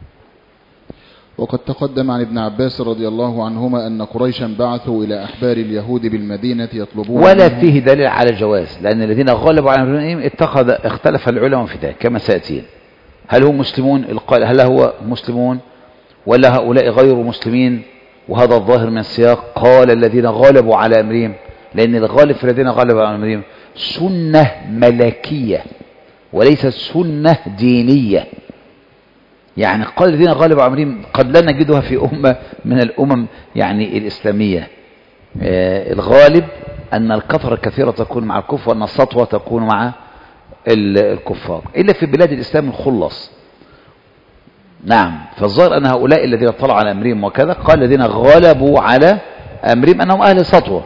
وقد تقدم عن ابن عباس رضي الله عنهما أن قريشا بعثوا إلى أحبار اليهود بالمدينة يطلبون ولا فيه دليل على الجواز، لأن الذين غلبوا على أمرهم اختلف العلماء في ذلك كما سيأتين. هل هم مسلمون؟ هل هو مسلمون ولا هؤلاء غير مسلمين؟ وهذا الظاهر من السياق قال الذين غلبوا على أمرهم، لأن الغالب في الذين غلبوا على أمرهم سنة ملكية وليست سنة دينية. يعني قال الذين غلبوا على أمرهم قد لا نجدها في أمة من الأمم يعني الإسلامية. الغالب أن الكثرة الكثيرة تكون مع الكفر وأن السطوة تكون مع الكفار، إلا في بلاد الإسلام الخلص. نعم. فالظاهر أن هؤلاء الذين طلعوا على أمرهم وكذا قال الذين غلبوا على أمرهم أنهم أهل سطوة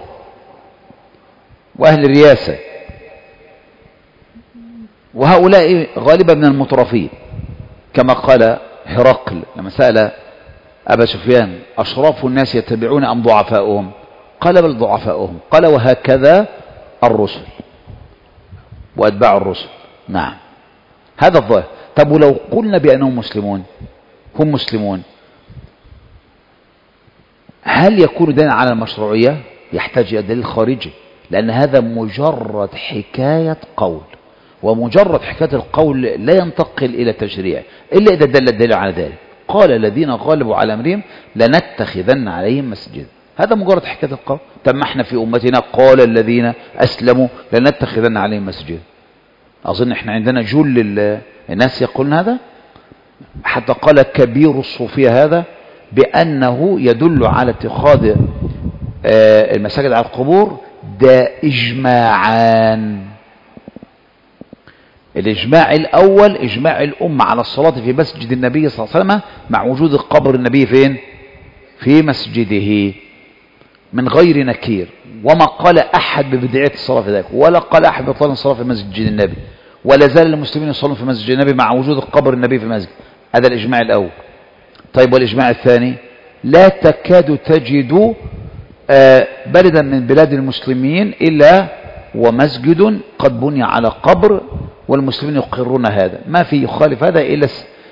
وأهل رياسة، وهؤلاء غالبا من المترفين، كما قال هرقل لما سأل أبا سفيان أشراف الناس يتبعون أم ضعفاؤهم؟ قال بل ضعفاؤهم. قال وهكذا الرسل وأتباع الرسل. نعم. هذا الظاهر. طب ولو قلنا بأنهم مسلمون، هم مسلمون، هل يكون دليلا على المشروعية؟ يحتاج إلى دليل خارجي، لأن هذا مجرد حكاية قول، ومجرد حكاية القول لا ينتقل إلى تشريع إلا إذا دل الدليل على ذلك. قال الذين غلبوا على أمرهم لنتخذن عليهم مسجدا، هذا مجرد حكاية القول. طب ما احنا في أمتنا قال الذين أسلموا لنتخذن عليهم مسجدا، أظن احنا عندنا جل الناس يقولون هذا، حتى قال كبير الصوفية هذا بأنه يدل على اتخاذ المساجد على القبور ده إجماعان. الإجماع الأول إجماع الأمة على الصلاة في مسجد النبي صلى الله عليه وسلم مع وجود قبر النبي فين؟ في مسجده من غير نكير، وما قال أحد ببدعية الصلاة في ذلك، ولا قال أحد بطلان الصلاة في مسجد النبي، ولا زال المسلمين يصلون في مسجد النبي مع وجود قبر النبي في المسجد. هذا الإجماع الأول. طيب والإجماع الثاني؟ لا تكاد تجد بلدا من بلاد المسلمين إلا ومسجد قد بني على قبر والمسلمين يقرون هذا، ما في يخالف هذا إلا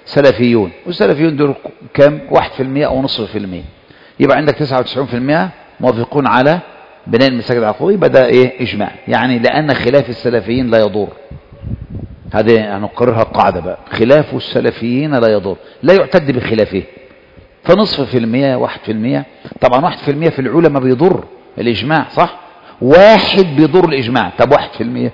السلفيون، والسلفيون دول كم؟ 1% أو 0.5%. يبقى عندك 99% موافقون على بناء المساجد على القبور، يبقى ده ايه؟ اجماع. يعني لان خلاف السلفيين لا يضر. هذه هنقررها قاعدة بقى، خلاف السلفيين لا يضر، لا يعتد بخلافه. فنصف في المية، 1%، طبعا 1% في العلماء بيضر الإجماع، صح؟ 1 بيضر الإجماع. طب 1%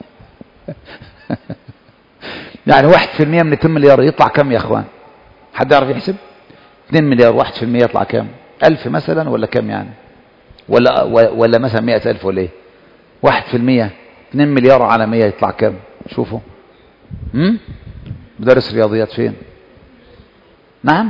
يعني 1% من 2 مليار يطلع كم يا أخوان؟ حد يعرف يحسب؟ 2 مليار 1% يطلع كم؟ 1000 مثلا ولا كم يعني؟ ولا مثلا 100,000 ولا ايه؟ 1% 2 مليار على 100 يطلع كم؟ شوفوا. مدرس رياضيات فين؟ نعم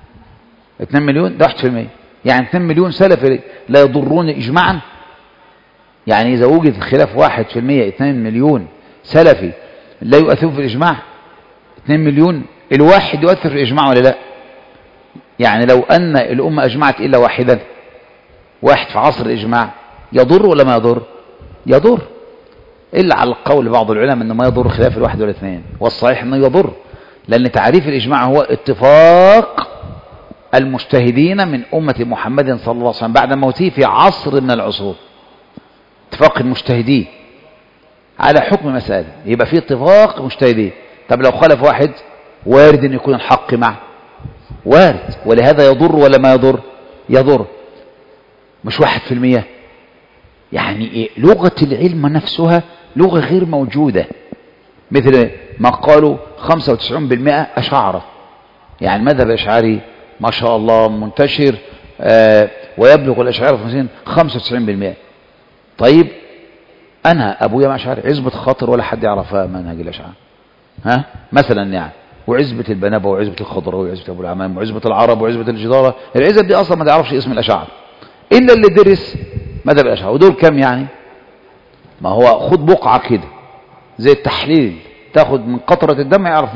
2 مليون، ده 1%. يعني 2 مليون سلفي لا يضرون إجماعا. يعني إذا وجد خلاف 1%، 2 مليون سلفي لا يؤثرون في الإجماع. 2 مليون الواحد يؤثر في الإجماع ولا لا؟ يعني لو أن الأمة أجمعت إلا واحدا، واحد في عصر الإجماع، يضر ولا ما يضر؟ يضر، إلا على القول بعض العلماء أنه ما يضر خلاف الواحد ولا اثنين، والصحيح أنه يضر، لأن تعريف الإجماع هو اتفاق المجتهدين من أمة محمد صلى الله عليه وسلم بعد موته في عصر من العصور. اتفاق المجتهدين على حكم مسألة، يبقى في اتفاق مجتهدين. طب لو خالف واحد، وارد أن يكون الحق معه، وارد، ولهذا يضر ولا ما يضر؟ يضر، مش 1%. يعني إيه؟ لغة العلم نفسها لغة غير موجودة، مثل ما قالوا 95% أشاعرة. يعني المذهب الأشعري ما شاء الله منتشر، ويبلغ الأشاعرة في 95%. طيب أنا أبويا ما أشعري، عزبة خاطر ولا حد يعرفها منهج الأشعار، ها مثلا يعني، وعزبة البنابة وعزبة الخضراوي وعزبة أبو العمام وعزبة العرب وعزبة الجدارة، العزب دي أصلا ما تعرفش اسم الأشعار إلا اللي درس مذهب الأشعار. ودول كم يعني؟ ما هو خد بقعة كده زي التحليل، تاخد من قطرة الدم يعرف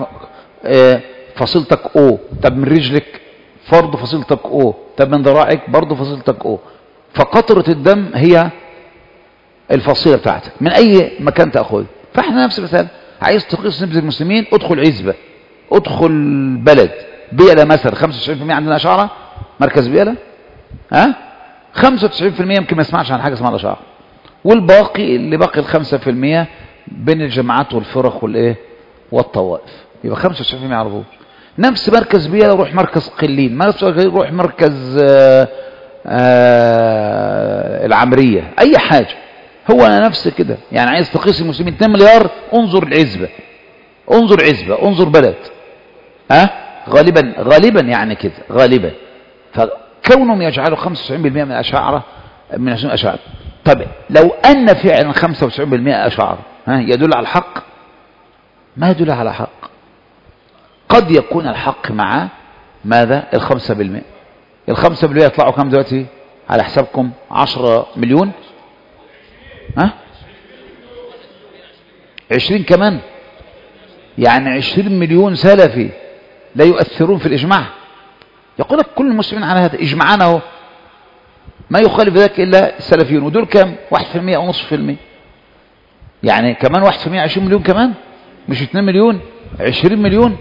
فصيلتك O. طب من رجلك فرض فصيلتك O. طب من ذراعك برضه فصيلتك O. فقطرة الدم هي الفصيلة بتاعتك من أي مكان تأخذ. فاحنا نفس المثال، عايز تقيس نسبة المسلمين، ادخل عزبة، ادخل بلد بيئة مثلا 95% عندنا أشعار، مركز بيئة، ها 95% يمكن ما يسمعش عن حاجة اسمها الأشعار، والباقي اللي باقي 5% بين الجماعات والفرق والايه والطوائف، يبقى 95% يعرفوه. نفس مركز بيئة روح مركز قلين، نفس روح مركز العمرية، أي حاجة. هو أنا نفس كده، يعني عايز تقيس المسلمين 2 مليار، انظر العزبة، انظر عزبة، انظر بلد، ها غالبا يعني كده غالبا. فكونهم يجعلوا 95% من الأشاعرة من أشاعرة. طب لو أن فعلا 95% أشاعرة، ها يدل على الحق؟ ما يدل على حق. قد يكون الحق مع ماذا؟ 5%. 5% يطلعوا كم دلوقتي على حسابكم؟ 10 مليون، ها 20 كمان، يعني 20 مليون سلفي لا يؤثرون في الإجماع. يقول لك كل المسلمين على هذا، إجماعنا هو ما يخالف ذلك إلا السلفيون، ودول كم؟ 1% أو نصف في المية، يعني كمان 1% 20 مليون كمان، مش 2 مليون 20 مليون.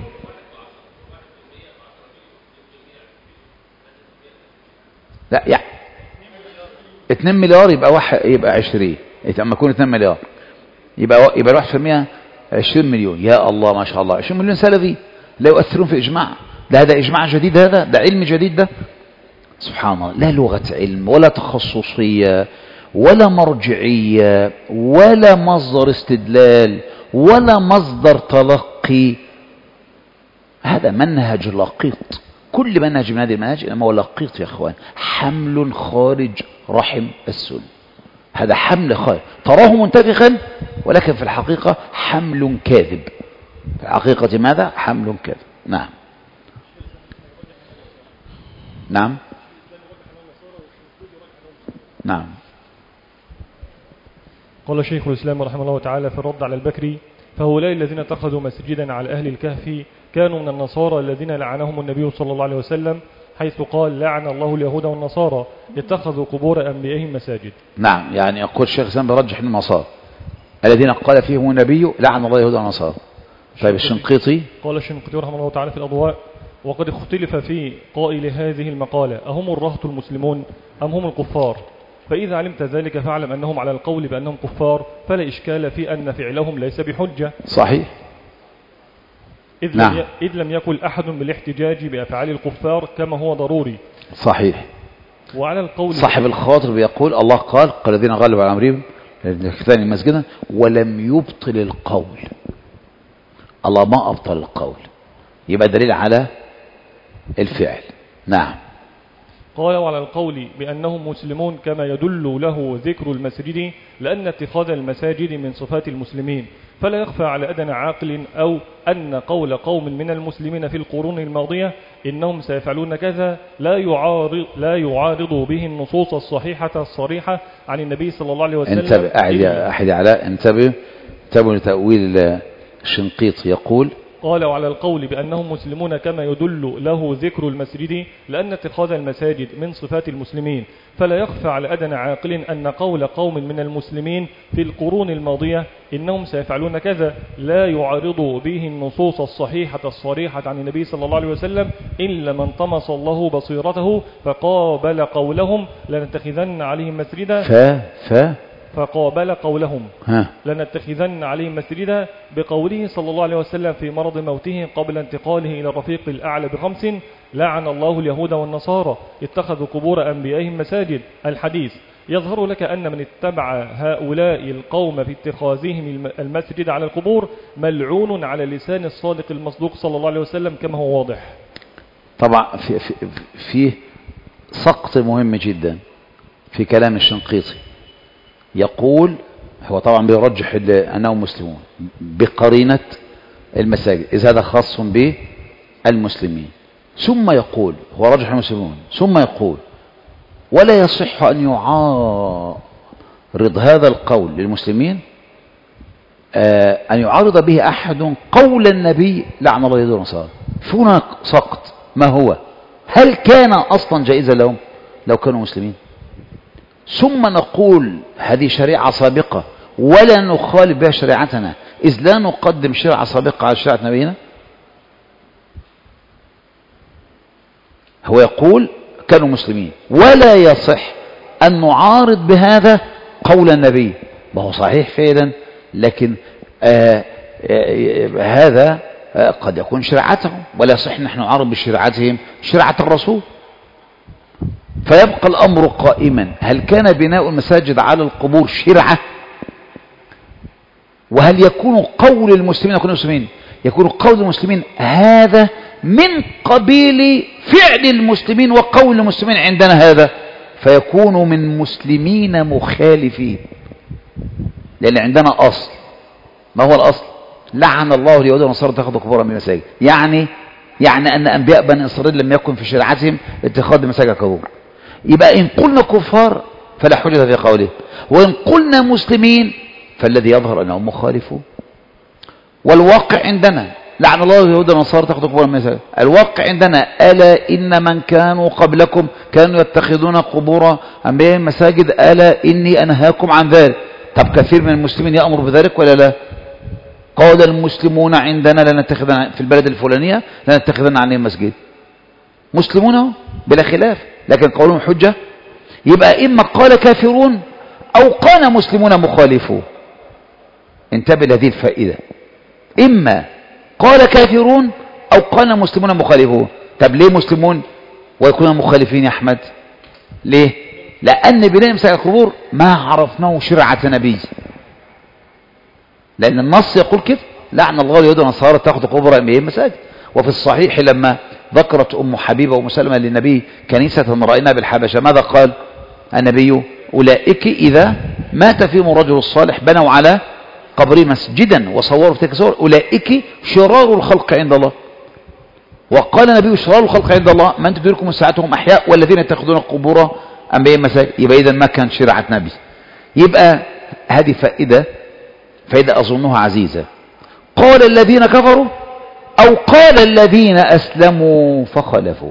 لا يعني 2 مليار يبقى 20، لما يكون 2 مليار يبقى 1% 20 مليون. يا الله ما شاء الله، 20 مليون سلفي لا يؤثرون في الإجماع. هذا إجماع جديد، ده علم جديد، ده سبحان الله. لا لغة علم ولا تخصصية ولا مرجعية ولا مصدر استدلال ولا مصدر تلقي، هذا منهج لقيط. كل منهج من هذه المناهج إنما هو لقيط يا أخوان، حمل خارج رحم السنة. هذا حمل خارج تراه منتفخا، ولكن في الحقيقة حمل كاذب. في الحقيقة ماذا؟ حمل كاذب. نعم نعم نعم. قال شيخ الإسلام رحمه الله تعالى في الرد على البكري: فهؤلاء الذين اتخذوا مسجدا على أهل الكهف كانوا من النصارى الذين لعنهم النبي صلى الله عليه وسلم، حيث قال: لعن الله اليهود والنصارى اتخذوا قبور أنبيائهم مساجد. نعم، يعني يقول الشيخ الإسلام برجح النصارى الذين قال فيهم النبي لعن الله اليهود والنصارى. طيب الشنقيطي قال الشنقيطي رحمه الله تعالى في الأضواء: وقد اختلف في قائل هذه المقالة أهم الرهط المسلمون أم هم الكفار؟ فإذا علمت ذلك فاعلم أنهم على القول بأنهم كفار فلا إشكال في أن فعلهم ليس بحجة. صحيح. إذ لم يكن أحد بالاحتجاج بأفعال الكفار كما هو ضروري. صحيح. وعلى القول صاحب الخاطر بيقول الله قال الذين غلبوا على أمرهم ثاني مسجدا ولم يبطل القول. الله ما أبطل القول، يبقى دليل على الفعل. نعم. قال وعلى القول بأنهم مسلمون كما يدل له ذكر المسجد لأن اتخاذ المساجد من صفات المسلمين، فلا يخفى على أدنى عاقل أو أن قول قوم من المسلمين في القرون الماضية إنهم سيفعلون كذا لا يعارض به النصوص الصحيحة الصريحة عن النبي صلى الله عليه وسلم. انتبه أحد علاء، انتبه لتأويل الشنقيطي يقول قال وعلى القول بأنهم مسلمون كما يدل له ذكر المسجد لأن اتخاذ المساجد من صفات المسلمين، فلا يخفى على أدنى عاقل أن قول قوم من المسلمين في القرون الماضية إنهم سيفعلون كذا لا يعارض به النصوص الصحيحة الصريحة عن النبي صلى الله عليه وسلم إلا من طمس الله بصيرته فقابل قولهم لنتخذن عليهم مسجدا فقابل قولهم لنتخذن عليهم مسجدا بقوله صلى الله عليه وسلم في مرض موته قبل انتقاله إلى الرفيق الأعلى ب5 لعن الله اليهود والنصارى اتخذوا قبور أنبيائهم مساجد. الحديث يظهر لك أن من اتبع هؤلاء القوم في اتخاذهم المسجد على القبور ملعون على لسان الصادق المصدوق صلى الله عليه وسلم كما هو واضح. طبعا فيه سقط مهم جدا في كلام الشنقيطي. يقول هو طبعا بيرجح أنهم مسلمون بقرينة المساجد إذا هذا خاص بالمسلمين، ثم يقول هو رجح المسلمون ثم يقول ولا يصح أن يعارض هذا القول للمسلمين أن يعارض به أحد قول النبي لعن الله اليهود والنصارى. هناك سقط. ما هو؟ هل كان أصلا جائزا لهم لو كانوا مسلمين؟ ثم نقول هذه شريعة سابقة ولا نخالف بها شريعتنا إذ لا نقدم شريعة سابقة على شريعة نبينا. هو يقول كانوا مسلمين ولا يصح أن نعارض بهذا قول النبي. ما هو صحيح فعلا، لكن هذا قد يكون شريعتهم ولا يصح نحن نعارض بشريعتهم شريعة الرسول. فيبقى الأمر قائما، هل كان بناء المساجد على القبور شرعة؟ وهل يكون قول المسلمين يكون قول المسلمين هذا من قبيل فعل المسلمين وقول المسلمين عندنا هذا، فيكون من مسلمين مخالفين، لأن عندنا أصل. ما هو الأصل؟ لعن الله اليهود والنصارى اتخذوا قبورا من المساجد. يعني أن أنبياء بني إسرائيل لم يكن في شريعتهم اتخاذ المساجد قبور. يبقى إن قلنا كفار فلا حجة في قوله، وإن قلنا مسلمين فالذي يظهر أنهم مخالفون. والواقع عندنا لعن الله اليهود والنصارى اتخذوا قبورا من المساجد. الواقع عندنا ألا إن من كانوا قبلكم كانوا يتخذون قبور أنبيائهم مساجد ألا إني أنهاكم عن ذلك. طب كثير من المسلمين يأمر بذلك ولا لا؟ قال المسلمون عندنا لنتخذن في البلد الفلانية لنتخذن عليهم مسجد. مسلمون بلا خلاف، لكن قولهم حجة. يبقى إما قال كافرون أو قال مسلمون مخالفون. انتبه لهذه الفائدة، إما قال كافرون أو قال مسلمون مخالفون. طب ليه مسلمون ويكونوا مخالفين يا أحمد؟ ليه؟ لأن بناء مساجد القبور ما عرفناه شرعة نبي، لأن النص يقول كده لعن الله اليهود والنصارى اتخذوا قبور أنبيائهم مساجد. وفي الصحيح لما ذكرت أم حبيبة وأم سلمة للنبي كنيسة رأينا بالحبشة ماذا قال النبي؟ أولئك إذا مات فيهم الرجل الصالح بنوا على قبره مسجدا وصوروا في تلك الصور أولئك شرار الخلق عند الله. وقال النبي شرار الخلق عند الله من تدركم ساعتهم أحياء والذين يتخذون قبور أنبيائهم مساجد. يبقى إذا ما كان شرعة نبي. يبقى هذه فائدة أظنها عزيزة. قال الذين كفروا أو قال الذين أسلموا فخلفوا.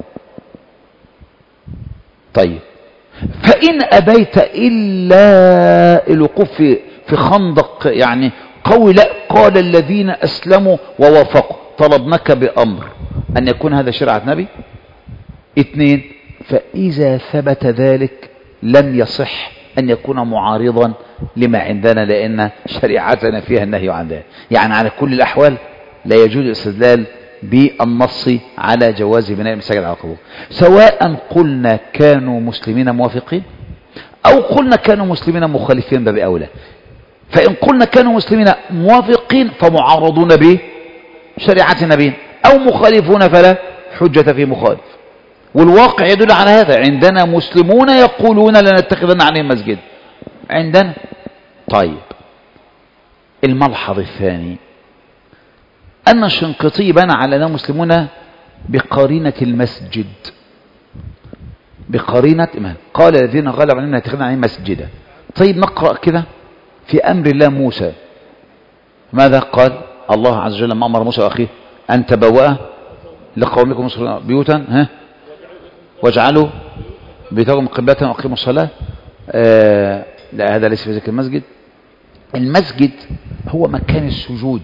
طيب فإن أبيت إلا الوقوف في خندق يعني قوي، لا قال الذين أسلموا ووافقوا، طلبناك بأمر أن يكون هذا شرعة نبي. 2 فإذا ثبت ذلك لم يصح أن يكون معارضا لما عندنا، لأن شريعتنا فيها النهي عن ذلك. يعني على كل الأحوال لا يجوز الاستدلال بالنص على جواز بناء المساجد على القبور، سواء قلنا كانوا مسلمين موافقين أو قلنا كانوا مسلمين مخالفين باب أولى. فإن قلنا كانوا مسلمين موافقين فمعارضون بشريعة نبينا، أو مخالفون فلا حجة في مخالف. والواقع يدل على هذا، عندنا مسلمون يقولون لنتخذن عليهم مسجد عندنا. طيب الملحظ الثاني أن الشنقيطي بنى على أنهم مسلمون بقرينة المسجد، بقرينة ما قال الذين غلبوا علينا لنتخذن عليهم مسجدا. طيب نقرأ كده في أمر الله موسى، ماذا قال الله عز وجل لما أمر موسى وأخيه أن تبوأ لقومكم بيوتا واجعلوا بيوتكم قبلة وأقيموا الصلاة. لا هذا ليس في ذكر المسجد. المسجد هو مكان السجود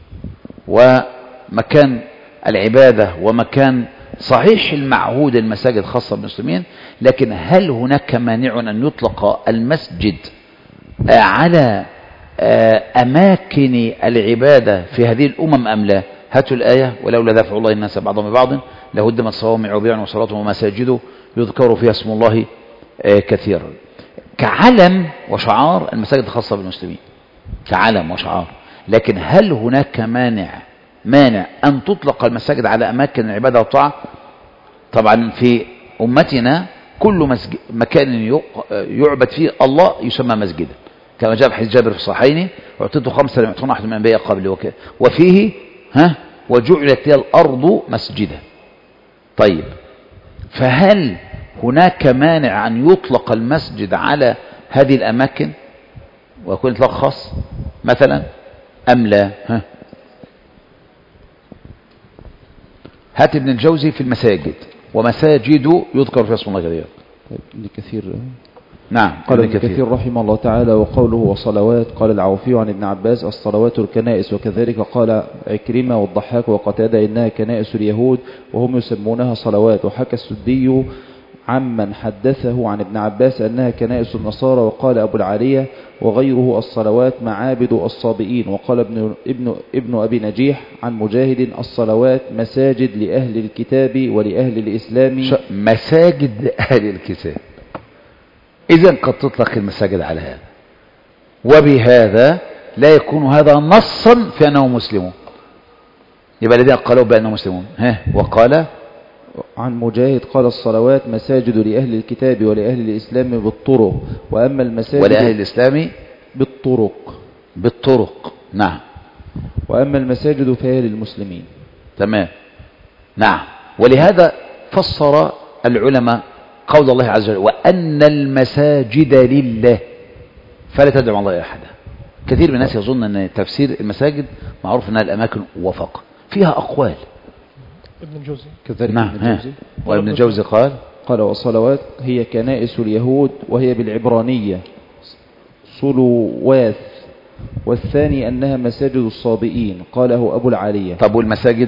ومكان العبادة ومكان صحيح المعهود المساجد خاصة بالمسلمين، لكن هل هناك مانع أن يطلق المسجد على أماكن العبادة في هذه الأمم أم لا؟ هاتوا الآية ولولا دفع الله الناس بعضهم ببعض لهدمت صوامع وبيع وصلاة ومساجد يذكر فيها اسم الله كثيرا. كعلم وشعار المساجد خاصة بالمسلمين كعلم وشعار، لكن هل هناك مانع أن تطلق المساجد على أماكن العبادة والطاعة؟ طبعا في أمتنا كل مكان يعبد فيه الله يسمى مسجدا، كما جاء في حديث جابر في الصحيحين وأعطيت 5 لم يعطون أحد من الأنبياء قبل وفيه وجعلت لي الأرض مسجدا. طيب فهل هناك مانع أن يطلق المسجد على هذه الأماكن ويكون إطلاق خاص مثلا أم لا؟ هات ابن الجوزي في المساجد ومساجد يذكر في اسم الله كثيرا. ابن كثير نعم قال ابن كثير رحمه الله تعالى وقوله وصلوات. قال العوفي عن ابن عباس الصلوات الكنائس، وكذلك قال عكرمة والضحاك وقتادة إنها كنائس اليهود وهم يسمونها صلوات. وحكى السدي عمن حدثه عن ابن عباس أنها كنائس النصارى. وقال أبو العالية وغيره الصلوات معابد الصابئين. وقال ابن أبي نجيح عن مجاهد الصلوات مساجد لأهل الكتاب ولأهل الإسلام. مساجد لأهل الكتاب، إذن قد تطلق المساجد على هذا، وبهذا لا يكون هذا نصا في أنه مسلمون، يبقى الذين قالوا بأنهم مسلمون. وقال عن مجاهد قال الصلوات مساجد لأهل الكتاب ولأهل الإسلام بالطرق. وأما المساجد ولأهل الإسلام بالطرق. نعم. وأما المساجد فهي للمسلمين. تمام. نعم. ولهذا فسر العلماء قول الله عز وجل وأن المساجد لله فلا تدعو الله أحدا. كثير من الناس يظن أن تفسير المساجد معروف أنها الأماكن وفق، فيها أقوال. ابن الجوزي كذلك نعم. ابن الجوزي وابن الجوزي قال والصلوات هي كنائس اليهود وهي بالعبرانية صلوات، والثاني أنها مساجد الصابئين قاله أبو العالية. طب والمساجد؟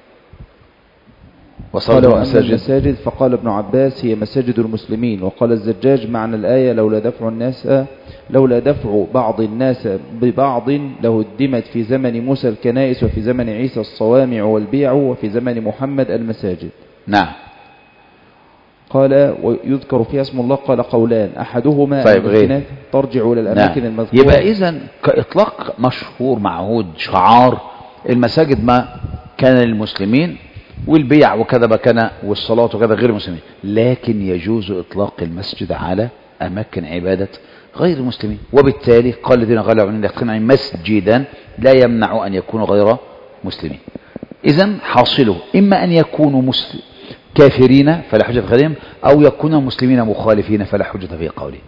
قال وأما المساجد فقال ابن عباس هي مساجد المسلمين. وقال الزجاج معنى الآية لولا دفع بعض الناس ببعض لهدمت في زمن موسى الكنائس وفي زمن عيسى الصوامع والبيع وفي زمن محمد المساجد. نعم. قال ويذكر فيها اسم الله. قال قولان أحدهما طيب ترجع إلى الأماكن نعم. المذكورة. يبقى إذن كإطلاق مشهور معهود شعار المساجد ما كان للمسلمين والبيع وكذا كان والصلاة وكذا غير المسلمين، لكن يجوز إطلاق المسجد على أماكن عبادة غير المسلمين. وبالتالي قال الذين غلبوا علينا لنتخذن مسجدا لا يمنع أن يكونوا غير مسلمين. إذن حاصله إما أن يكونوا كافرين فلا حجة في قولهم، أو يكونوا مسلمين مخالفين فلا حجة في قولهم،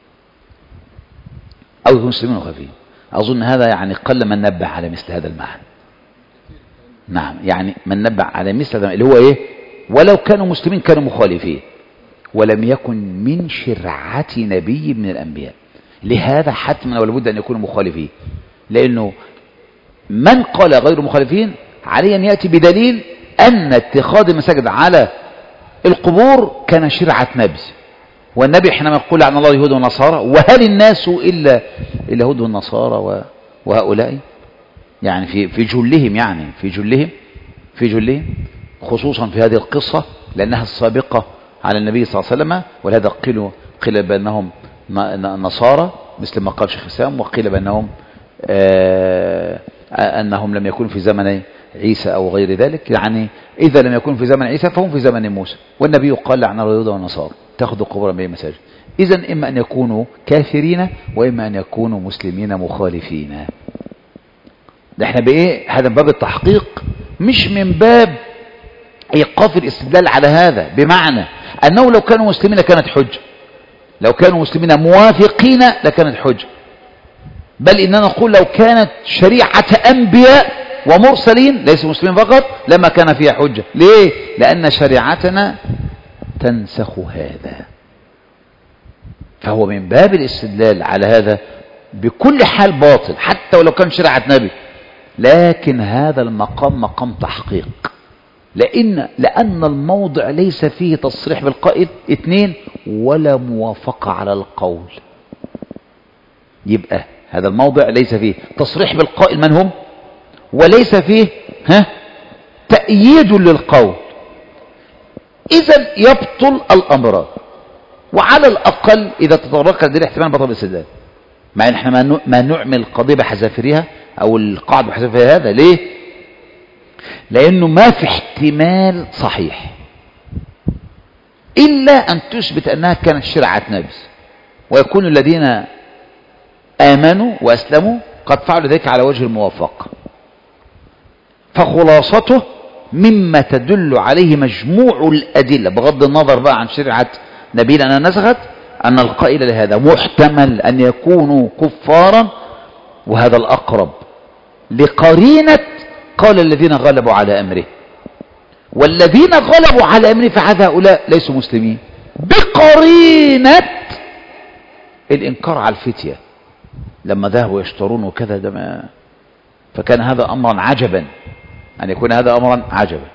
أو يكونوا مسلمين مخالفين. أظن هذا يعني قل من نبه على مثل هذا المعنى. نعم، يعني من نبه على مثل هذا اللي هو ولو كانوا مسلمين كانوا مخالفين ولم يكن من شرعة نبي من الأنبياء. لهذا حتما ولا بد أن يكونوا مخالفين، لأنه من قال غير مخالفين عليه أن يأتي بدليل أن اتخاذ المساجد على القبور كان شرعة نبي، والنبي حينما يقول عن الله يهود ونصارى وهل الناس إلا اليهود والنصارى وهؤلاء، يعني في جلهم، يعني في جلهم خصوصا في هذه القصة لأنها السابقة على النبي صلى الله عليه وسلم. ولهذا قيل بأنهم نصارى مثل ما قال شيخ الإسلام، وقيل بأنهم أنهم لم يكونوا في زمن عيسى أو غير ذلك. يعني إذا لم يكونوا في زمن عيسى فهم في زمن موسى، والنبي قال لعن اليهود والنصارى تأخذوا قبور الأنبياء مساجد. إذن إما أن يكونوا كافرين وإما أن يكونوا مسلمين مخالفين. ده احنا بإيه؟ هذا باب التحقيق، مش من باب إيقاف الاستدلال على هذا، بمعنى أنه لو كانوا مسلمين كانت حجة، لو كانوا مسلمين موافقين لكانت حجة، بل إننا نقول لو كانت شريعة أنبياء ومرسلين ليسوا مسلمين فقط لما كان فيها حجة. ليه؟ لأن شريعتنا تنسخ هذا. فهو من باب الاستدلال على هذا بكل حال باطل حتى ولو كان شريعة نبي، لكن هذا المقام مقام تحقيق، لأن الموضع ليس فيه تصريح بالقائل، 2 ولا موافقة على القول. يبقى هذا الموضع ليس فيه تصريح بالقائل من هم، وليس فيه تأييد للقول. إذن يبطل الأمران، وعلى الأقل إذا تطرق هذه الاحتمال بطل الاستدلال، مع ان احنا ما نعمل القضية بحذافيرها أو القاعدة بحذافيرها. هذا ليه؟ لأنه ما في احتمال صحيح إلا أن تثبت أنها كانت شرعة نبي، ويكون الذين آمنوا وأسلموا قد فعلوا ذلك على وجه الموافقة. فخلاصته مما تدل عليه مجموع الأدلة بغض النظر بقى عن شرعة نبينا أنها نسخت، أن القائل لهذا محتمل أن يكونوا كفارا، وهذا الأقرب لقرينة قال الذين غلبوا على أمره، والذين غلبوا على أمره فهؤلاء ليسوا مسلمين بقرينة الإنكار على الفتية لما ذهبوا يشترون وكذا. فكان هذا أمرا عجبا، أن يكون هذا أمرا عجبا.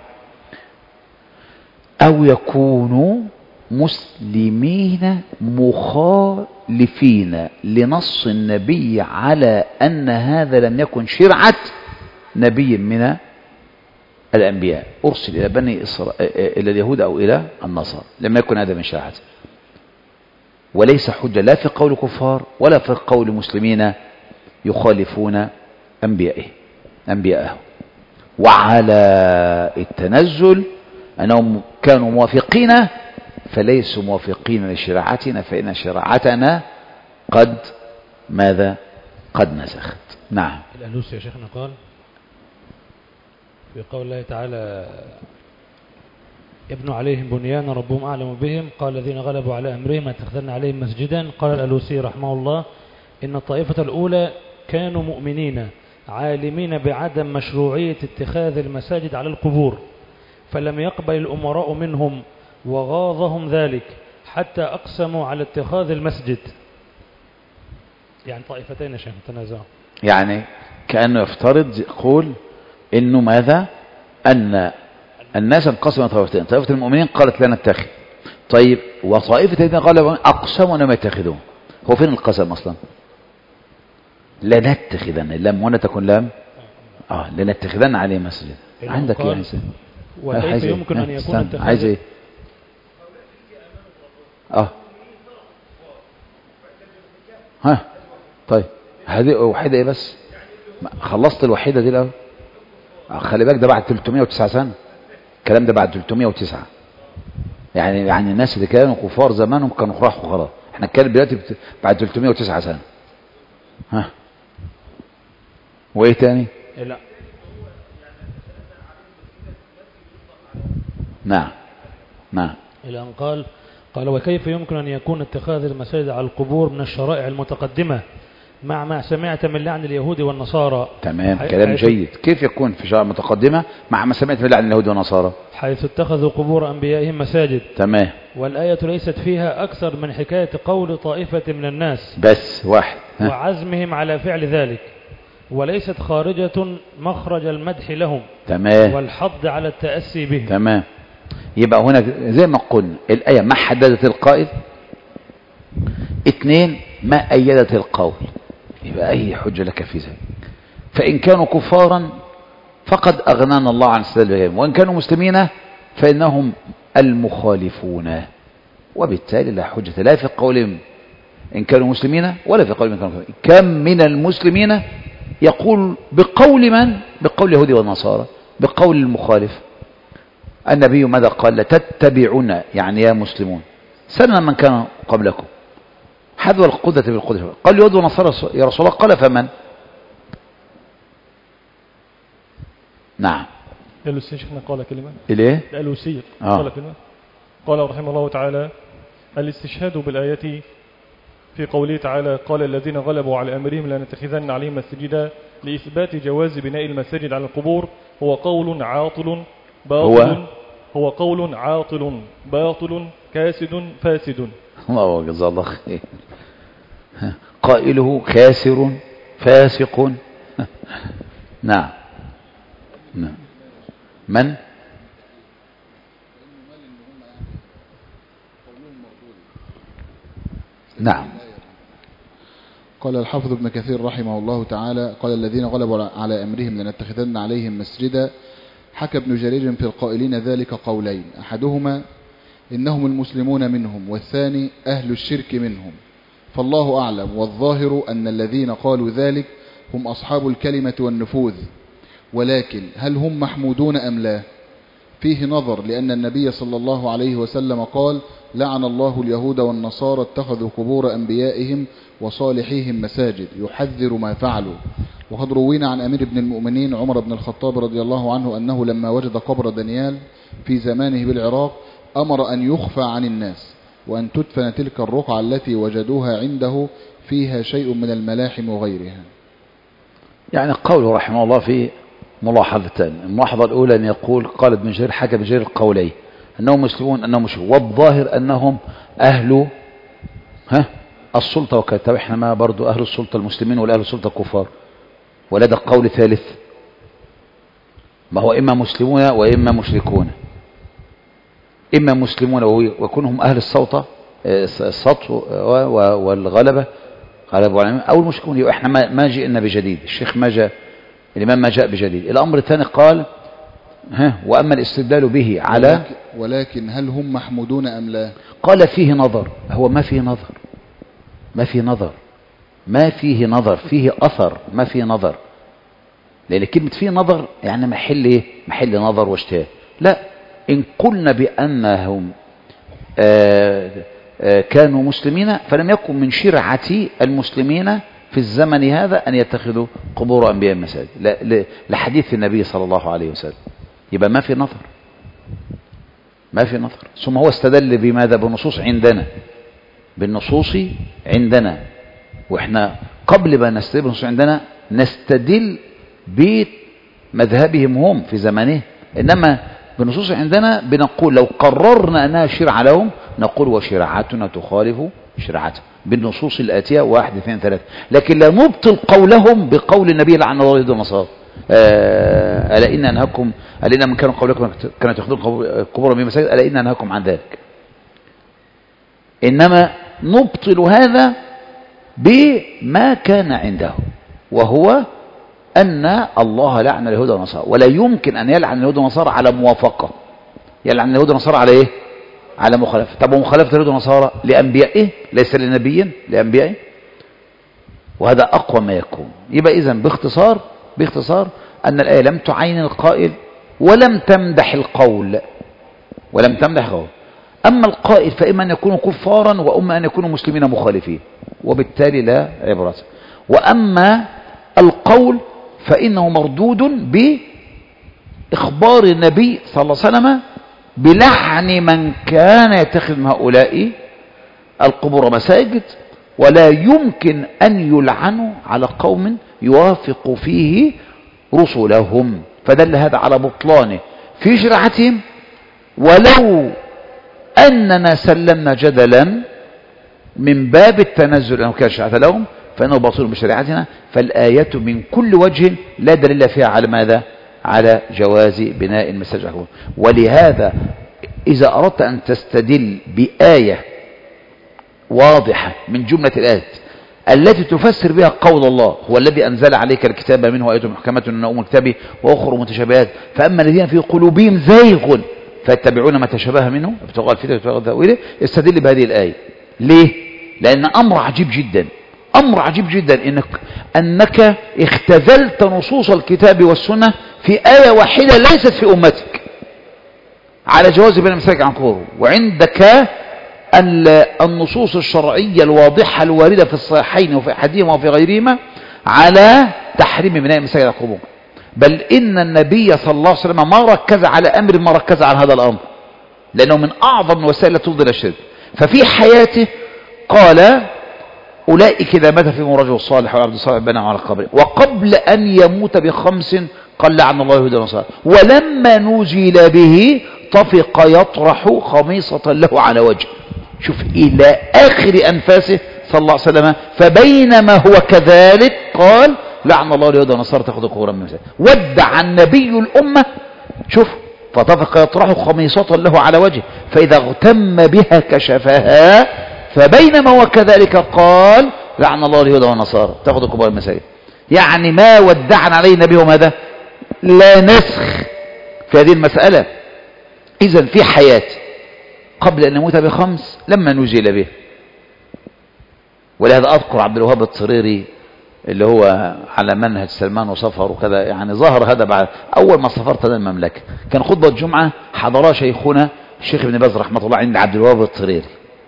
أو يكونوا مسلمين مخالفين لنص النبي على أن هذا لم يكن شرعة نبي من الأنبياء أرسل إلى بني إسرائيل، إلى اليهود أو إلى النصارى، لم يكن هذا من شرعته، وليس حجة لا في قول كفار ولا في قول مسلمين يخالفون أنبيائهم. وعلى التنزل أنهم كانوا موافقين فليسوا موافقين لشريعتنا، فإن شريعتنا قد نسخت. نعم. الألوسي يا شيخنا قال في قول الله تعالى يبنوا عليهم بنيانا ربهم أعلم بهم، قال الذين غلبوا على أمرهم اتخذنا عليهم مسجدا. قال الألوسي رحمه الله إن الطائفة الأولى كانوا مؤمنين عالمين بعدم مشروعية اتخاذ المساجد على القبور، فلم يقبل الأمراء منهم وغاضهم ذلك حتى أقسموا على اتخاذ المسجد. يعني طائفتين شيخ تنازعوا، يعني كأنه يفترض يقول إنه ماذا؟ أن الناس انقسموا طائفتين، طائفة المؤمنين قالت لا نتخذ، طيب وطائفة الذين قالوا أقسموا أنهم يتخذون. هو فين القسم أصلا؟ لا نتخذن، اللام هنا تكون لام لنتخذن عليه مسجد. عندك يا إنسان وكيف يمكن أن يكون اتخاذ؟ عايز إيه؟ طيب هذه وحيدة إيه بس؟ خلصت الوحيدة دي الأول. خلي بالك ده بعد 309 سنة، الكلام ده بعد 309. يعني الناس اللي كانوا كفار زمانهم كانوا راحوا خلاص، احنا نتكلم دلوقتي بعد 309 سنة. وايه تاني؟ لا نعم إلى أن قال وكيف يمكن أن يكون اتخاذ المساجد على القبور من الشرائع المتقدمة مع ما سمعت من لعن اليهود والنصارى؟ تمام، كلام جيد. كيف يكون في شرائع متقدمة مع ما سمعت من لعن اليهود والنصارى؟ حيث اتخذوا قبور أنبيائهم مساجد. تمام. والآية ليست فيها أكثر من حكاية قول طائفة من الناس بس واحد وعزمهم على فعل ذلك، وليست خارجة مخرج المدح لهم تمام. والحض على التأسي بهم. تمام. يبقى هنا زي ما قلنا الآية ما حددت القائل، 2 ما أيدت القول، يبقى أي حجة لك في ذلك. فإن كانوا كفارا فقد أغنانا الله عن استدلال بهم، وإن كانوا مسلمين فإنهم المخالفون، وبالتالي لا حجة لا في قولهم إن كانوا مسلمين ولا في قولهم إن كانوا كفارا. كم من المسلمين يقول بقول من؟ بقول اليهود والنصارى، بقول المخالف. النبي ماذا قال؟ لتتبعون يعني يا مسلمون سنن من كان قبلكم حذو القدة بالقدة. قال اليهود والنصارى يا رسول الله، قال فمن؟ نعم. الألوسي شيخنا قال كلمة. إليه؟ الألوسي قال كلمة. قال رحمه الله تعالى: الاستشهاد بالآية في قوله تعالى: قال الذين غلبوا على أمرهم لنتخذن عليهم مسجدا، لإثبات جواز بناء المساجد على القبور، هو قول عاطل باطل، هو قول عاطل باطل كاسد فاسد. الله جزاه الله خير. قائله خاسر فاسق. نعم. نعم. من؟ نعم. قال الحافظ ابن كثير رحمه الله تعالى: قال الذين غلبوا على أمرهم لنتخذن عليهم مسجدا. حكى ابن جرير في القائلين ذلك قولين: أحدهما إنهم المسلمون منهم، والثاني أهل الشرك منهم، فالله أعلم. والظاهر أن الذين قالوا ذلك هم أصحاب الكلمة والنفوذ، ولكن هل هم محمودون أم لا؟ فيه نظر، لأن النبي صلى الله عليه وسلم قال: لعن الله اليهود والنصارى اتخذوا قبور أنبيائهم وصالحيهم مساجد، يحذر ما فعلوا. وقد روينا عن أمير ابن المؤمنين عمر بن الخطاب رضي الله عنه أنه لما وجد قبر دانيال في زمانه بالعراق أمر أن يخفى عن الناس، وأن تدفن تلك الرقعة التي وجدوها عنده فيها شيء من الملاحم وغيرها. يعني قوله رحمه الله في ملاحظتان. الملاحظة الأولى أن يقول قال ابن جرير، حكى ابن جرير قولين: أنهم مسلمون أنهم مشركون، والظاهر أنهم أهل السلطة وكذا. طب احنا ما برضو أهل السلطة المسلمين ولا أهل السلطة الكفار؟ ولا ده قول ثالث؟ ما هو إما مسلمون وإما مشركون. إما مسلمون ويكونهم أهل السلطة والغلبة غلبوا على، أو المشركون. يبقى احنا ما جئنا بجديد، الشيخ ما جاء، الإمام ما جاء بجديد. الأمر الثاني قال وأما الاستدلال به على ولكن هل هم محمودون أم لا؟ قال فيه نظر. هو ما فيه نظر، ما فيه نظر، ما فيه نظر، فيه أثر، ما فيه نظر. لأن كلمة فيه نظر يعني محل إيه؟ محل نظر واجتهاد. لا، إن قلنا بأنهم كانوا مسلمين فلم يكن من شرعة المسلمين في الزمن هذا أن يتخذوا قبور أنبياء مساجد، لحديث النبي صلى الله عليه وسلم. يبقى ما في نظر، ما في نظر. ثم هو استدل بماذا؟ بالنصوص عندنا، بالنصوص عندنا. وإحنا قبل ما نستدل بالنصوص عندنا نستدل بمذهبهم هم في زمانه، إنما بالنصوص عندنا بنقول لو قررنا أنها شرع لهم نقول وشرعتنا تخالف شرعتهم بالنصوص الآتية 1 2 3. لكن لا نبطل قولهم بقول النبي لعن الله اليهود والنصارى. ألا إن أنهاكم، ألا إن من كانوا قولكم كانوا تأخذون قبور من مساجد، ألا إن أنهاكم عن ذلك. إنما نبطل هذا بما كان عنده، وهو أن الله لعن اليهود والنصارى، ولا يمكن أن يلعن اليهود والنصارى على موافقة. يلعن اليهود والنصارى على إيه؟ على مخالفة. طب ومخالفة اليهود والنصارى لأنبيائه ليس لنبيين، لأنبيائه، وهذا أقوى ما يكون. يبقى إذن باختصار أن الآية لم تعين القائل ولم تمدح القول، ولم تمدح القول. أما القائل فإما أن يكونوا كفارا وإما أن يكونوا مسلمين مخالفين، وبالتالي لا عبرة. وأما القول فإنه مردود بإخبار النبي صلى الله عليه وسلم بلعن من كان يتخذ من هؤلاء القبور مساجد، ولا يمكن أن يلعنوا على قوم يوافق فيه رسلهم. فدل هذا على بطلانه في شرعتهم، ولو أننا سلمنا جدلا من باب التنزل أنه كان شرعة لهم، فإنه باطل بشريعتنا. فالآية من كل وجه لا دليل فيها على ماذا؟ على جواز بناء المساجد على القبور. ولهذا إذا أردت أن تستدل بآية واضحة من جملة الآيات التي تفسر بها قول الله هو الذي أنزل عليك الكتاب منه آيات محكمات هن أم الكتاب وأخر متشابهات فأما الذين في قلوبهم زيغ فيتبعون ما تشابه منه ابتغاء الفتنة وابتغاء تأويله. استدل بهذه الآية. ليه؟ لأن أمر عجيب جدا، أمر عجيب جدا أنك اختزلت نصوص الكتاب والسنة في آية واحدة ليست في أمتك على جواز بناء المساجد عن قبور، وعندك النصوص الشرعية الواضحة الواردة في الصحيحين وفي أحدهما وفي غيرهما على تحريم بناء المساجد على القبور. بل إن النبي صلى الله عليه وسلم ما ركز على أمر ما ركز على هذا الأمر، لأنه من أعظم الوسائل التي تفضي إلى الشرك. ففي حياته قال أولئك إذا مات فيهم رجل صالح وعبد صالح بنى على قبره، وقبل أن يموت ب5 قال لعن الله اليهود والنصارى، ولما نزل به طفق يطرح خميصة له على وجهه. شوف إلى آخر أنفاسه صلى الله عليه وسلم. فبينما هو كذلك قال لعن الله اليهود والنصارى تأخذ قبورا من مساجد. ودع النبي الأمة، شوف، فطفق يطرح خميصة له على وجهه فإذا اغتم بها كشفها. فبينما هو كذلك قال لعن الله اليهود والنصارى تأخذ قبورا المساجد. يعني ما ودعنا عليه النبي ماذا؟ لا نسخ في هذه المسألة. إذن في حياته قبل أن يموت ب5 لما نزل به. ولهذا أذكر عبد الوهاب الطريري اللي هو على منهج سلمان وصفر وكذا، يعني ظهر هذا بعد أول ما سافرت هذا المملكة. كان خطبة الجمعة حضرها شيخنا الشيخ ابن باز رحمة الله عند عبد الوهاب الطريري.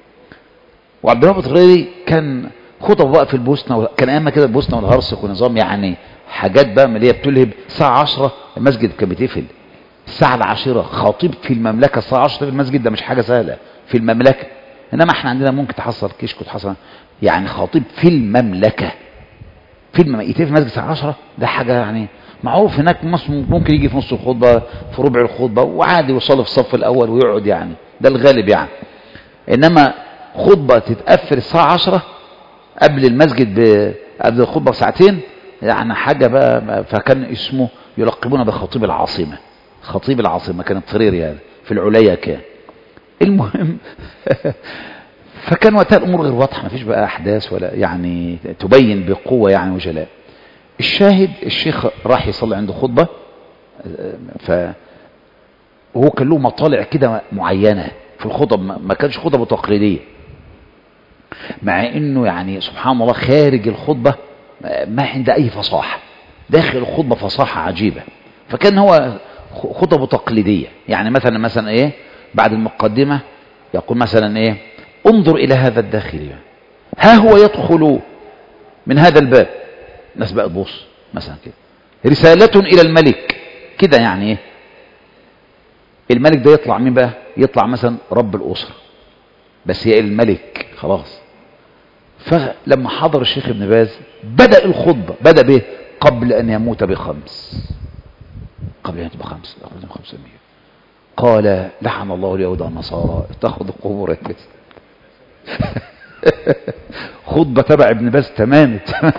وعبد الوهاب الطريري كان خطب بقى في البوسنة، كان أيام كده البوسنة والهرسك ونظام يعني حاجات بقى اللي هي بتلهب. الساعة 10 المسجد كان بيتقفل، الساعة 10 خطيب في المملكة الساعة 10 في المسجد، ده مش حاجة سهلة في المملكة. إنما احنا عندنا ممكن تحصل كشك وتحصل يعني خطيب في المملكة يتقفل المسجد الساعة 10، ده حاجة يعني معروف. هناك ممكن يجي في نص الخطبة في ربع الخطبة وعادي يوصل في الصف الأول ويقعد، يعني ده الغالب يعني. إنما خطبة تتقفل الساعة 10 قبل المسجد قبل الخطبة ساعتين، يعني حاجة بقى. فكان اسمه يلقبونه بخطيب العاصمة، خطيب العاصمة كان الطريري هذا في العليا كان. المهم فكان وقتها الأمور غير واضحة، ما فيش بقى أحداث ولا يعني تبين بقوة يعني وجلاء. الشاهد الشيخ راح يصلي عنده خطبة، وهو كان له مطالع كده معينة في الخطب، ما كانش خطبة تقليدية، مع انه يعني سبحان الله خارج الخطبة ما عند اي فصاحة، داخل الخطبة فصاحة عجيبة. فكان هو خطبه تقليدية، يعني مثلا ايه بعد المقدمة يقول مثلا ايه انظر الى هذا الداخل، ها هو يدخل من هذا الباب، الناس بقى تبص مثلا كده، رسالة الى الملك كده، يعني ايه الملك ده يطلع مين بقى؟ يطلع مثلا رب الأسرة، بس هي الملك خلاص. فلما حضر الشيخ ابن باز بدأ الخطبة، بدأ به قبل أن يموت ب5، قبل أن يموت ب5 قال لعن الله اليهود والنصارى اتخذوا قبور المساجد. خطبة تبع ابن باز تمام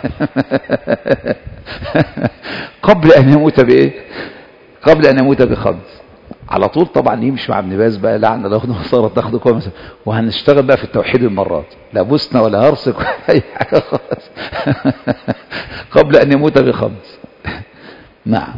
قبل أن يموت بإيه؟ قبل أن يموت ب5 على طول. طبعا يمشي مع ابن باز بقى لعن الله النصارى اتخذوا قبور المساجد، وهنشتغل بقى في التوحيد المرات، لا بوسنة ولا هرسك ولا أي حاجة خالص. قبل أن يموت ب5. نعم.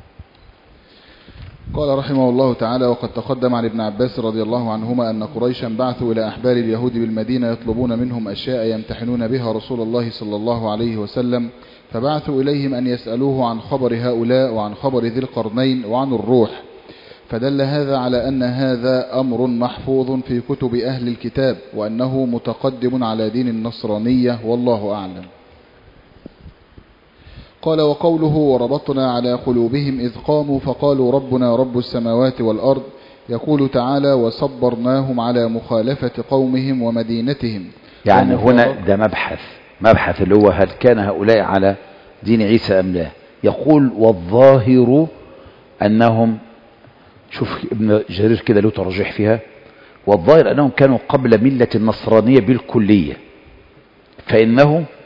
قال رحمه الله تعالى: وقد تقدم عن ابن عباس رضي الله عنهما أن قريشا بعثوا إلى أحبار اليهود بالمدينة يطلبون منهم أشياء يمتحنون بها رسول الله صلى الله عليه وسلم، فبعثوا إليهم أن يسألوه عن خبر هؤلاء وعن خبر ذي القرنين وعن الروح، فدل هذا على أن هذا أمر محفوظ في كتب أهل الكتاب، وأنه متقدم على دين النصرانية، والله أعلم. قال: وقوله: وربطنا على قلوبهم إذ قاموا فقالوا ربنا رب السماوات والأرض، يقول تعالى: وصبرناهم على مخالفة قومهم ومدينتهم. يعني هنا ده مبحث اللي هو هل كان هؤلاء على دين عيسى أم لا. يقول: والظاهر أنهم، شوف ابن جرير كده له ترجيح فيها، والظاهر أنهم كانوا قبل ملة النصرانية بالكلية، فإنهم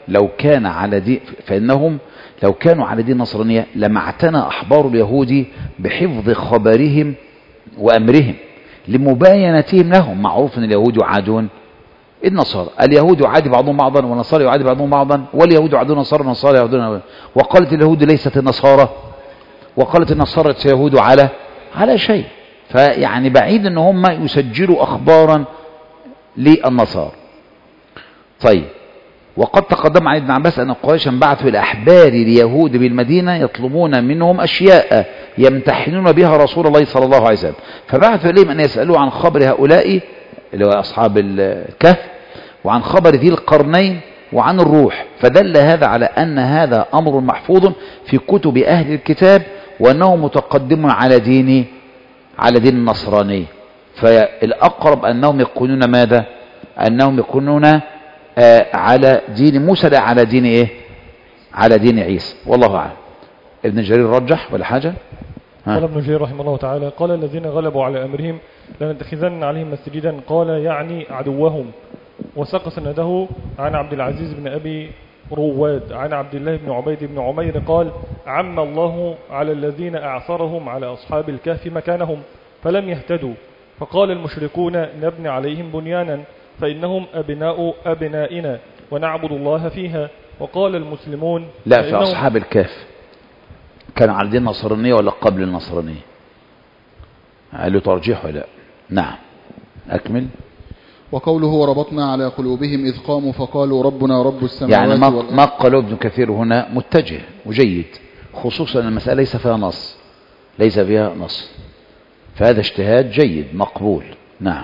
لو كان على دين، فإنهم لو كانوا على دين النصرانية لما اعتنى أحبار اليهود بحفظ خبرهم وأمرهم لمباينتهم لهم. معروف أن اليهود يعادون النصارى، اليهود يعادي بعضهم بعضا والنصارى يعادي بعضهم بعضا، واليهود يعادون النصارى والنصارى يعادون. وقالت اليهود ليست النصارى، وقالت النصارى اليهود على شيء. فيعني بعيد ان هم يسجلوا اخبارا للنصارى. طيب، وقد تقدم عن ابن عباس ان قريشا بعثوا الى احبار اليهود بالمدينه يطلبون منهم اشياء يمتحنون بها رسول الله صلى الله عليه وسلم، فبعثوا اليهم ان يسالوا عن خبر هؤلاء اللي هو اصحاب الكهف، وعن خبر ذي القرنين، وعن الروح. فدل هذا على ان هذا امر محفوظ في كتب اهل الكتاب، وانه متقدم على دين النصرانية. فالأقرب أنهم يكونون ماذا؟ أنهم يكونون على دين موسى، لا على دين إيه؟ على دين عيسى، والله أعلم. ابن جرير رجح ولا حاجة؟ قال ابن جرير رحمه الله تعالى: قال الذين غلبوا على أمرهم لنتخذن عليهم مسجدا، قال يعني عدوهم. وساق سنده عن عبد العزيز بن أبي رواد عن عبد الله بن عبيد بن عمير قال: عم الله على الذين أعثرهم على أصحاب الكهف مكانهم فلم يهتدوا، فقال المشركون: نبني عليهم بنيانا فإنهم أبناء أبنائنا ونعبد الله فيها. وقال المسلمون: لا، في أصحاب الكهف كان على دين النصرانية ولا قبل النصرانية؟ قالوا ترجيح ولا؟ نعم، أكمل. وقوله: وربطنا على قلوبهم إذ قاموا فقالوا ربنا رب السماوات يعني والأرض. ما قالوا ابن كثير هنا متجه وجيد، خصوصا المسألة ليس فيها نص، فهذا اجتهاد جيد مقبول. نعم.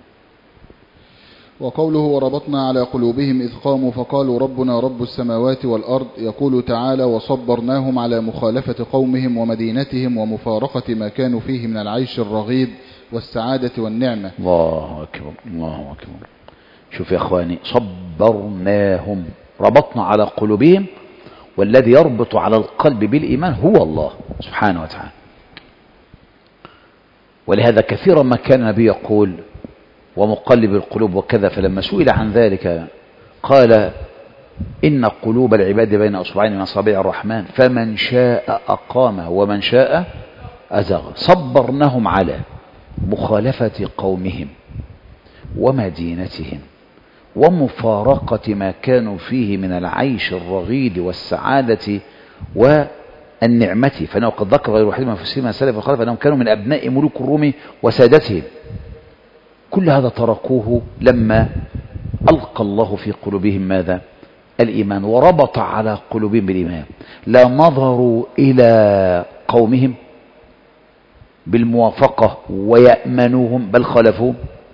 وقوله: وربطنا على قلوبهم إذ قاموا فقالوا ربنا رب السماوات والأرض، يقول تعالى: وصبرناهم على مخالفة قومهم ومدينتهم ومفارقة ما كانوا فيه من العيش الرغيد والسعادة والنعمة. الله أكبر، الله أكبر. شوف يا أخواني، صبرناهم، ربطنا على قلوبهم، والذي يربط على القلب بالإيمان هو الله سبحانه وتعالى. ولهذا كثيرا ما كان النبي يقول: ومقلب القلوب وكذا. فلما سئل عن ذلك قال: إن قلوب العباد بين أصبعين من أصابع الرحمن فمن شاء أقامه ومن شاء أزغ. صبرناهم على مخالفة قومهم ومدينتهم ومفارقة ما كانوا فيه من العيش الرغيد والسعادة والنعمة. فإنه قد ذكر غير واحد من المفسرين من السلف والخلف أنهم كانوا من أبناء ملوك الروم وسادتهم. كل هذا تركوه لما ألقى الله في قلوبهم ماذا؟ الإيمان، وربط على قلوبهم بالإيمان. لا نظروا إلى قومهم بالموافقة ويأمنوهم، بل خالفوهم.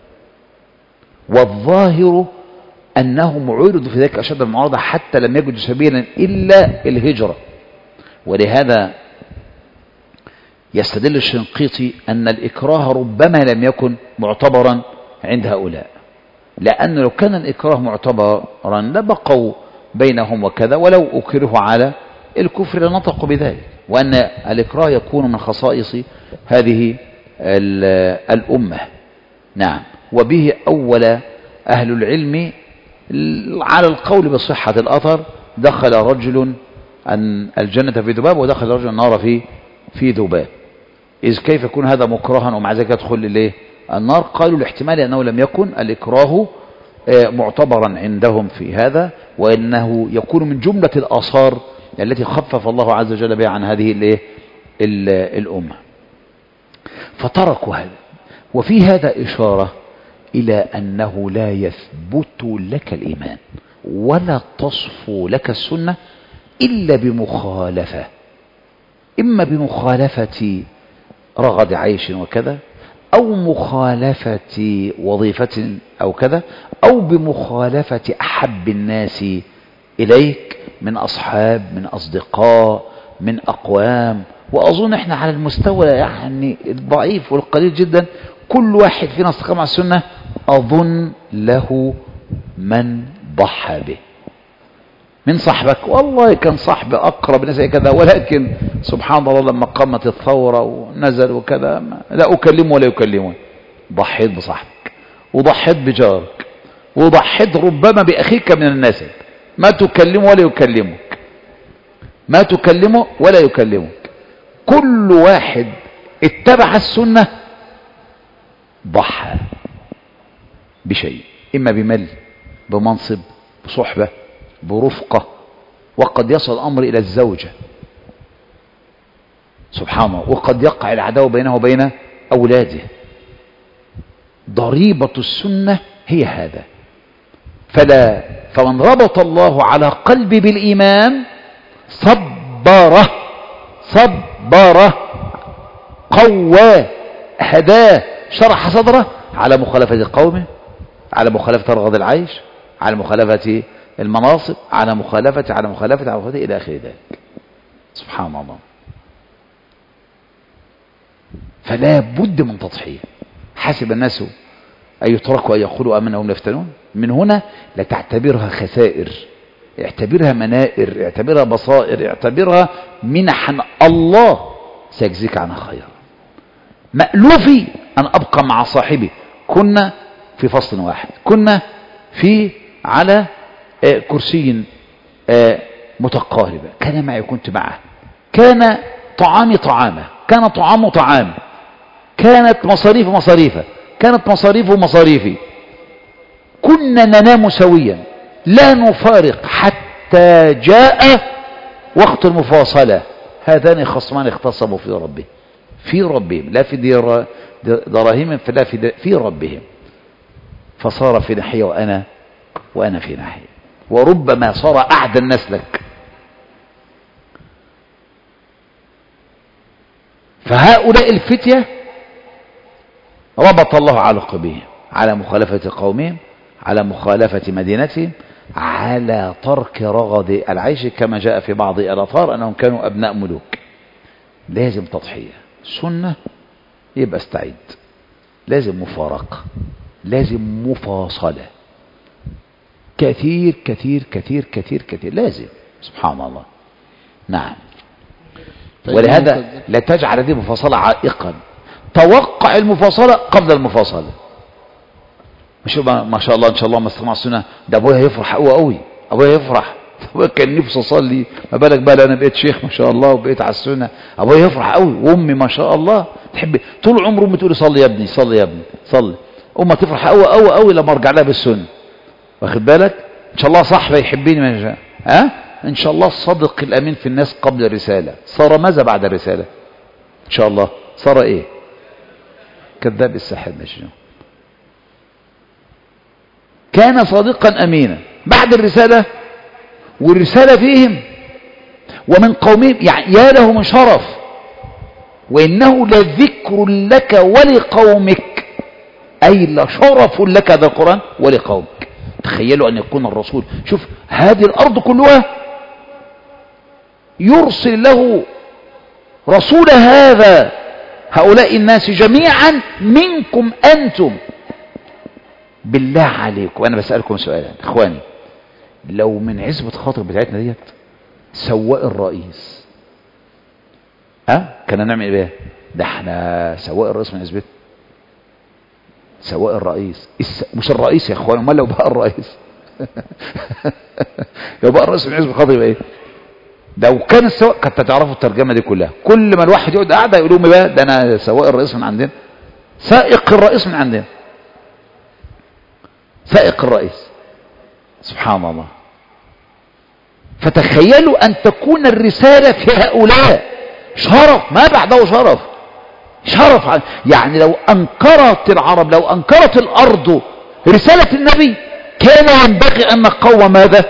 والظاهر أنهم عرضوا في ذلك أشد المعارضة حتى لم يجدوا سبيلا إلا الهجرة. ولهذا يستدل الشنقيطي أن الإكراه ربما لم يكن معتبرا عند هؤلاء، لأن لو كان الإكراه معتبرا لبقوا بينهم وكذا، ولو أكرهوا على الكفر لنطقوا بذلك. وأن الإكراه يكون من خصائص هذه الأمة. نعم. وبه أول أهل العلم على القول بصحة الأثر: دخل رجل الجنة في ذباب ودخل رجل النار في ذباب. إذ كيف يكون هذا مكرها ومع ذلك يدخل النار؟ قالوا الاحتمال أنه لم يكن الإكراه معتبرا عندهم في هذا، وأنه يكون من جملة الآثار التي خفف الله عز وجل بها عن هذه الأمة، فتركوا هذا. وفي هذا إشارة إلى أنه لا يثبت لك الإيمان ولا تصفو لك السنة إلا بمخالفة، إما بمخالفة رغد عيش وكذا، أو مخالفة وظيفة أو كذا، أو بمخالفة أحب الناس إليك من أصحاب، من أصدقاء، من أقوام. وأظن إحنا على المستوى يعني الضعيف والقليل جدا كل واحد فينا استقام على السنة أظن له من ضحى به من صاحبك. والله كان صاحب أقرب الناس كذا، ولكن سبحان الله لما قامت الثورة ونزل وكذا لا أكلمه ولا يكلمون. ضحيت بصاحبك، وضحيت بجارك، وضحيت ربما بأخيك من الناس. ما تكلمه ولا يكلمك، ما تكلمه ولا يكلمك. كل واحد اتبع السنة ضحى بشيء، إما بمال، بمنصب، بصحبة، برفقة، وقد يصل الأمر إلى الزوجة سبحان الله، وقد يقع العداوة بينه وبين أولاده. ضريبة السنة هي هذا. فمن ربط الله على قلبي بالإيمان صبره قواه هداه شرح صدره على مخالفة قومه، على مخالفة رغد العيش، على مخالفة المناصب، على مخالفة إلى آخر ذلك. سبحان الله. فلا بد من تضحية. حسب الناس أن يتركوا أن يقولوا آمنا وهم لا يفتنون. من هنا لا تعتبرها خسائر، اعتبرها منائر، اعتبرها بصائر، اعتبرها منحا الله سيجزيك عنها خيرا. مألوفي أن أبقى مع صاحبي. كنا في فصل واحد، كنا على كرسي متقاربة، كان معي كنت معه، كان طعامي طعامه، كان طعامه طعامي، كانت مصاريف مصاريفه، كانت مصاريفه مصاريفي. كنا ننام سويا لا نفارق حتى جاء وقت المفاصلة. هذان خصمان اختصموا في ربهم لا في دراهمهم، فلا في ربهم. فصار في ناحية وأنا في ناحية، وربما صار أعدى الناس لك. فهؤلاء الفتية ربط الله على قلوبهم على مخالفة قومهم، على مخالفة مدينتهم، على ترك رغد العيش، كما جاء في بعض الآثار أنهم كانوا أبناء ملوك. لازم تضحية. سنة يبقى استعد، لازم مفارقة، لازم مفاصلة، كثير كثير كثير كثير كثير لازم. سبحان الله. نعم. ولهذا لا تجعل هذه المفاصلة عائقا. توقع المفاصلة قبل المفاصلة. مش ما شاء الله ان شاء الله ما استمع السنة ده ابويا هيفرح قوي، ابويا يفرح، ابويا كان نفسه اصلي، ما بالك بقى انا بقيت شيخ ما شاء الله وبقيت على السنة. ابويا يفرح قوي، وامي ما شاء الله تحب طول عمره امي تقول صلي يا ابني، صلي يا ابني، صلي. امها تفرح قوي قوي قوي لما ارجع لها بالسنة. واخد بالك؟ ان شاء الله صاحبي يحبني ما شاء. ان شاء الله الصادق الامين في الناس قبل الرسالة. صار ماذا بعد الرسالة؟ ان شاء الله صار ايه؟ كذاب الساحر مجنون. كان صادقا امينا بعد الرسالة، والرسالة فيهم ومن قومهم، يعني يا له من شرف. وانه لذكر لك ولقومك، اي لشرف لك هذا القرآن ولقومك. تخيلوا ان يكون الرسول، شوف هذه الارض كلها يرسل له رسول هؤلاء الناس جميعا منكم أنتم. بالله عليكم أنا بسألكم سؤالا إخواني، لو من عزبة خاطر بتاعتنا ديت سواق الرئيس كنا نعمل ايه؟ ده احنا سواق الرئيس من عزبته، سواق الرئيس مش الرئيس يا اخوان، امال لو بقى الرئيس لو بقى الرئيس من عزبة خاطر يبقى ايه؟ ده وكان السواق كانت تعرفوا الترجمة دي كلها. كل ما الواحد يقعد قاعدة يقولوا لهم بقى ده انا سواق الرئيس من عندنا، سائق الرئيس من عندنا، سائق الرئيس. سبحان الله. فتخيلوا ان تكون الرسالة في هؤلاء شرف ما بعده شرف، شرف. يعني لو انكرت العرب، لو انكرت الارض رسالة النبي، كان ينبغي ان القوم ماذا؟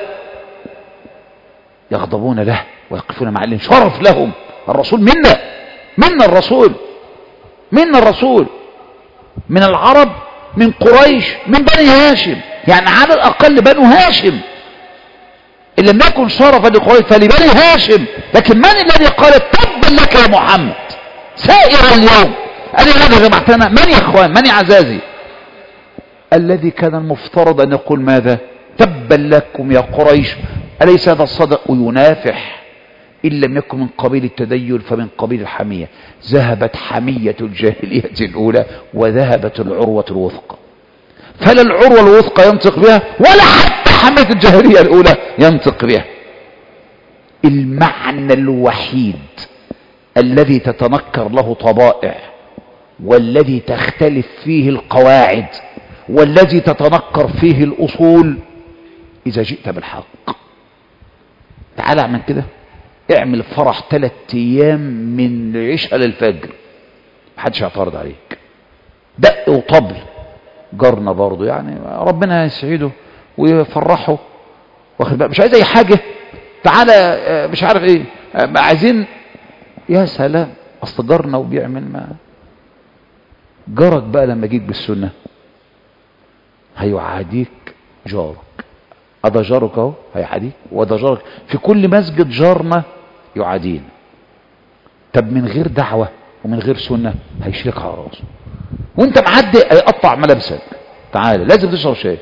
يغضبون له ويقفون مع اللي شرف لهم. الرسول منا الرسول، منا الرسول من العرب، من قريش، من بني هاشم، يعني على الأقل بنو هاشم إن لم يكن شرفا لقريش فلبني هاشم. لكن من الذي قال تبا لك يا محمد سائر اليوم؟ أنا جمعتنا من يا إخوان، من يا عزازي؟ الذي كان المفترض أن يقول ماذا؟ تبا لكم يا قريش. أليس هذا الصدق؟ وينافح إن لم يكن من قبيل التدين فمن قبيل الحمية. ذهبت حمية الجاهلية الأولى وذهبت العروة الوثقى، فلا العروة الوثقى ينطق بها ولا حتى حملة الجاهلية الأولى ينطق بها. المعنى الوحيد الذي تتنكر له طبائع، والذي تختلف فيه القواعد، والذي تتنكر فيه الأصول، إذا جئت بالحق. تعال اعمل كده، اعمل فرح 3 أيام من العشاء للفجر، محدش هيعترض عليك. دق وطبل، جارنا برضه يعني ربنا يسعده ويفرحه، واخد بقى، مش عايز اي حاجه، تعالى مش عارف ايه، عايزين، يا سلام، اصل جارنا وبيعمل. ما جارك بقى لما جيك بالسنه هيعاديك جارك. هذا جارك اهو هيعاديك، وده جارك في كل مسجد. جارنا يعادين. طب من غير دعوه ومن غير سنه هيشيلك على راسه، وانت معدي هيقطع ملابسك. تعالى لازم تشرب شاي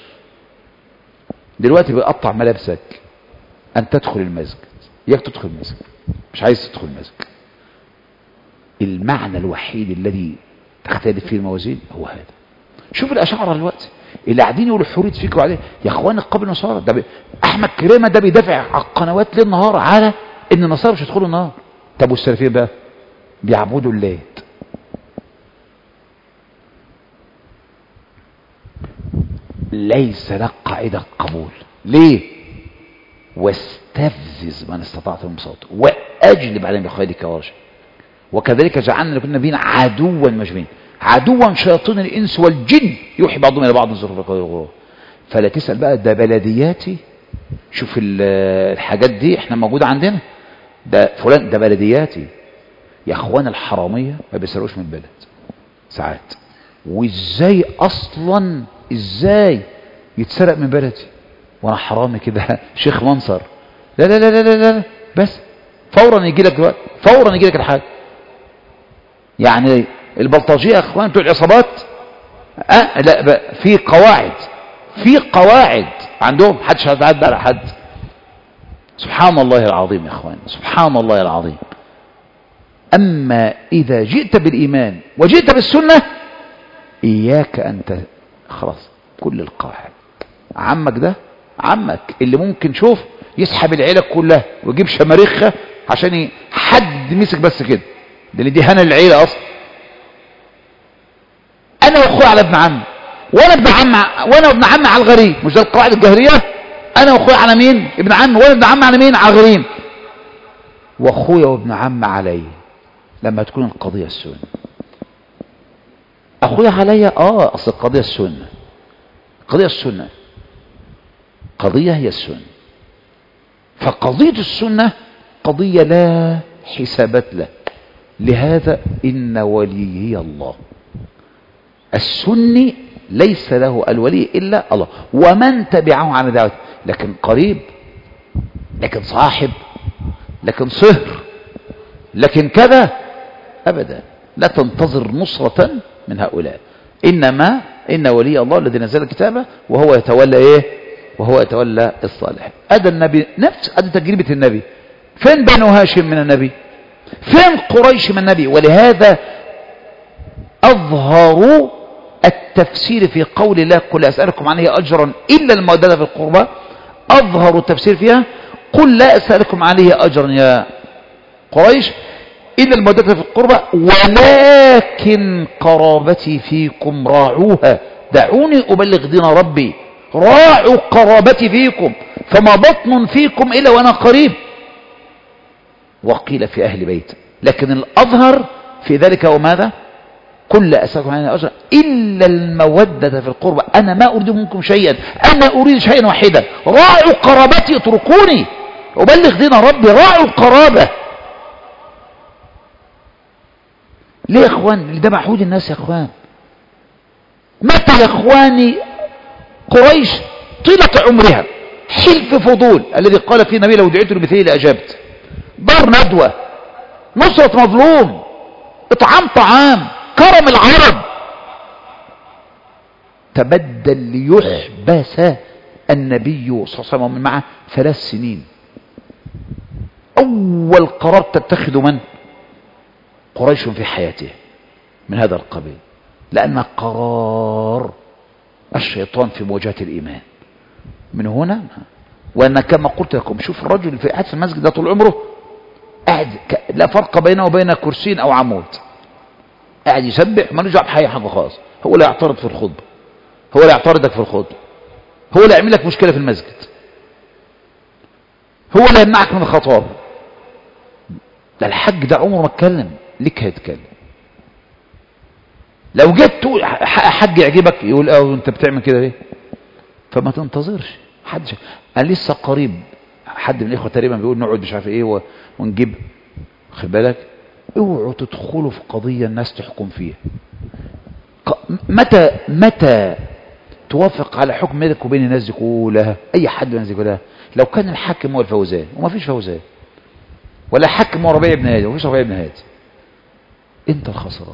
دلوقتي، بيقطع ملابسك ان تدخل المسجد، اياك تدخل المسجد، مش عايز تدخل المسجد. المعنى الوحيد الذي تختلف فيه الموازين هو هذا. شوف الاشاعره دلوقتي اللي قاعدين يقولوا حريه فكر وعليه، يا اخوان القبل النصارى ده احمد كريمه ده بيدافع على القنوات ليل نهار على ان النصارى مش هيدخلوا النار. طب والسلفيين بقى بيعبدوا اللات. ليس لك قاعده قبول. ليه؟ واستفزز من استطعت من صوته واجلب عليهم بخيرك ورجلك، وكذلك جعلنا لكل نبي عدوا مجبين، عدوا شياطين الانس والجن يوحي بعضهم الى بعض زخرف القول غرور. فلا تسال بقى ده بلدياتي، شوف الحاجات دي احنا موجوده عندنا، ده فلان ده بلدياتي. يا اخوان الحراميه ما بيسرقوش من البلد ساعات، وازاي اصلا ازاي يتسرق من بلدي وانا حرامي كده شيخ منصر؟ لا لا لا لا لا، بس فورا يجي لك دلوقتي، فورا يجي لك الحاجه. يعني البلطجيه يا اخوان بتوع العصابات لا بقى في قواعد، في قواعد عندهم، محدش هيتعدى على حد. سبحان الله العظيم يا اخوان، سبحان الله العظيم. اما اذا جئت بالايمان وجئت بالسنه اياك انت خلاص كل القواعد. عمك ده عمك اللي ممكن شوف يسحب العيله كلها ويجيب شماريخها عشان حد مسك بس كده، ده اللي دي هنا العيله اصلا. انا واخويا على ابن عمي، وانا ابن عم، وانا ابن عمي على الغريب، مش ده القواعد الجاهليه؟ انا واخويا على مين؟ ابن عمي، وانا ابن عمي على مين؟ على الغريب. واخويا وابن عمي علي لما تكون القضيه السنه. اخويا عليا اصل القضيه السنه، القضيه السنه، قضيه هي السنه. فقضيه السنه قضيه لا حسابات له. لهذا ان وليي الله. السني ليس له الولي الا الله ومن تبعه على دعوته، لكن قريب، لكن صاحب، لكن صهر، لكن كذا، ابدا لا تنتظر نصرة من هؤلاء. انما ان ولي الله الذي نزل الكتاب وهو يتولى ايه؟ وهو يتولى الصالح. ادى النبي نفس ادى تجربة النبي. فين بنو هاشم من النبي؟ فين قريش من النبي؟ ولهذا اظهروا التفسير في قول الله قل أسألكم عليه أجرا إلا المودة في القربى. أظهر التفسير فيها قل لا أسألكم عليه أجرا يا قريش إلا المودة في القربى ولكن قرابتي فيكم راعوها، دعوني أبلغ دين ربي، راعوا قرابتي فيكم فما بطن فيكم إلا وأنا قريب. وقيل في أهل بيت، لكن الأظهر في ذلك وماذا؟ قل لا أسألكم عليه أجرا إلا المودة في القربى، أنا ما أريد منكم شيئا، أنا أريد شيئا واحدا، راعوا قرابتي، اتركوني أبلغ دين ربي، راعوا القرابة. ليه يا اخوان؟ ده معهود الناس يا اخوان. متى يا اخواني قريش طيلة عمرها حلف فضول الذي قال فيه النبي لو دعيت لمثله لأجبت، دار ندوة، نصرة مظلوم، اطعام طعام، كرم العرب، تبدل ليحبس النبي صلى الله عليه وسلم ومن معه 3 سنين. أول قرار تتخذ من؟ قريش في حياته من هذا القبيل، لأن قرار الشيطان في مواجهة الإيمان. من هنا. وأنا كما قلت لكم شوف الرجل في قاعد في المسجد ده طول عمره قاعد لا فرق بينه وبين كرسي أو عمود، قاعد يسبح ما نرجع بحي حاجة خالص. هو لا يعترض في الخطبة، هو لا يعترضك في الخطبة، هو لا يعمل لك مشكلة في المسجد، هو لا يمنعك من الخطاب. ده الحج ده عمره ما اتكلم، ليك هيتكلم. لو جيت تقول حج يعجبك يقول انت بتعمل كده ليه؟ فما تنتظرش حد. انا لسه قريب حد من الاخوه تقريبا بيقول نقعد مش عارف ايه ونجيب، خد بالك اوعوا تدخلوا في قضيه الناس تحكم فيها. متى توافق على حكم بينك وبين الناس دي كلها، اي حد من الناس دي كلها، لو كان الحاكم هو الفوزان وما فيش فوزان، ولا حاكم هو ربيع بن هادي وما فيش ربيع بن هادي، انت الخسران.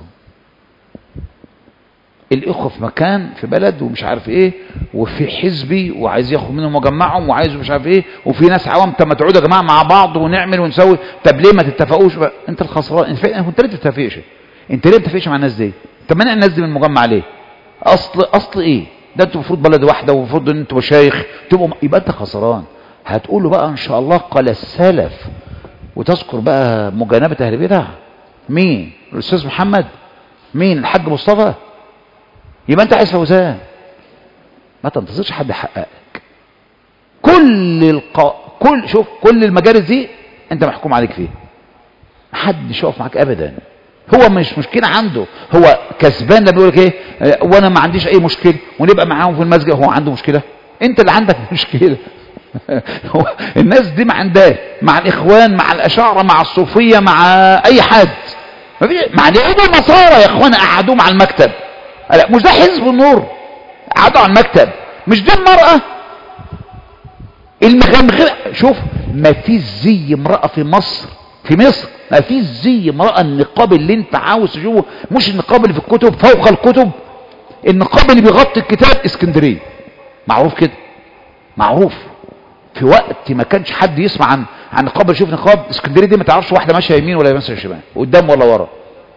الاخوه في مكان في بلد ومش عارف ايه، وفي حزبي وعايز ياخد منهم وجمعهم وعايز مش عارف ايه، وفي ناس عوام. طب ما تقعدوا يا جماعه مع بعض ونعمل ونسوي. طب ليه ما تتفقوش بقى؟ انت الخسران. انت ليه بتتفقش؟ انت ليه بتتفقش مع الناس دي؟ طب منع الناس دي من المجمع ليه؟ اصل ايه ده؟ انتوا المفروض بلد واحده ومفروض ان انتوا مشايخ تبقوا، يبقى انت خسران. هتقولوا بقى ان شاء الله قال السلف وتذكر بقى مجانبه اهل البدع. مين؟ الاستاذ محمد؟ مين؟ الحاج مصطفى؟ يبقى انت عايز فوزان. ما تنتظرش حد يحققك. شوف كل المجالس دي انت محكوم عليك فيها، حد يشوف معاك ابدا. هو مش مشكله عنده، هو كسبان لما بيقول لك ايه وانا ما عنديش اي مشكله ونبقى معاهم في المسجد. هو عنده مشكله؟ انت اللي عندك مشكله. هو الناس دي ما عندهاش، مع الاخوان مع الاشاعره مع الصوفيه مع اي حد، مع اليهود والنصارى يا اخوان قعدوهم على المكتب. لا مش ده حزب النور قعدوا على المكتب؟ مش دي المرأة المغمغمة؟ شوف ما فيش زي امرأة في مصر ما فيش زي امرأة. النقاب اللي انت عاوز تشوفه مش النقاب اللي في الكتب فوق الكتب، النقاب اللي بيغطي الكتاب اسكندرية، معروف كده، معروف. في وقت ما كانش حد يسمع عن نقاب. شوف نقاب اسكندرية دي ما تعرفش واحدة ماشية يمين ولا ماشية شمال، قدام ولا ورا.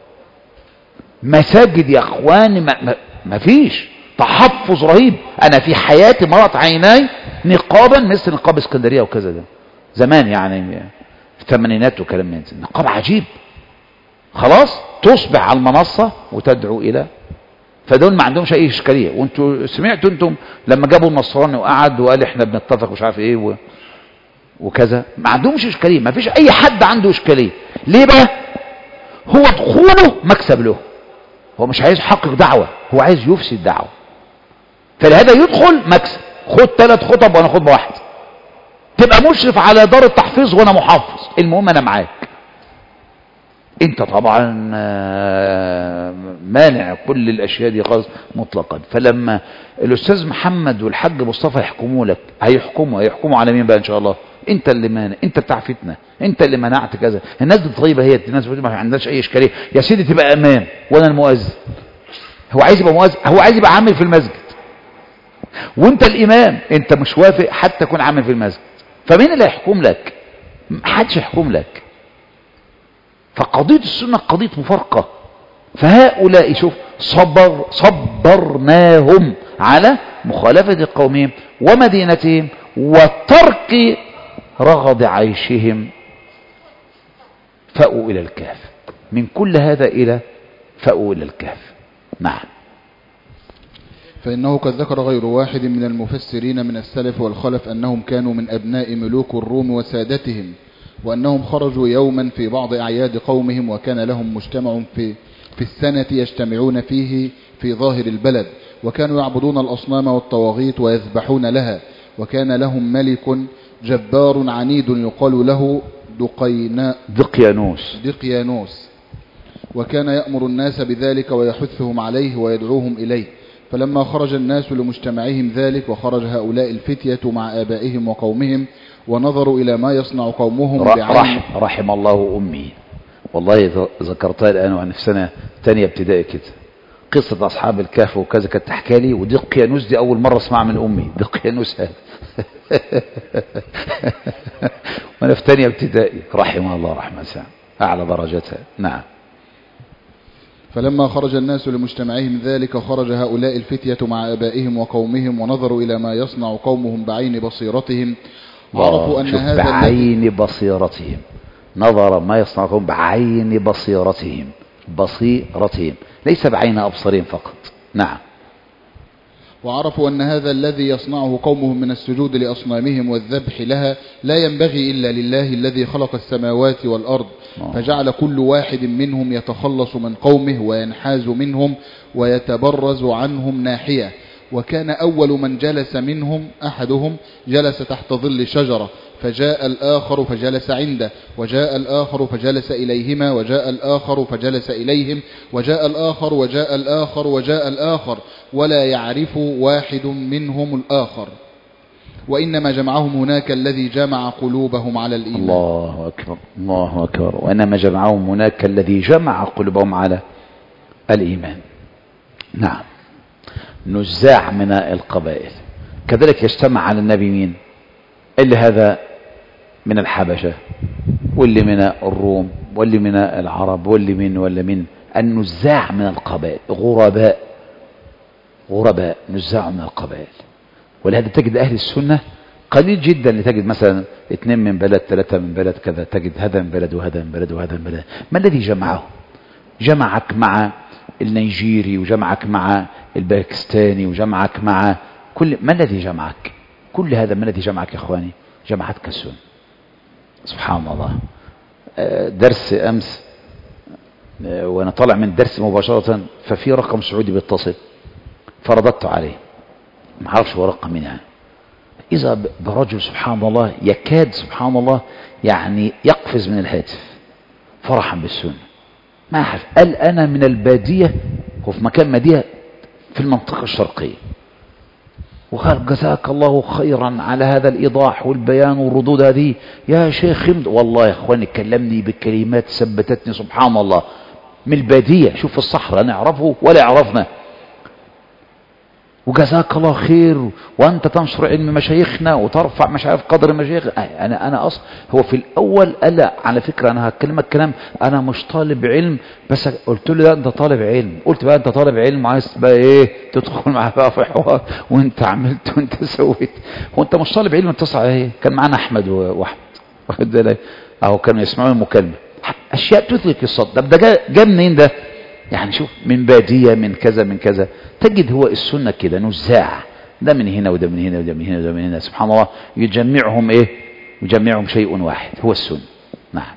مساجد يا اخواني ما فيش تحفظ رهيب. انا في حياتي مرت عيناي نقابا مثل نقاب اسكندريه وكذا، ده زمان يعني في الثمانينات وكلام من ده. نقاب عجيب. خلاص تصبح على المنصه وتدعو الى، فدول ما عندهمش اي اشكاليه. وانتوا سمعتوا انتم لما جابوا النصراني وقعد وقال احنا بنتفق مش عارف ايه وكذا، ما عندهمش اشكاليه، ما فيش اي حد عنده اشكاليه. ليه بقى؟ هو دخوله مكسب له، هو مش عايز يحقق دعوة، هو عايز يفسد دعوة. فلهذا يدخل مكسب. خد 3 خطب وانا خطبة واحدة، تبقى مشرف على دار التحفيظ وانا محافظ، المهم انا معاك. انت طبعا مانع كل الاشياء دي خالص مطلقا. فلما الاستاذ محمد والحاج مصطفى يحكموا لك، هيحكموا على مين بقى ان شاء الله؟ انت اللي مانع، انت بتاع فتنه، انت اللي منعت كذا. الناس دي طيبه، هي الناس ما عندهاش اي اشكاليه. يا سيدي تبقى امام وانا المؤذن. هو عايز يبقى مؤذن، هو عايز يبقى عامل في المسجد، وانت الامام. انت مش وافق حتى تكون عامل في المسجد، فمين اللي هيحكم لك؟ محدش يحكم لك. فقضيه السنه قضيه مفارقه. فهؤلاء شوف صبرناهم على مخالفه قومهم ومدينتهم وترك رغد عيشهم، فأووا إلى الكهف. من كل هذا إلى فأووا إلى الكهف. نعم. فإنه قد ذكر غير واحد من المفسرين من السلف والخلف أنهم كانوا من أبناء ملوك الروم وسادتهم، وأنهم خرجوا يوما في بعض أعياد قومهم، وكان لهم مجتمع في السنة يجتمعون فيه في ظاهر البلد، وكانوا يعبدون الأصنام والطواغيت ويذبحون لها. وكان لهم ملك جبار عنيد يقال له دقيانوس، وكان يأمر الناس بذلك ويحثهم عليه ويدعوهم إليه. فلما خرج الناس لمجتمعهم ذلك، وخرج هؤلاء الفتية مع آبائهم وقومهم، ونظروا إلى ما يصنع قومهم رحم الله أمي، والله ذكرتها الآن وأنا في سنة تانية ابتدائي كده، قصة أصحاب الكهف وكذا كانت تحكى لي، ودقيانوس دي أول مرة اسمع من أمي. دقيانوس هذا وأنا في تانية ابتدائي، رحمه الله رحمة سام أعلى درجتها. نعم. فلما خرج الناس لمجتمعهم ذلك خرج هؤلاء الفتية مع آبائهم وقومهم ونظروا إلى ما يصنع قومهم بعين بصيرتهم عرفوا أن هذا بعين بصيرتهم، نظر ما يصنع قوم بعين بصيرتهم، ليس بعين أبصارهم فقط. نعم. وعرفوا أن هذا الذي يصنعه قومهم من السجود لأصنامهم والذبح لها لا ينبغي إلا لله الذي خلق السماوات والأرض، فجعل كل واحد منهم يتخلص من قومه وينحاز منهم ويتبرز عنهم ناحية. وكان أول من جلس منهم أحدهم جلس تحت ظل شجرة، فجاء الآخر فجلس عنده، وجاء الآخر فجلس إليهما، وجاء الآخر فجلس إليهم، وجاء الآخر وجاء الآخر وجاء الآخر، ولا يعرف واحد منهم الآخر، وإنما جمعهم هناك الذي جمع قلوبهم على الإيمان. الله أكبر، الله أكبر. وإنما جمعهم هناك الذي جمع قلوبهم على الإيمان. نعم. نزاع من القبائل، كذلك يجتمع على النبي مين؟ اللي هذا من الحبشة، واللي من الروم، واللي من العرب، واللي من النزاع من القبائل، غرباء نزاع من القبائل. ولهذا تجد أهل السنة قليل جدا اللي تجد مثلا 2 من بلد 3 من بلد كذا، تجد هذا من بلد وهذا من بلد وهذا من بلد. ما الذي جمعه؟ جمعك مع النيجيري، وجمعك مع الباكستاني، وجمعك مع كل ما الذي جمعك؟ كل هذا ما الذي جمعك يا اخواني؟ جمعتك السنة. سبحان الله. درس امس وانا طالع من الدرس مباشرة، ففي رقم سعودي بيتصل، فرددت عليه، ما اعرفش هو رقم منها، اذا برجل سبحان الله يكاد سبحان الله يعني يقفز من الهاتف فرحا بالسنة. ما أعرف، قال أنا من البادية، هو في مكان مدينة في المنطقة الشرقية، وقال جزاك الله خيرا على هذا الإيضاح والبيان والردود هذه يا شيخ. والله يا أخواني كلمني بكلمات ثبتتني سبحان الله، من البادية، شوف الصحراء نعرفه ولا يعرفنا، وجزاك الله خير، وأنت تنشر علم مشايخنا وترفع مش عارف قدر مشايخ. أنا أصلا هو في الأول قال على فكرة أنا هكلمك كلام، أنا مش طالب علم، بس قلت له لا أنت طالب علم. قلت بقى أنت طالب علم وعايز بقى إيه تدخل معاه بقى في حوار، وأنت عملت وأنت سويت، وأنت مش طالب علم اتصل عليه. كان معانا أحمد وأحمد واخد بالك أهو، كانوا يسمعون المكالمة، أشياء تثلك الصدر. ده جاء منين ده؟ يعني شوف من بادية من كذا من كذا، تجد هو السنة كده نزاع، ده من هنا وده من هنا وده من هنا وده من هنا، سبحان الله يجمعهم ايه؟ يجمعهم شيء واحد هو السنة. نعم.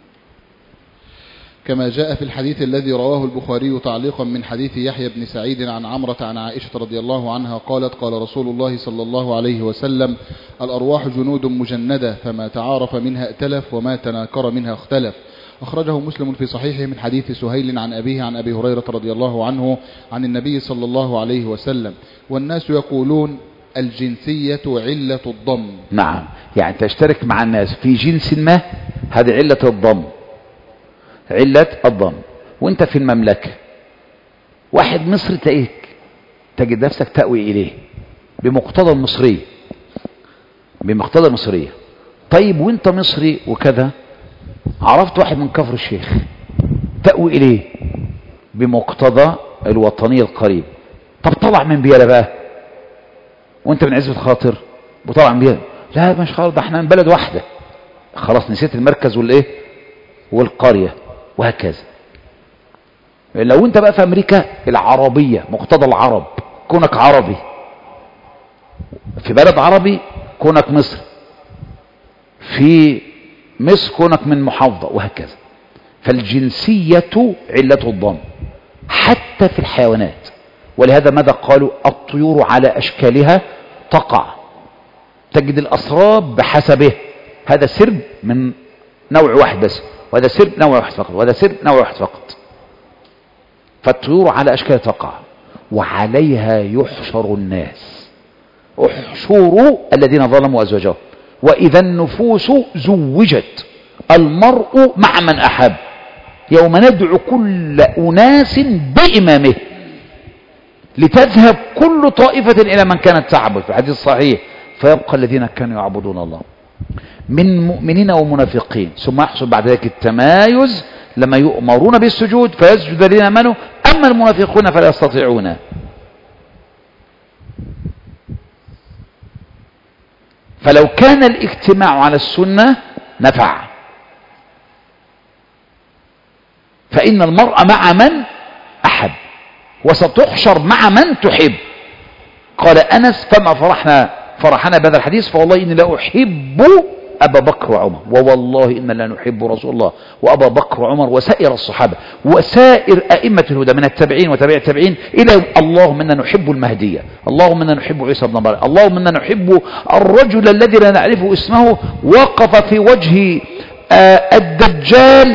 كما جاء في الحديث الذي رواه البخاري تعليقا من حديث يحيى بن سعيد عن عمرة عن عائشة رضي الله عنها قالت قال رسول الله صلى الله عليه وسلم الأرواح جنود مجندة، فما تعارف منها ائتلف وما تناكر منها اختلف. أخرجه مسلم في صحيحه من حديث سهيل عن أبيه عن أبي هريرة رضي الله عنه عن النبي صلى الله عليه وسلم. والناس يقولون الجنسية علة الضم. نعم، يعني تشترك مع الناس في جنس ما، هذه علة الضم، علة الضم. وانت في المملكة واحد مصري تلاقيك تجد نفسك تأوي إليه بمقتضى المصرية، بمقتضى المصرية. طيب وانت مصري وكذا، عرفت واحد من كفر الشيخ تأوي إليه بمقتضى الوطنية القريب. طب طلع من بيالة بقى وانت من عزبة خاطر وطلع من بيالة، لا مش خالص، ده احنا من بلد واحدة، خلاص نسيت المركز والايه والقرية، وهكذا. لو انت بقى في امريكا العربية مقتضى العرب، كونك عربي في بلد عربي كونك مصري، في مصر كونك من محافظة، وهكذا. فالجنسية علة الضم حتى في الحيوانات. ولهذا ماذا قالوا؟ الطيور على أشكالها تقع، تجد الأسراب بحسبه، هذا سرب من نوع واحد بس، وهذا سرب نوع واحد فقط، وهذا سرب نوع واحد فقط. فالطيور على أشكالها تقع وعليها يحشر الناس، احشروا الذين ظلموا أزواجهم. وإذا النفوس زوجت المرء مع من أحب، يوم ندعو كل أناس بإمامه لتذهب كل طائفة إلى من كانت تعبد، في الحديث الصحيح، فيبقى الذين كانوا يعبدون الله من مؤمنين ومنافقين، ثم يحصل بعد ذلك التمايز لما يؤمرون بالسجود فيسجد الذين آمنوا، أما المنافقون فلا يستطيعون. فلو كان الاجتماع على السنة نفع، فإن المرء مع من أحب وستحشر مع من تحب. قال أنس: فما فرحنا بهذا الحديث فوالله إني لا أحب أبا بكر وعمر، ووالله إنا لا نحب رسول الله وأبا بكر وعمر وسائر الصحابة وسائر أئمة الهدى من التابعين وتابع التابعين إلى اللهم إنا نحب المهدية، اللهم إنا نحب عيسى بن مريم، اللهم إنا نحب الرجل الذي لا نعرف اسمه وقف في وجه الدجال،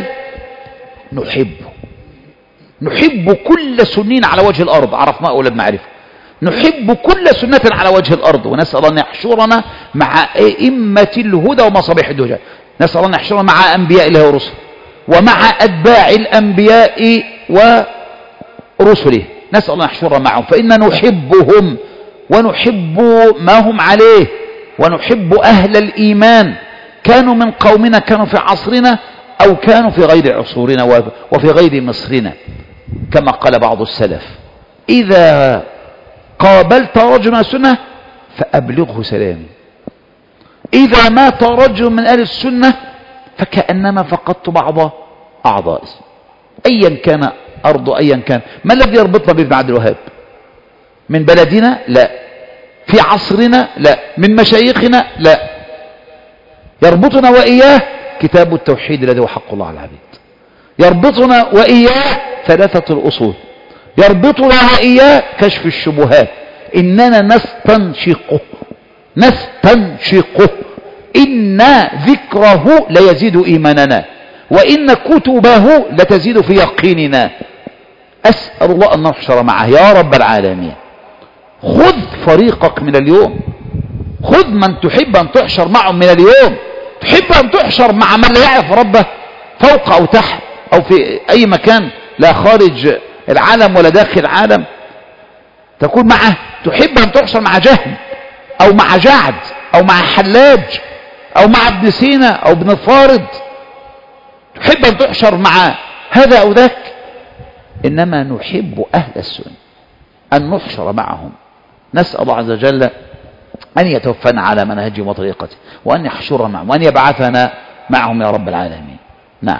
نحب كل سنين على وجه الأرض، عرفناه أو لم نعرفه، نحب كل سنة على وجه الأرض، ونسأل أن يحشرنا مع أئمة الهدى ومصابيح الدجى، نسأل أن يحشرنا مع أنبياء الله ورسله ومع أتباع الأنبياء ورسله، نسأل أن يحشرنا معهم، فإننا نحبهم ونحب ما هم عليه ونحب أهل الإيمان، كانوا من قومنا، كانوا في عصرنا أو كانوا في غير عصورنا وفي غير مصرنا، كما قال بعض السلف: إذا قابلت رجل من السنة فأبلغه سلامي، إذا مات رجل من أهل السنة فكأنما فقدت بعض أعضائي، أيا كان أرضه أيا كان. ما الذي يربطنا بابن عبد الوهاب؟ من بلدنا؟ لا. في عصرنا؟ لا. من مشايخنا؟ لا. يربطنا وإياه كتاب التوحيد الذي هو حق الله على العبيد، يربطنا وإياه ثلاثة الأصول، يربطنا وإياه كشف الشبهات. إننا نستنشقه إن ذكره ليزيد إيماننا وإن كتبه لتزيد في يقيننا. أسأل الله أن نحشر معه يا رب العالمين. خذ فريقك من اليوم، خذ من تحب أن تحشر معه من اليوم. تحب أن تحشر مع من لا يعرف ربه فوق أو تحت أو في أي مكان، لا خارج العالم ولا داخل العالم، تكون معه. تحب أن تحشر مع جهم أو مع جعد أو مع حلاج أو مع ابن سينا أو ابن فارض، تحب أن تحشر مع هذا أو ذاك. إنما نحب أهل السنة أن نحشر معهم. نسأل الله عز وجل أن يتوفنا على منهجهم وطريقته وأن يحشرنا معهم وأن يبعثنا معهم يا رب العالمين. نعم.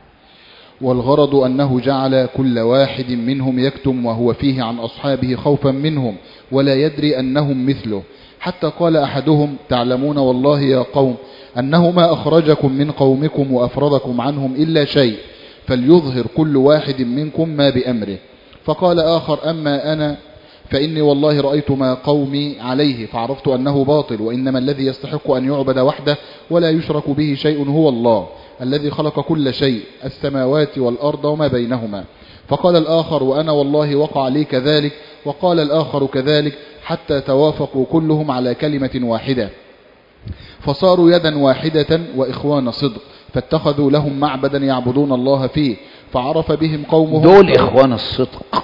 والغرض أنه جعل كل واحد منهم يكتم وهو فيه عن أصحابه خوفا منهم ولا يدري أنهم مثله، حتى قال أحدهم: تعلمون والله يا قوم أنه ما أخرجكم من قومكم وأفرضكم عنهم إلا شيء، فليظهر كل واحد منكم ما بأمره. فقال آخر: أما أنا فإني والله رأيت ما قومي عليه فعرفت أنه باطل، وإنما الذي يستحق أن يعبد وحده ولا يشرك به شيء هو الله الذي خلق كل شيء، السماوات والأرض وما بينهما. فقال الآخر: وأنا والله وقع لي كذلك. وقال الآخر كذلك، حتى توافقوا كلهم على كلمة واحدة، فصاروا يدا واحدة وإخوان صدق، فاتخذوا لهم معبدا يعبدون الله فيه، فعرف بهم قومهم. دول إخوان الصدق،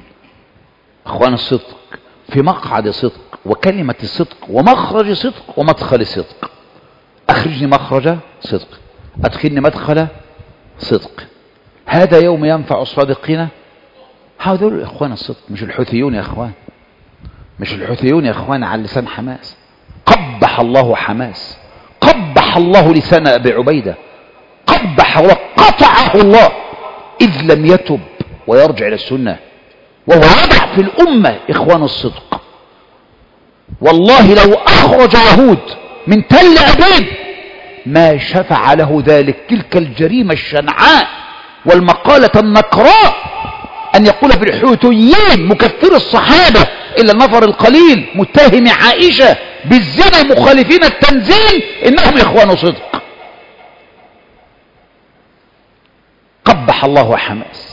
إخوان الصدق في مقعد صدق وكلمة صدق ومخرج صدق ومدخل صدق. أخرجني مخرج صدق، أدخلني مدخل صدق. هذا يوم ينفع الصادقين. هؤلاء إخوان الصدق، مش الحوثيون يا إخوان، مش الحوثيون يا إخوان على لسان حماس. قبح الله حماس، قبح الله لسان أبي عبيدة، قبح الله، قطعه الله إذ لم يتب ويرجع إلى السنة، وهو يضع في الأمة إخوان الصدق. والله لو أخرج يهود من تل أبيب ما شفع له ذلك، تلك الجريمة الشنعاء والمقالة النكراء أن يقول في الحوثيين مكفر الصحابة إلا النفر القليل متهم عائشة بالزنا مخالفين التنزيل إنهم إخوان صدق. قبح الله حماس.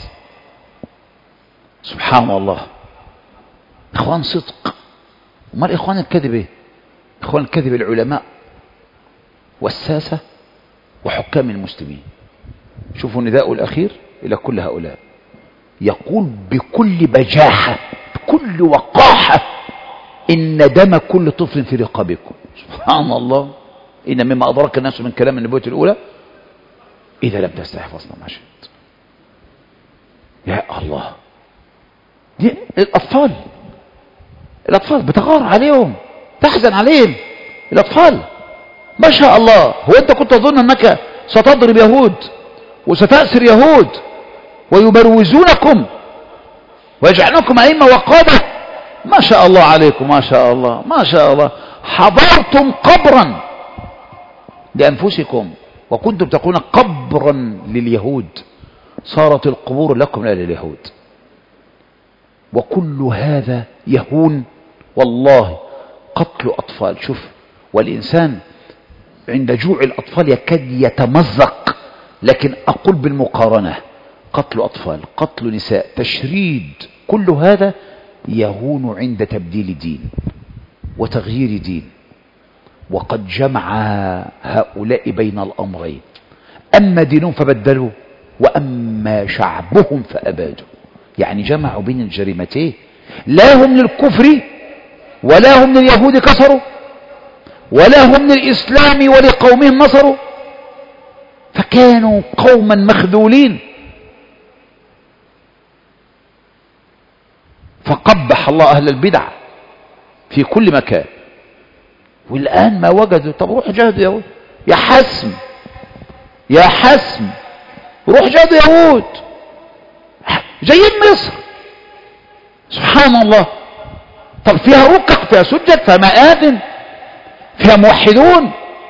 سبحان الله، إخوان صدق. وما الإخوان الكذب إيه؟ إخوان الكذب العلماء والساسة وحكام المسلمين. شوفوا النداء الأخير إلى كل هؤلاء، يقول بكل بجاحة بكل وقاحة: إن دم كل طفل في رقابكم. سبحان الله، إن مما أدرك الناس من كلام النبوة الأولى: إذا لم تستحي فاصنع ما شئت. يا الله، دي الأطفال بتغار عليهم، تحزن عليهم الأطفال. ما شاء الله. هو أنت كنت تظن أنك ستضرب يهود وستأسر يهود ويبروزونكم ويجعلونكم أئمة وقادة؟ ما شاء الله عليكم، ما شاء الله، ما شاء الله. حضرتم قبرا لأنفسكم وكنتم تقولون قبرا لليهود، صارت القبور لكم لا لليهود. وكل هذا يهون والله. قتل أطفال، شوف، والإنسان عند جوع الأطفال يكاد يتمزق، لكن أقول بالمقارنة قتل أطفال، قتل نساء، تشريد، كل هذا يهون عند تبديل دين وتغيير دين. وقد جمع هؤلاء بين الأمرين، أما دينهم فبدلوا وأما شعبهم فأبادوا. يعني جمعوا بين الجريمتين، لا هم للكفر ولا هم لليهود كسروا ولا هم للإسلام ولقومهم نصروا، فكانوا قوما مخذولين. فقبح الله أهل البدع في كل مكان. والآن ما وجدوا، طب روح جاهدوا يهود، يا حسم يا حسم، روح جاهدوا يهود جايين مصر. سبحان الله. طب فيها ركع، فيها سجد، فيها مآذن، فيها موحدون،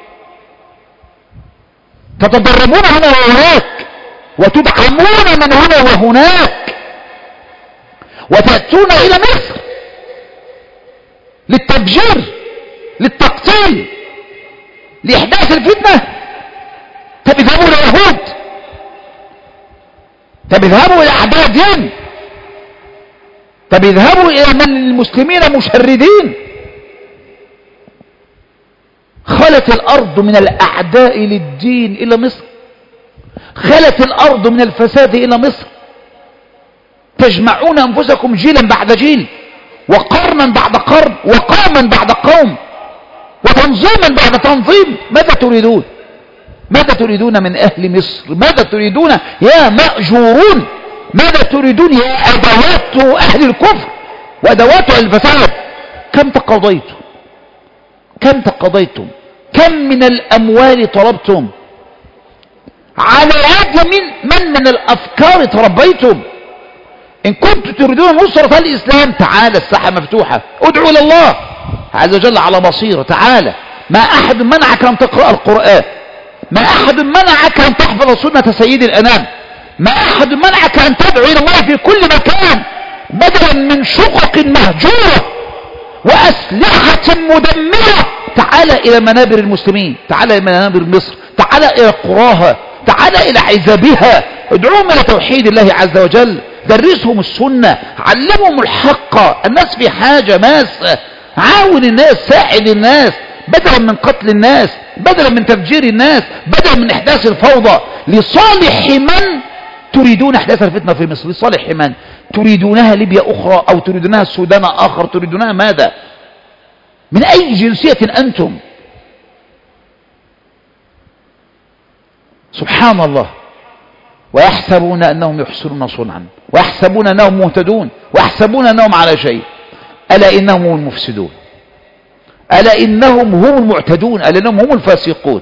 تتدربون هنا وهناك وتدعمون من هنا وهناك وتأتون إلى مصر للتفجير، للتقتيل، لإحداث الفتنة. طب اذهبوا إلى اليهود، طب اذهبوا إلى أعداء الدين، طب اذهبوا إلى من المسلمين مشردين. خلت الأرض من الأعداء للدين إلى مصر، خلت الأرض من الفساد إلى مصر. تجمعون أنفسكم جيلا بعد جيل، وقرنا بعد قرن، وقوما بعد قوم، وتنظيما بعد تنظيم. ماذا تريدون؟ ماذا تريدون من أهل مصر؟ ماذا تريدون يا مأجورون؟ ماذا تريدون يا أدوات أهل الكفر وأدوات أهل الفساد؟ كم تقاضيتم؟ كم تقاضيتم؟ كم من الأموال طلبتم؟ على يد من الأفكار تربيتم؟ إن كنتم تريدون نصرة الإسلام، تعالى، الساحة مفتوحة، ادعوا إلى الله عز وجل على بصيرة. تعالى، ما أحد منعك أن تقرأ القرآن، ما أحد منعك أن تحفظ سنة سيد الأنام، ما أحد منعك أن تدعو إلى الله في كل مكان، بدلا من شقق مهجورة وأسلحة مدمرة. تعالى إلى منابر المسلمين، تعالى إلى منابر مصر، تعالى إلى قراها، تعالى إلى عزبها، ادعوهم إلى توحيد الله عز وجل، درسهم السنة، علمهم الحق. الناس في حاجة ماسة، عاون الناس، ساعد الناس، بدلا من قتل الناس، بدلا من تفجير الناس، بدلا من إحداث الفوضى. لصالح من تريدون إحداث الفتنة في مصر؟ لصالح من تريدونها؟ ليبيا أخرى أو تريدونها السودان آخر؟ تريدونها ماذا؟ من أي جنسية أنتم؟ سبحان الله. ويحسبون أنهم يحسنون صنعا، ويحسبون أنهم مهتدون، ويحسبون أنهم على شيء. ألا إنهم هم المفسدون، ألا إنهم هم المعتدون، ألا إنهم هم الفاسقون.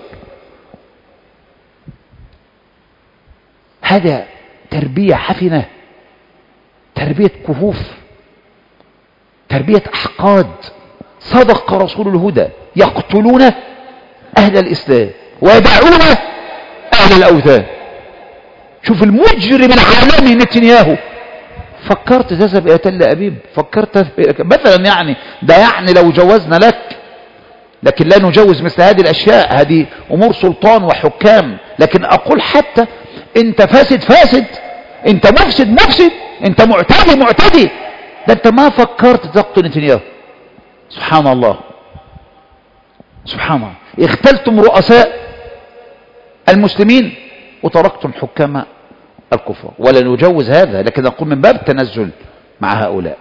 هذا تربية حفنة، تربية كفوف، تربية أحقاد. صدق رسول الهدى، يقتلون أهل الإسلام ويدعون أهل الأوثان. شوف المجرم العالمي نتنياهو، فكرت تذهب إلى تل أبيب؟ فكرت مثلا؟ يعني ده يعني لو جوزنا لك، لكن لا نجوز مثل هذه الأشياء، هذه أمور سلطان وحكام. لكن أقول حتى أنت فاسد، أنت مفسد، أنت معتدي، ده أنت ما فكرت تقتل نتنياهو. سبحان الله، سبحان الله. اختلتم رؤساء المسلمين وتركتم حكام الكفر. ولا نجوز هذا، لكن نقول من باب التنزل مع هؤلاء.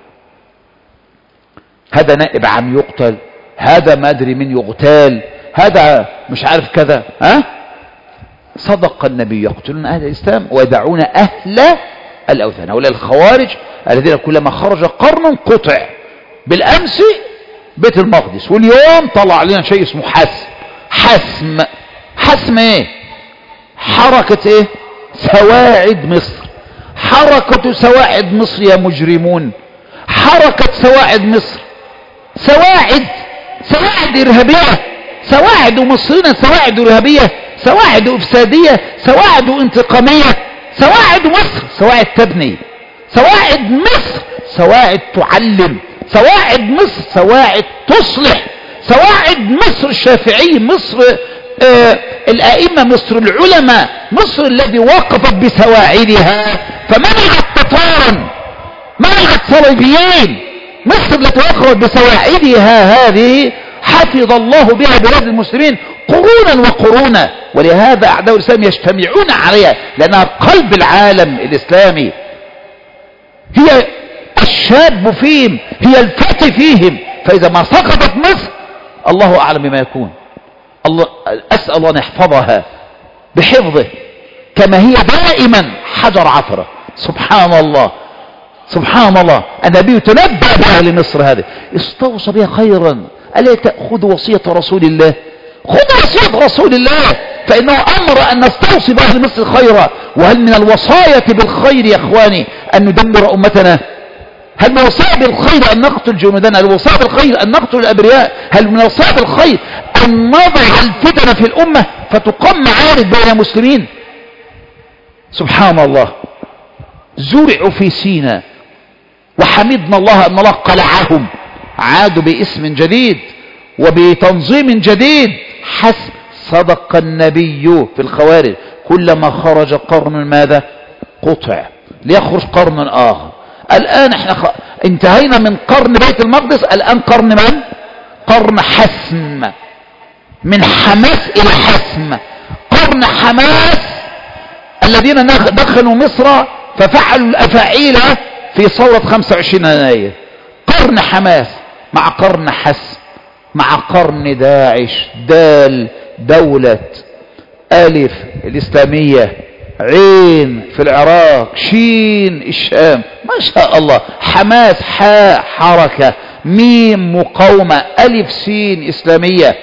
هذا نائب عام يقتل، هذا ما أدري من يغتال، هذا مش عارف كذا. صدق النبي، يقتلون أهل الإسلام ويدعون أهل الأوثان. هؤلاء الخوارج الذين كلما خرج قرن قطع. بالأمس بيت المقدس، واليوم طلع علينا شيء اسمه حسم ايه؟ حركة ايه؟ سواعد مصر. حركة سواعد مصر يا مجرمون، حركة سواعد مصر، سواعد إرهابية، سواعد مصرنا، سواعد إرهابية، سواعد إفسادية، سواعد انتقامية، سواعد مصر، سواعد تبني، سواعد مصر، سواعد تعلم، سواعد مصر، سواعد تصلح، سواعد مصر الشافعي، مصر الآئمة، مصر العلماء، مصر الذي وقفت بسواعدها فمنعت تتارا، منعت صليبيين. مصر التي وقفت بسواعدها هذه حفظ الله بها بلاد المسلمين قرونا وقرونا، ولهذا أعداء الإسلام يجتمعون عليها لأنها قلب العالم الإسلامي، هي الشاب فيهم، هي الفتى فيهم. فإذا ما سقطت مصر الله أعلم بما يكون. الله أسأل الله أن يحفظها بحفظه كما هي دائما حجر عثرة. سبحان الله، سبحان الله. النبي تنبأ بأهل مصر هذه، استوصى بها خيرا. ألا تأخذوا وصية رسول الله؟ خذوا وصية رسول الله، فإنه أمر أن نستوصي بأهل مصر خيرا. وهل من الوصاية بالخير يا إخواني أن ندمر أمتنا؟ هل من الوصايا بالخير أن نقتل جنودنا؟ هل من الوصايا بالخير أن نقتل الأبرياء؟ هل من الوصايا بالخير أن نضع الفتن في الأمة فتقام معارك بين المسلمين؟ سبحان الله. زرعوا في سيناء وحمدنا الله أن الله قلعهم، عادوا باسم جديد وبتنظيم جديد. حسب صدق النبي في الخوارج، كلما خرج قرن ماذا؟ قطع ليخرج قرن آخر. الآن احنا انتهينا من قرن بيت المقدس، الآن قرن من؟ قرن حسم، من حماس إلى حسم. قرن حماس الذين دخلوا مصر ففعلوا الأفاعيل في ثورة 25 يناير. قرن حماس مع قرن حسم مع قرن داعش، دال دولة، ألف الإسلامية، عين في العراق، شين الشام، ما شاء الله. حماس حاء حركة، ميم مقاومة، ألف سين إسلامية.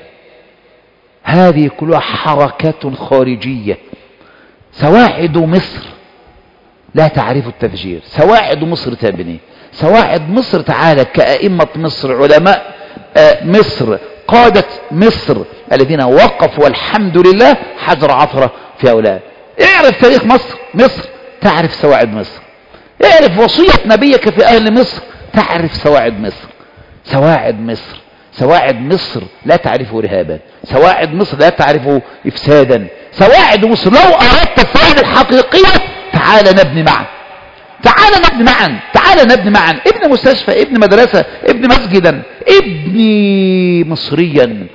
هذه كلها حركات خارجية. سواعد مصر لا تعرف التفجير، سواعد مصر تبني، سواعد مصر تعالى كأئمة مصر، علماء مصر، قادة مصر الذين وقفوا والحمد لله حجر عثرة في هؤلاء. اعرف تاريخ مصر تعرف سواعد مصر. اعرف وصية نبيك في أهل مصر تعرف سواعد مصر. سواعد مصر، سواعد مصر لا تعرف إرهابا، سواعد مصر لا تعرف إفسادا. سواعد مصر لو أردت الفائدة الحقيقية تعال نبني معا، تعال نبني معا، تعال نبني معا. ابن مستشفى، ابن مدرسة، ابن مسجدا، ابني مصريا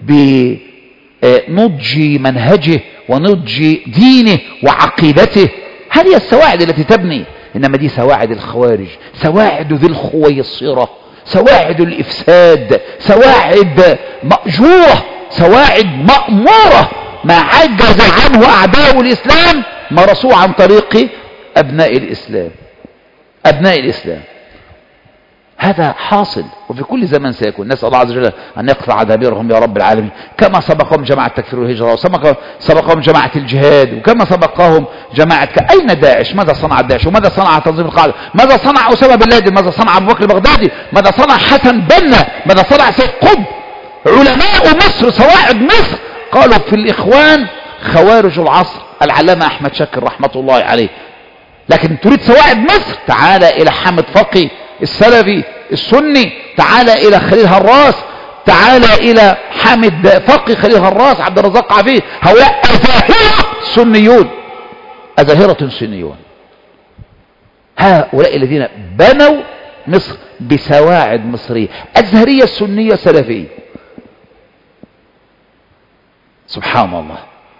بنضج منهجه ونضج دينه وعقيدته. هذه السواعد التي تبني. إنما دي سواعد الخوارج، سواعد ذي الخويصرة، سواعد الإفساد، سواعد مأجورة، سواعد مأمورة. ما عجز عنه أعداء الإسلام مرسوه عن طريق أبناء الإسلام. أبناء الإسلام هذا حاصل وفي كل زمن سيكون. نسأل الله عز وجل أن يقطع دابيرهم يا رب العالمين، كما سبقهم جماعة تكفير والهجرة، وسبقهم جماعة الجهاد، وكما سبقهم جماعة أين داعش؟ ماذا صنع داعش؟ وماذا صنع تنظيم القاعدة؟ ماذا صنع أسامة بن لادن؟ ماذا صنع أبو بكر البغدادي؟ ماذا صنع حسن بنا؟ ماذا صنع سيد قطب؟ علماء مصر، سواعد مصر قالوا في الإخوان خوارج العصر، العلامة أحمد شاكر رحمة الله عليه. لكن تريد سواعد مصر؟ تعال إلى حامد فقي السلفي السني، تعال إلى خليل هراس، تعال إلى حامد فقي خليل هراس، عبد الرزاق عفيف. هؤلاء أزاهرة سنيون، أزاهرة سنيون. هؤلاء الذين بنوا مصر بسواعد مصرية، أزهرية سنية سلفية. سبحان الله.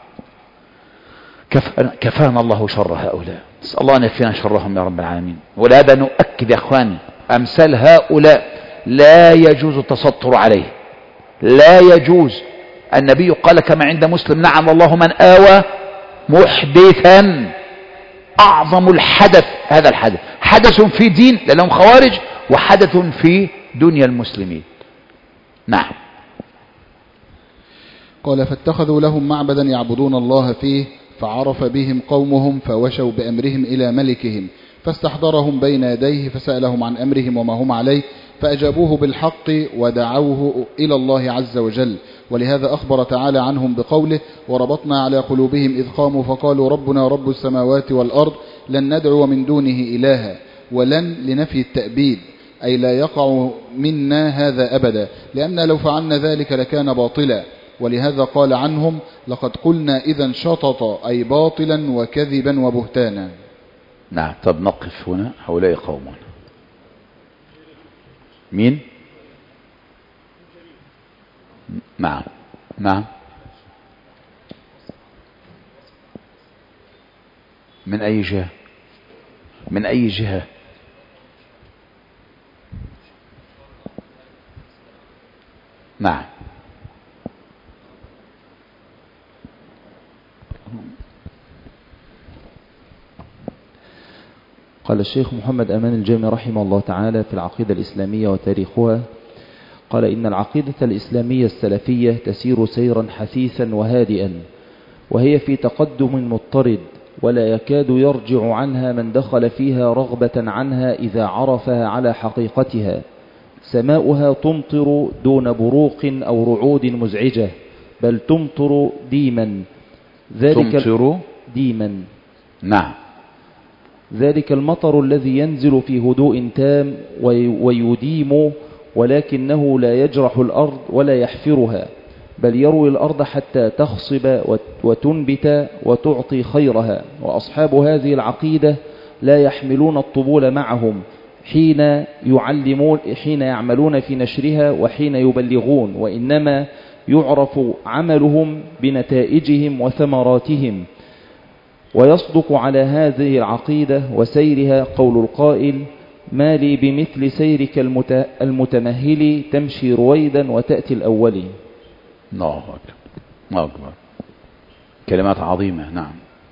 كفانا الله شر هؤلاء، نسأل الله أن يكفينا شرهم يا رب العالمين. ولهذا نؤكد يا أخواني، أمثال هؤلاء لا يجوز التستر عليه، لا يجوز. النبي قال كما عند مسلم: نعم الله من آوى محدثا أعظم الحدث هذا الحدث، حدث في دين لأنهم خوارج، وحدث في دنيا المسلمين. نعم. قال فاتخذوا لهم معبدا يعبدون الله فيه، فعرف بهم قومهم فوشوا بأمرهم إلى ملكهم، فاستحضرهم بين يديه فسألهم عن أمرهم وما هم عليه، فأجابوه بالحق ودعوه إلى الله عز وجل. ولهذا أخبر تعالى عنهم بقوله: وربطنا على قلوبهم إذ قاموا فقالوا ربنا رب السماوات والأرض لن ندعو من دونه إلها، ولن لنفي التأبيد، أي لا يقع منا هذا أبدا، لأن لو فعلنا ذلك لكان باطلا. ولهذا قال عنهم: لقد قلنا إذا شطط، أي باطلا وكذبا وبهتانا. نعم. طب نقف هنا. هؤلاء قوم مين؟ نعم. نعم. من أي جهة؟ من أي جهة؟ نعم. قال الشيخ محمد أمان الجامي رحمه الله تعالى في العقيدة الإسلامية وتاريخها، قال: إن العقيدة الإسلامية السلفية تسير سيرا حثيثا وهادئا، وهي في تقدم مضطرد، ولا يكاد يرجع عنها من دخل فيها رغبة عنها إذا عرفها على حقيقتها. سماؤها تمطر دون بروق أو رعود مزعجة، بل تمطر ديما. تمطر ديما. نعم. ذلك المطر الذي ينزل في هدوء تام ويديم، ولكنه لا يجرح الأرض ولا يحفرها، بل يروي الأرض حتى تخصب وتنبت وتعطي خيرها. وأصحاب هذه العقيدة لا يحملون الطبول معهم حين يعملون في نشرها وحين يبلغون، وإنما يعرف عملهم بنتائجهم وثمراتهم. ويصدق على هذه العقيدة وسيرها قول القائل: ما لي بمثل سيرك المتمهل، تمشي رويدا وتأتي الأول. الله أكبر. الله أكبر. كلمات عظيمة. نعم.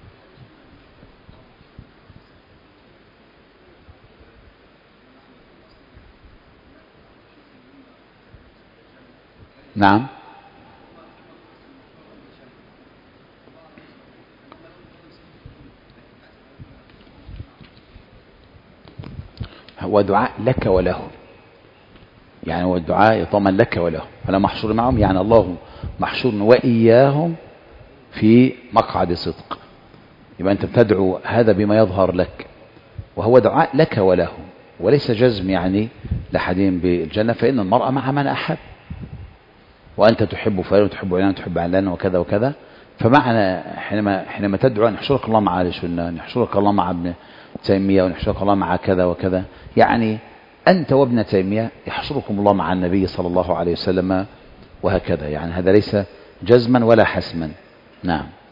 نعم. هو دعاء لك وله، يعني هو الدعاء يطمن لك وله، فلا محشور معهم، يعني الله محشور وإياهم في مقعد صدق. يبقى أنت بتدعو هذا بما يظهر لك، وهو دعاء لك وله، وليس جزم يعني لحدين بالجنة، فإن المرأة مع من أحب، وأنت تحب فلان وتحب علان وتحب علان وكذا وكذا. فمعنى حينما تدعو أن يحشرك الله مع أهل السنة، أن يحشرك الله مع ابن تيمية، وأن يحشرك الله مع كذا وكذا، يعني أنت وابن تيمية يحشركم الله مع النبي صلى الله عليه وسلم، وهكذا. يعني هذا ليس جزما ولا حسما. نعم.